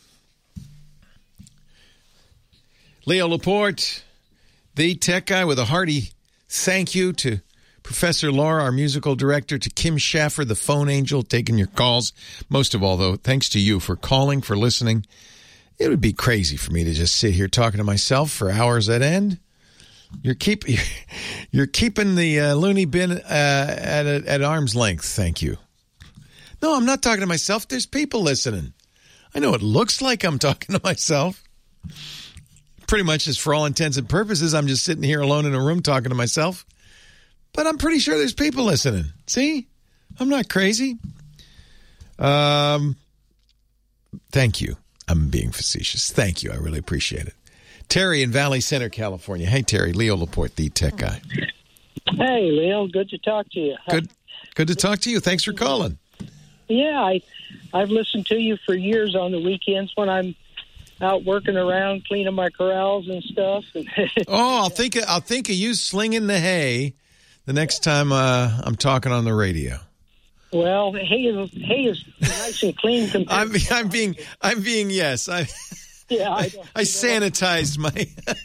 Leo Laporte, the tech guy, with a hearty thank you to Professor Laura, our musical director, to Kim Schaffer, the phone angel, taking your calls. Most of all, though, thanks to you for calling, for listening. It would be crazy for me to just sit here talking to myself for hours at end. You're keep you're keeping the uh, loony bin uh, at a, at arm's length. Thank you. No, I'm not talking to myself. There's people listening. I know it looks like I'm talking to myself. Pretty much, just for all intents and purposes, I'm just sitting here alone in a room talking to myself. But I'm pretty sure there's people listening. See? I'm not crazy. Um, thank you. I'm being facetious. Thank you. I really appreciate it. Terry in Valley Center, California. Hey, Terry. Leo Laporte, the tech guy. Hey, Leo. Good to talk to you. Good Good to talk to you. Thanks for calling. Yeah, I, I've listened to you for years on the weekends when I'm out working around, cleaning my corrals and stuff. Oh, I'll think, I'll think of you slinging the hay the next time uh, I'm talking on the radio. Well, hay is, hay is nice and clean. I'm, I'm being, I'm being, yes. I, yeah, I, I, I sanitized my,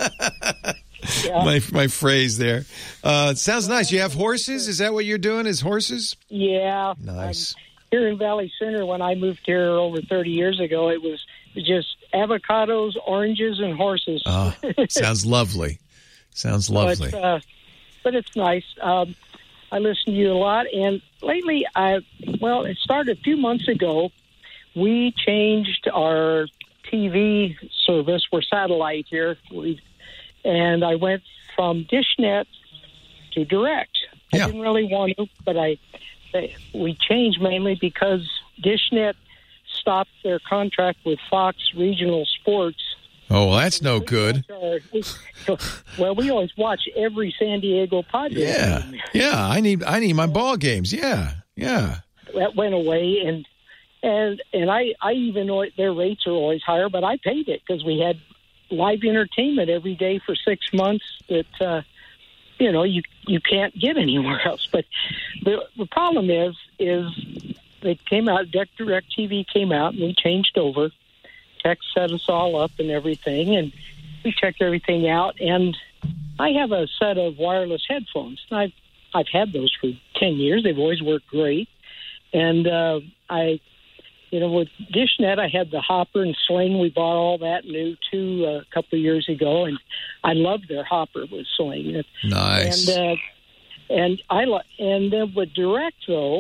yeah. my, my phrase there. Uh, it sounds nice. You have horses? Is that what you're doing? Is horses? Yeah. Nice. I'm here in Valley Center, when I moved here over thirty years ago, it was just avocados, oranges, and horses. Oh, sounds lovely. Sounds lovely. But, uh, but it's nice. Um, I listen to you a lot, and lately, I well, it started a few months ago. We changed our T V service. We're satellite here, we, and I went from DishNet to Direct. Yeah. I didn't really want to, but I we changed mainly because DishNet stopped their contract with Fox Regional Sports. Oh, well, that's no good. Our, well, we always watch every San Diego Padres Yeah, game. yeah. I need, I need my ball games. Yeah, yeah. That went away, and and and I I even know their rates are always higher, but I paid it because we had live entertainment every day for six months. That uh, you know you you can't get anywhere else. But the the problem is is they came out. Direct T V came out, and we changed over. Tech set us all up and everything, and we checked everything out. And I have a set of wireless headphones. I've I've had those for ten years. They've always worked great. And uh, I, you know, with DishNet, I had the Hopper and Sling. We bought all that new too uh, a couple of years ago, and I loved their Hopper with Sling. Nice. And uh, and I lo- and then with Direct though,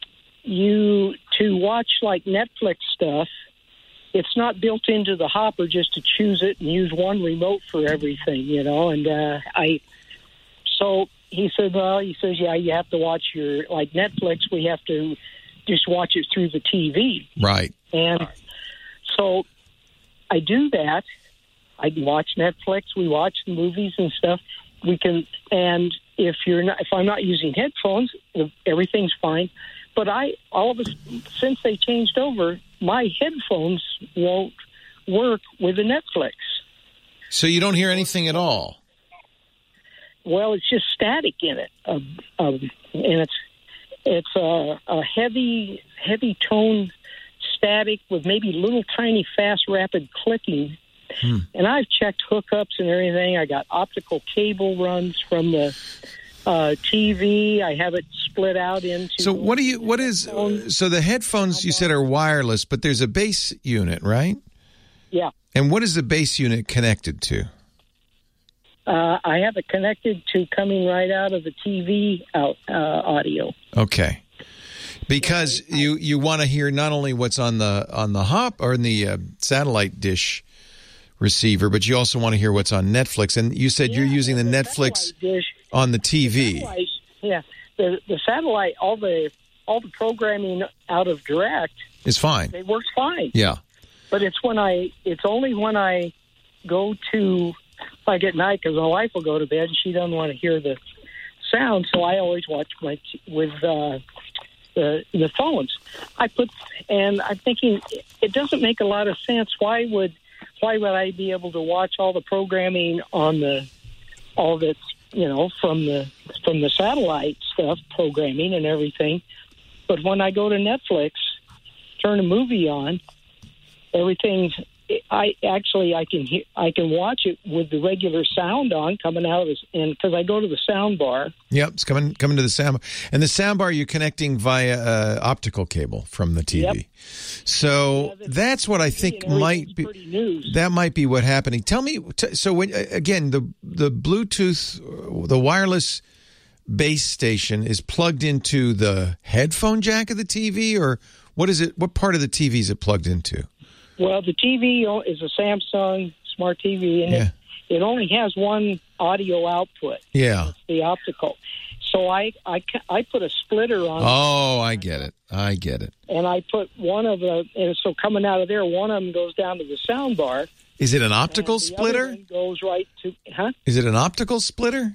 you to watch like Netflix stuff. It's not built into the Hopper just to choose it and use one remote for everything, you know. And uh, I, so he said, well, he says, yeah, you have to watch your, like Netflix, we have to just watch it through the T V. Right. And so I do that. I watch Netflix, we watch the movies and stuff. We can, and if you're not, if I'm not using headphones, everything's fine. But I, all of us, since they changed over, my headphones won't work with the Netflix. So you don't hear anything at all? Well, it's just static in it, um, um, and it's it's a, a heavy, heavy tone static with maybe little tiny fast, rapid clicking. Hmm. And I've checked hookups and everything. I got optical cable runs from the Uh, T V. I have it split out into. So what do you? What is? So the headphones you said are wireless, but there's a base unit, right? Yeah. And what is the base unit connected to? Uh, I have it connected to coming right out of the T V out uh, audio. Okay. Because you, you want to hear not only what's on the on the hop or in the uh, satellite dish receiver, but you also want to hear what's on Netflix. And you said yeah, you're using the, the Netflix dish, on the T V. The yeah, the the satellite, all the all the programming out of Direct is fine. It works fine. Yeah, but it's when I it's only when I go to like at night because my wife will go to bed and she doesn't want to hear the sound, so I always watch my t- with uh, the the phones. I put and I'm thinking it doesn't make a lot of sense. Why would Why would I be able to watch all the programming on the all that's you know from the from the satellite stuff programming and everything, but when I go to Netflix, turn a movie on, everything's I actually I can hear, I can watch it with the regular sound on coming out of this, and because I go to the sound bar. Yep, it's coming coming to the sound bar, and the sound bar you're connecting via uh, optical cable from the T V. Yep. So yeah, that's, that's what I think you know, might be. That might be what happening. Tell me. T- so when again the the Bluetooth, the wireless base station is plugged into the headphone jack of the T V, or what is it? What part of the T V is it plugged into? Well, the T V is a Samsung smart T V, and yeah. it, it only has one audio output. Yeah. It's the optical. So I, I, I put a splitter on. Oh, I get it. I get it. And I put one of the, and so coming out of there, one of them goes down to the sound bar, Is it an optical And the other splitter? one goes right to, huh? Is it an optical splitter?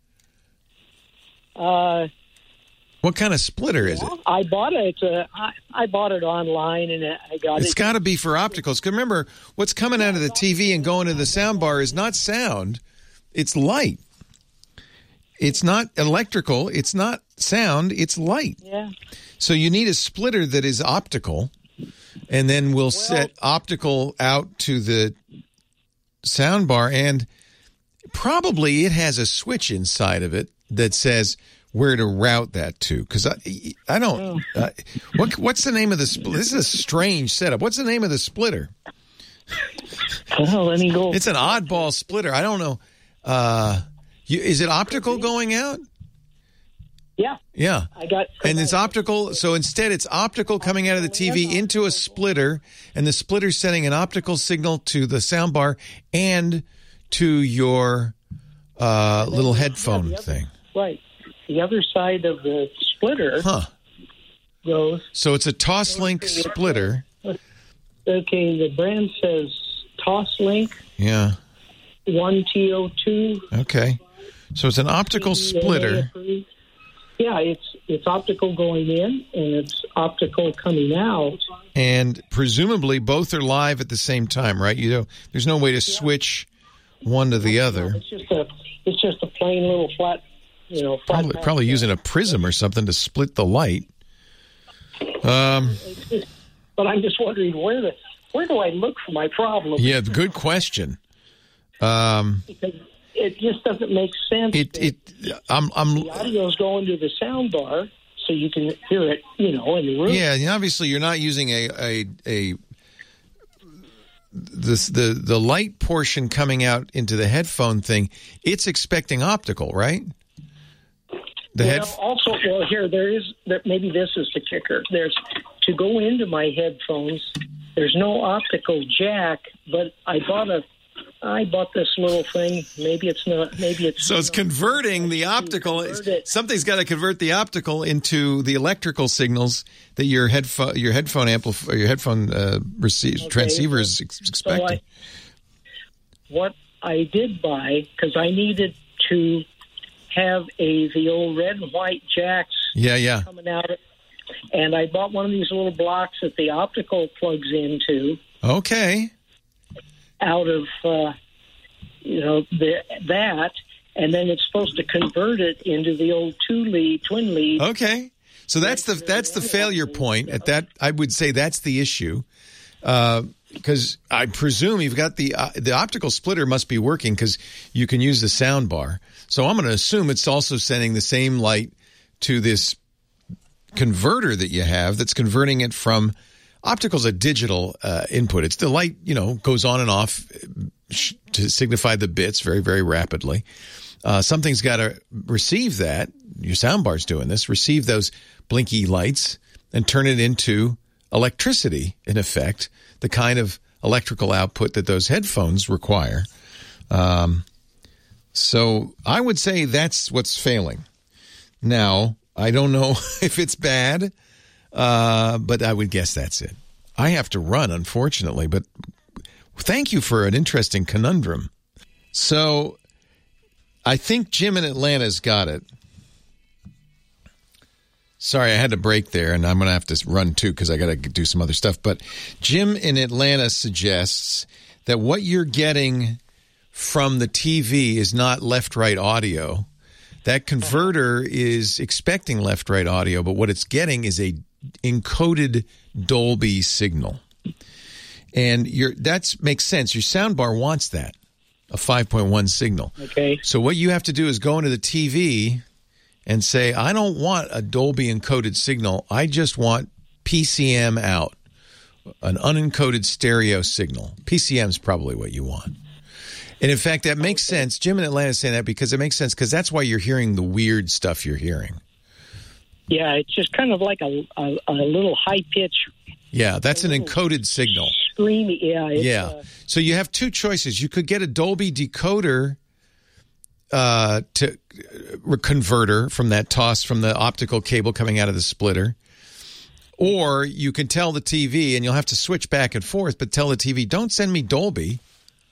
Uh, What kind of splitter is it? I bought it. It's a, I, I bought it online, and I got It's it. got to be for opticals. 'Cause remember, what's coming out of the T V and going to the sound bar is not sound, it's light. It's not electrical, it's not sound, it's light. Yeah. So you need a splitter that is optical, and then we'll set optical out to the sound bar, and probably it has a switch inside of it that says where to route that to. Because I, I don't. Uh, what what's the name of the split? This is a strange setup. What's the name of the splitter? Well, let me go. It's an oddball splitter. I don't know. Uh, you, is it optical going out? Yeah. Yeah. I got. And it's optical. So instead, it's optical coming out of the T V into a splitter, and the splitter's sending an optical signal to the soundbar and to your uh, little headphone the other, thing. Right. The other side of the splitter Huh. goes. So it's a Toslink splitter. Okay, the brand says Toslink Yeah. one T O two. Okay. So it's an optical splitter. Yeah, it's it's optical going in and it's optical coming out. And presumably both are live at the same time, right? You know, there's no way to switch one to the other. It's just a it's just a plain little flat, you know, flat. Probably, probably using a prism or something to split the light. Um, But I'm just wondering where the where do I look for my problem? yeah, good question. Um, Because it just doesn't make sense. it it I'm I'm The audio's going to the sound bar, so you can hear it, you know, in the room. yeah. And obviously, you're not using a a a this the the light portion coming out into the headphone thing. It's expecting optical, right? The well, head. also, well, here there is there, maybe this is the kicker. There's to go into my headphones. There's no optical jack, but I bought a. I bought this little thing. Maybe it's not. Maybe it's. So it's converting the optical. Something's got to convert the optical into the electrical signals that your headphone, your headphone amplif- or your headphone uh, receive, Okay. transceiver is ex- expecting. So I, what I did buy, because I needed to have a the old red and white jacks yeah, yeah. coming out, and I bought one of these little blocks that the optical plugs into. Okay. Out of uh, you know the, that, and then it's supposed to convert it into the old two lead, twin lead. Okay. So that's the that's the failure point. At that, I would say that's the issue, because uh, I presume you've got the uh, the optical splitter must be working because you can use the sound bar. So I'm going to assume it's also sending the same light to this converter that you have that's converting it from. Optical's a digital uh, input. It's the light, you know, goes on and off to signify the bits very, very rapidly. Uh, something's got to receive that. Your soundbar's doing this. Receive those blinky lights and turn it into electricity, in effect, the kind of electrical output that those headphones require. Um, so I would say that's what's failing. Now, I don't know if it's bad. Uh, but I would guess that's it. I have to run, unfortunately, but thank you for an interesting conundrum. So I think Jim in Atlanta's got it. Sorry, I had to break there, and I'm going to have to run too because I got to do some other stuff. But Jim in Atlanta suggests that what you're getting from the T V is not left-right audio. That converter is expecting left-right audio, but what it's getting is a encoded Dolby signal. And your that makes sense. Your soundbar wants that, a five point one signal. Okay. So what you have to do is go into the T V and say, I don't want a Dolby encoded signal. I just want P C M out, an unencoded stereo signal. P C M is probably what you want. And in fact, that makes sense. Jim in Atlanta is saying that because it makes sense because that's why you're hearing the weird stuff you're hearing. Yeah, it's just kind of like a a, a little high pitch. Yeah, that's an encoded signal. Screamy, yeah. It's, yeah. Uh, so you have two choices. You could get a Dolby decoder uh, to uh, converter from that toss from the optical cable coming out of the splitter. Or you can tell the T V, and you'll have to switch back and forth, but tell the T V, don't send me Dolby.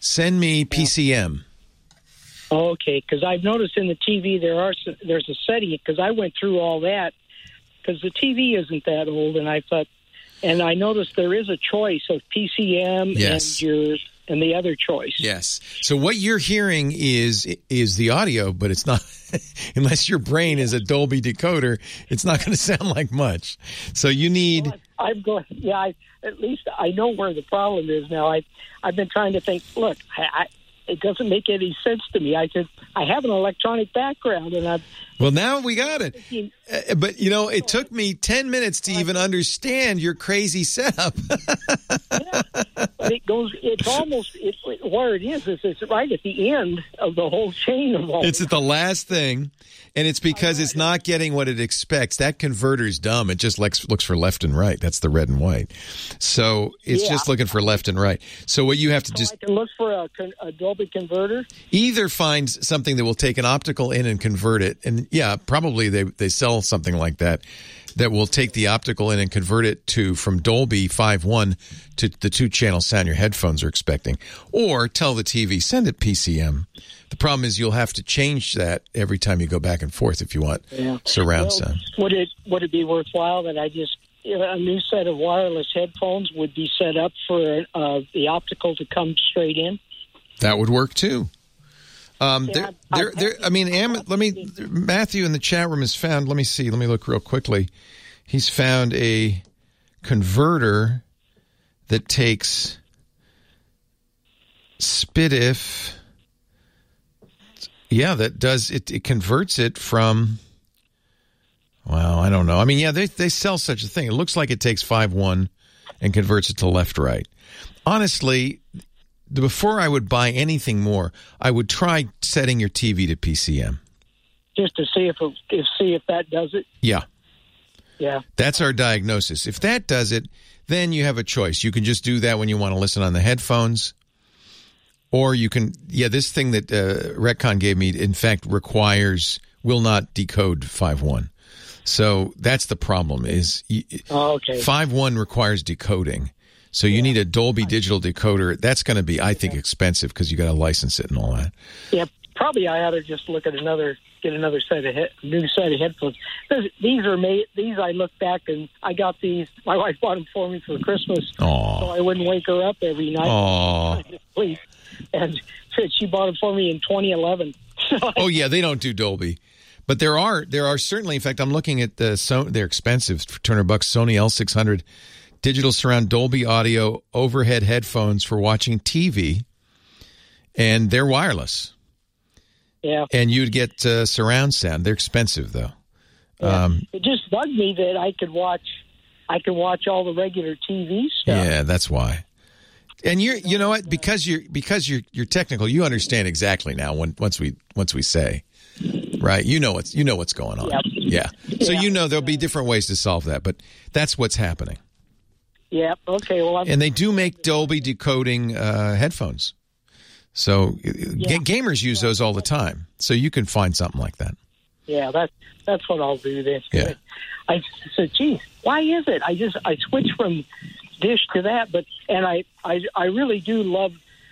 Send me P C M. Okay, because I've noticed in the T V there are s- there's a setting, because I went through all that, because the T V isn't that old, and I thought, and I noticed there is a choice of P C M Yes. and your and the other choice. Yes. So what you're hearing is is the audio, but it's not, unless your brain is a Dolby decoder, it's not going to sound like much. So you need... I'm going. Yeah, I, at least I know where the problem is now. I I've been trying to think. Look, I, I, it doesn't make any sense to me. I said I have an electronic background, and I'm. Well, now we got it. Uh, But, you know, it took me ten minutes to even understand your crazy setup. But it goes. It's almost. It's where it is. Is it's right at the end of the whole chain of all. It's at the last thing, and it's because it's not getting what it expects. That converter's dumb. It just looks, looks for left and right. That's the red and white. So it's Yeah. just looking for left and right. So what you have to just I can look for a, con- a Dolby converter. either find something that will take an optical in and convert it, and yeah, probably they they sell something like that that will take the optical in and convert it to from Dolby five point one to the two channel sound your headphones are expecting, or tell the T V send it P C M. The problem is you'll have to change that every time you go back and forth if you want Yeah. surround Well, sound. Would it would it be worthwhile that I just a new set of wireless headphones would be set up for uh, the optical to come straight in? That would work too. Um, Yeah, there, there, there. I mean, Am, let me. Matthew in the chat room has found. Let me see. Let me look real quickly. He's found a converter that takes S P D I F. Yeah, that does it. It converts it from. Well, I don't know. I mean, yeah, they they sell such a thing. It looks like it takes five one and converts it to left right. Honestly, before I would buy anything more, I would try setting your T V to P C M. Just to see if it, if see if that does it. Yeah, Yeah. that's our diagnosis. If that does it, then you have a choice. You can just do that when you want to listen on the headphones. Or you can, yeah, this thing that uh, Retcon gave me, in fact, requires, will not decode five one. So that's the problem is Oh, okay. five one requires decoding. So you need a Dolby digital decoder. That's going to be, I think, expensive because you got to license it and all that. Yeah, probably I ought to just look at another, get another set of he- new set of headphones. This- These are made. These I look back and I got these. My wife bought them for me for Christmas, Aww. so I wouldn't wake her up every night. Aww. Please, and she bought them for me in twenty eleven. Oh yeah, they don't do Dolby, but there are there are certainly. In fact, I'm looking at the so they're expensive for two hundred bucks. Sony L six hundred digital surround Dolby audio overhead headphones for watching T V, and they're wireless. Yeah, and you'd get uh, surround sound. They're expensive though. Yeah. Um, It just bugged me that I could watch, I could watch all the regular T V stuff. yeah, that's why. And you're, you know what? Because you're, because you're, you're technical. You understand exactly now. When once we, once we say, right? You know what's, you know what's going on. Yep. Yeah. So Yeah. you know there'll be different ways to solve that, but that's what's happening. Yeah. Okay. Well, I'm, And they do make Dolby decoding uh, headphones. So ga- gamers use those all the time. So you can find something like that. yeah, that's that's what I'll do then. Yeah. I said, "Geez, why is it?" I just I switched from Dish to that, but and I I, I really do love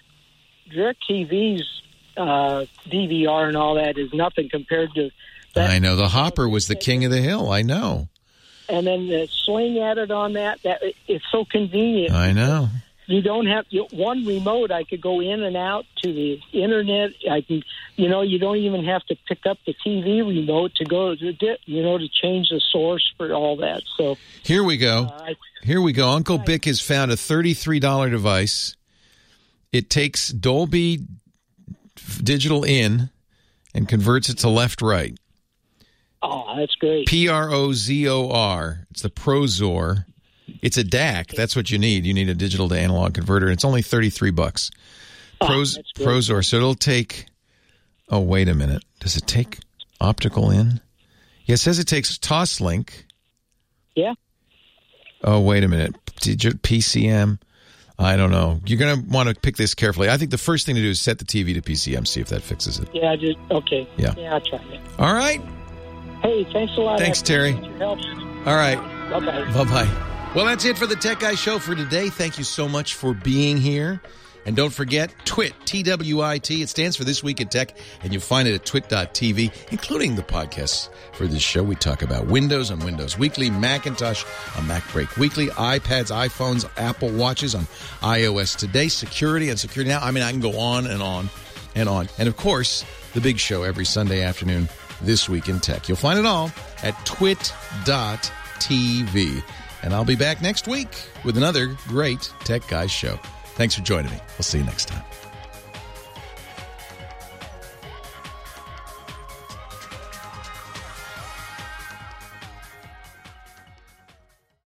DirecTV's uh, D V R and all that is nothing compared to that. I know the Hopper was the king of the hill. I know. And then the Sling added on that. That it's so convenient. I know. You don't have you, one remote. I could go in and out to the internet. I can, you know, you don't even have to pick up the T V remote to go to, di- you know, to change the source for all that. So Here we go. uh, I, Here we go. Uncle Bick has found a thirty-three dollars device. It takes Dolby digital in and converts it to left right. oh, that's great. P R O Z O R. It's the Prozor. It's a D A C. That's what you need. You need a digital to analog converter. It's only thirty-three bucks. Pros, that's good. Prozor. So it'll take. Oh, wait a minute. Does it take optical in? Yeah, it says it takes Toslink. Yeah. Oh, wait a minute. Digi- P C M. I don't know. You're going to want to pick this carefully. I think the first thing to do is set the T V to P C M, see if that fixes it. Yeah. Just okay. Yeah. Yeah, I'll try it. All right. Hey, thanks a lot. Thanks, I Terry. appreciate your help. All right. Bye bye. Bye-bye. Well, that's it for the Tech Guy Show for today. Thank you so much for being here. And don't forget, Twit, T W I T. It stands for This Week in Tech, and you'll find it at twit dot t v, including the podcasts for this show. We talk about Windows on Windows Weekly, Macintosh on Mac Break Weekly, iPads, iPhones, Apple Watches on iOS Today, security and Security Now. I mean, I can go on and on and on. And, of course, the big show every Sunday afternoon, This Week in Tech. You'll find it all at twit dot t v. And I'll be back next week with another great Tech Guys show. Thanks for joining me. We'll see you next time.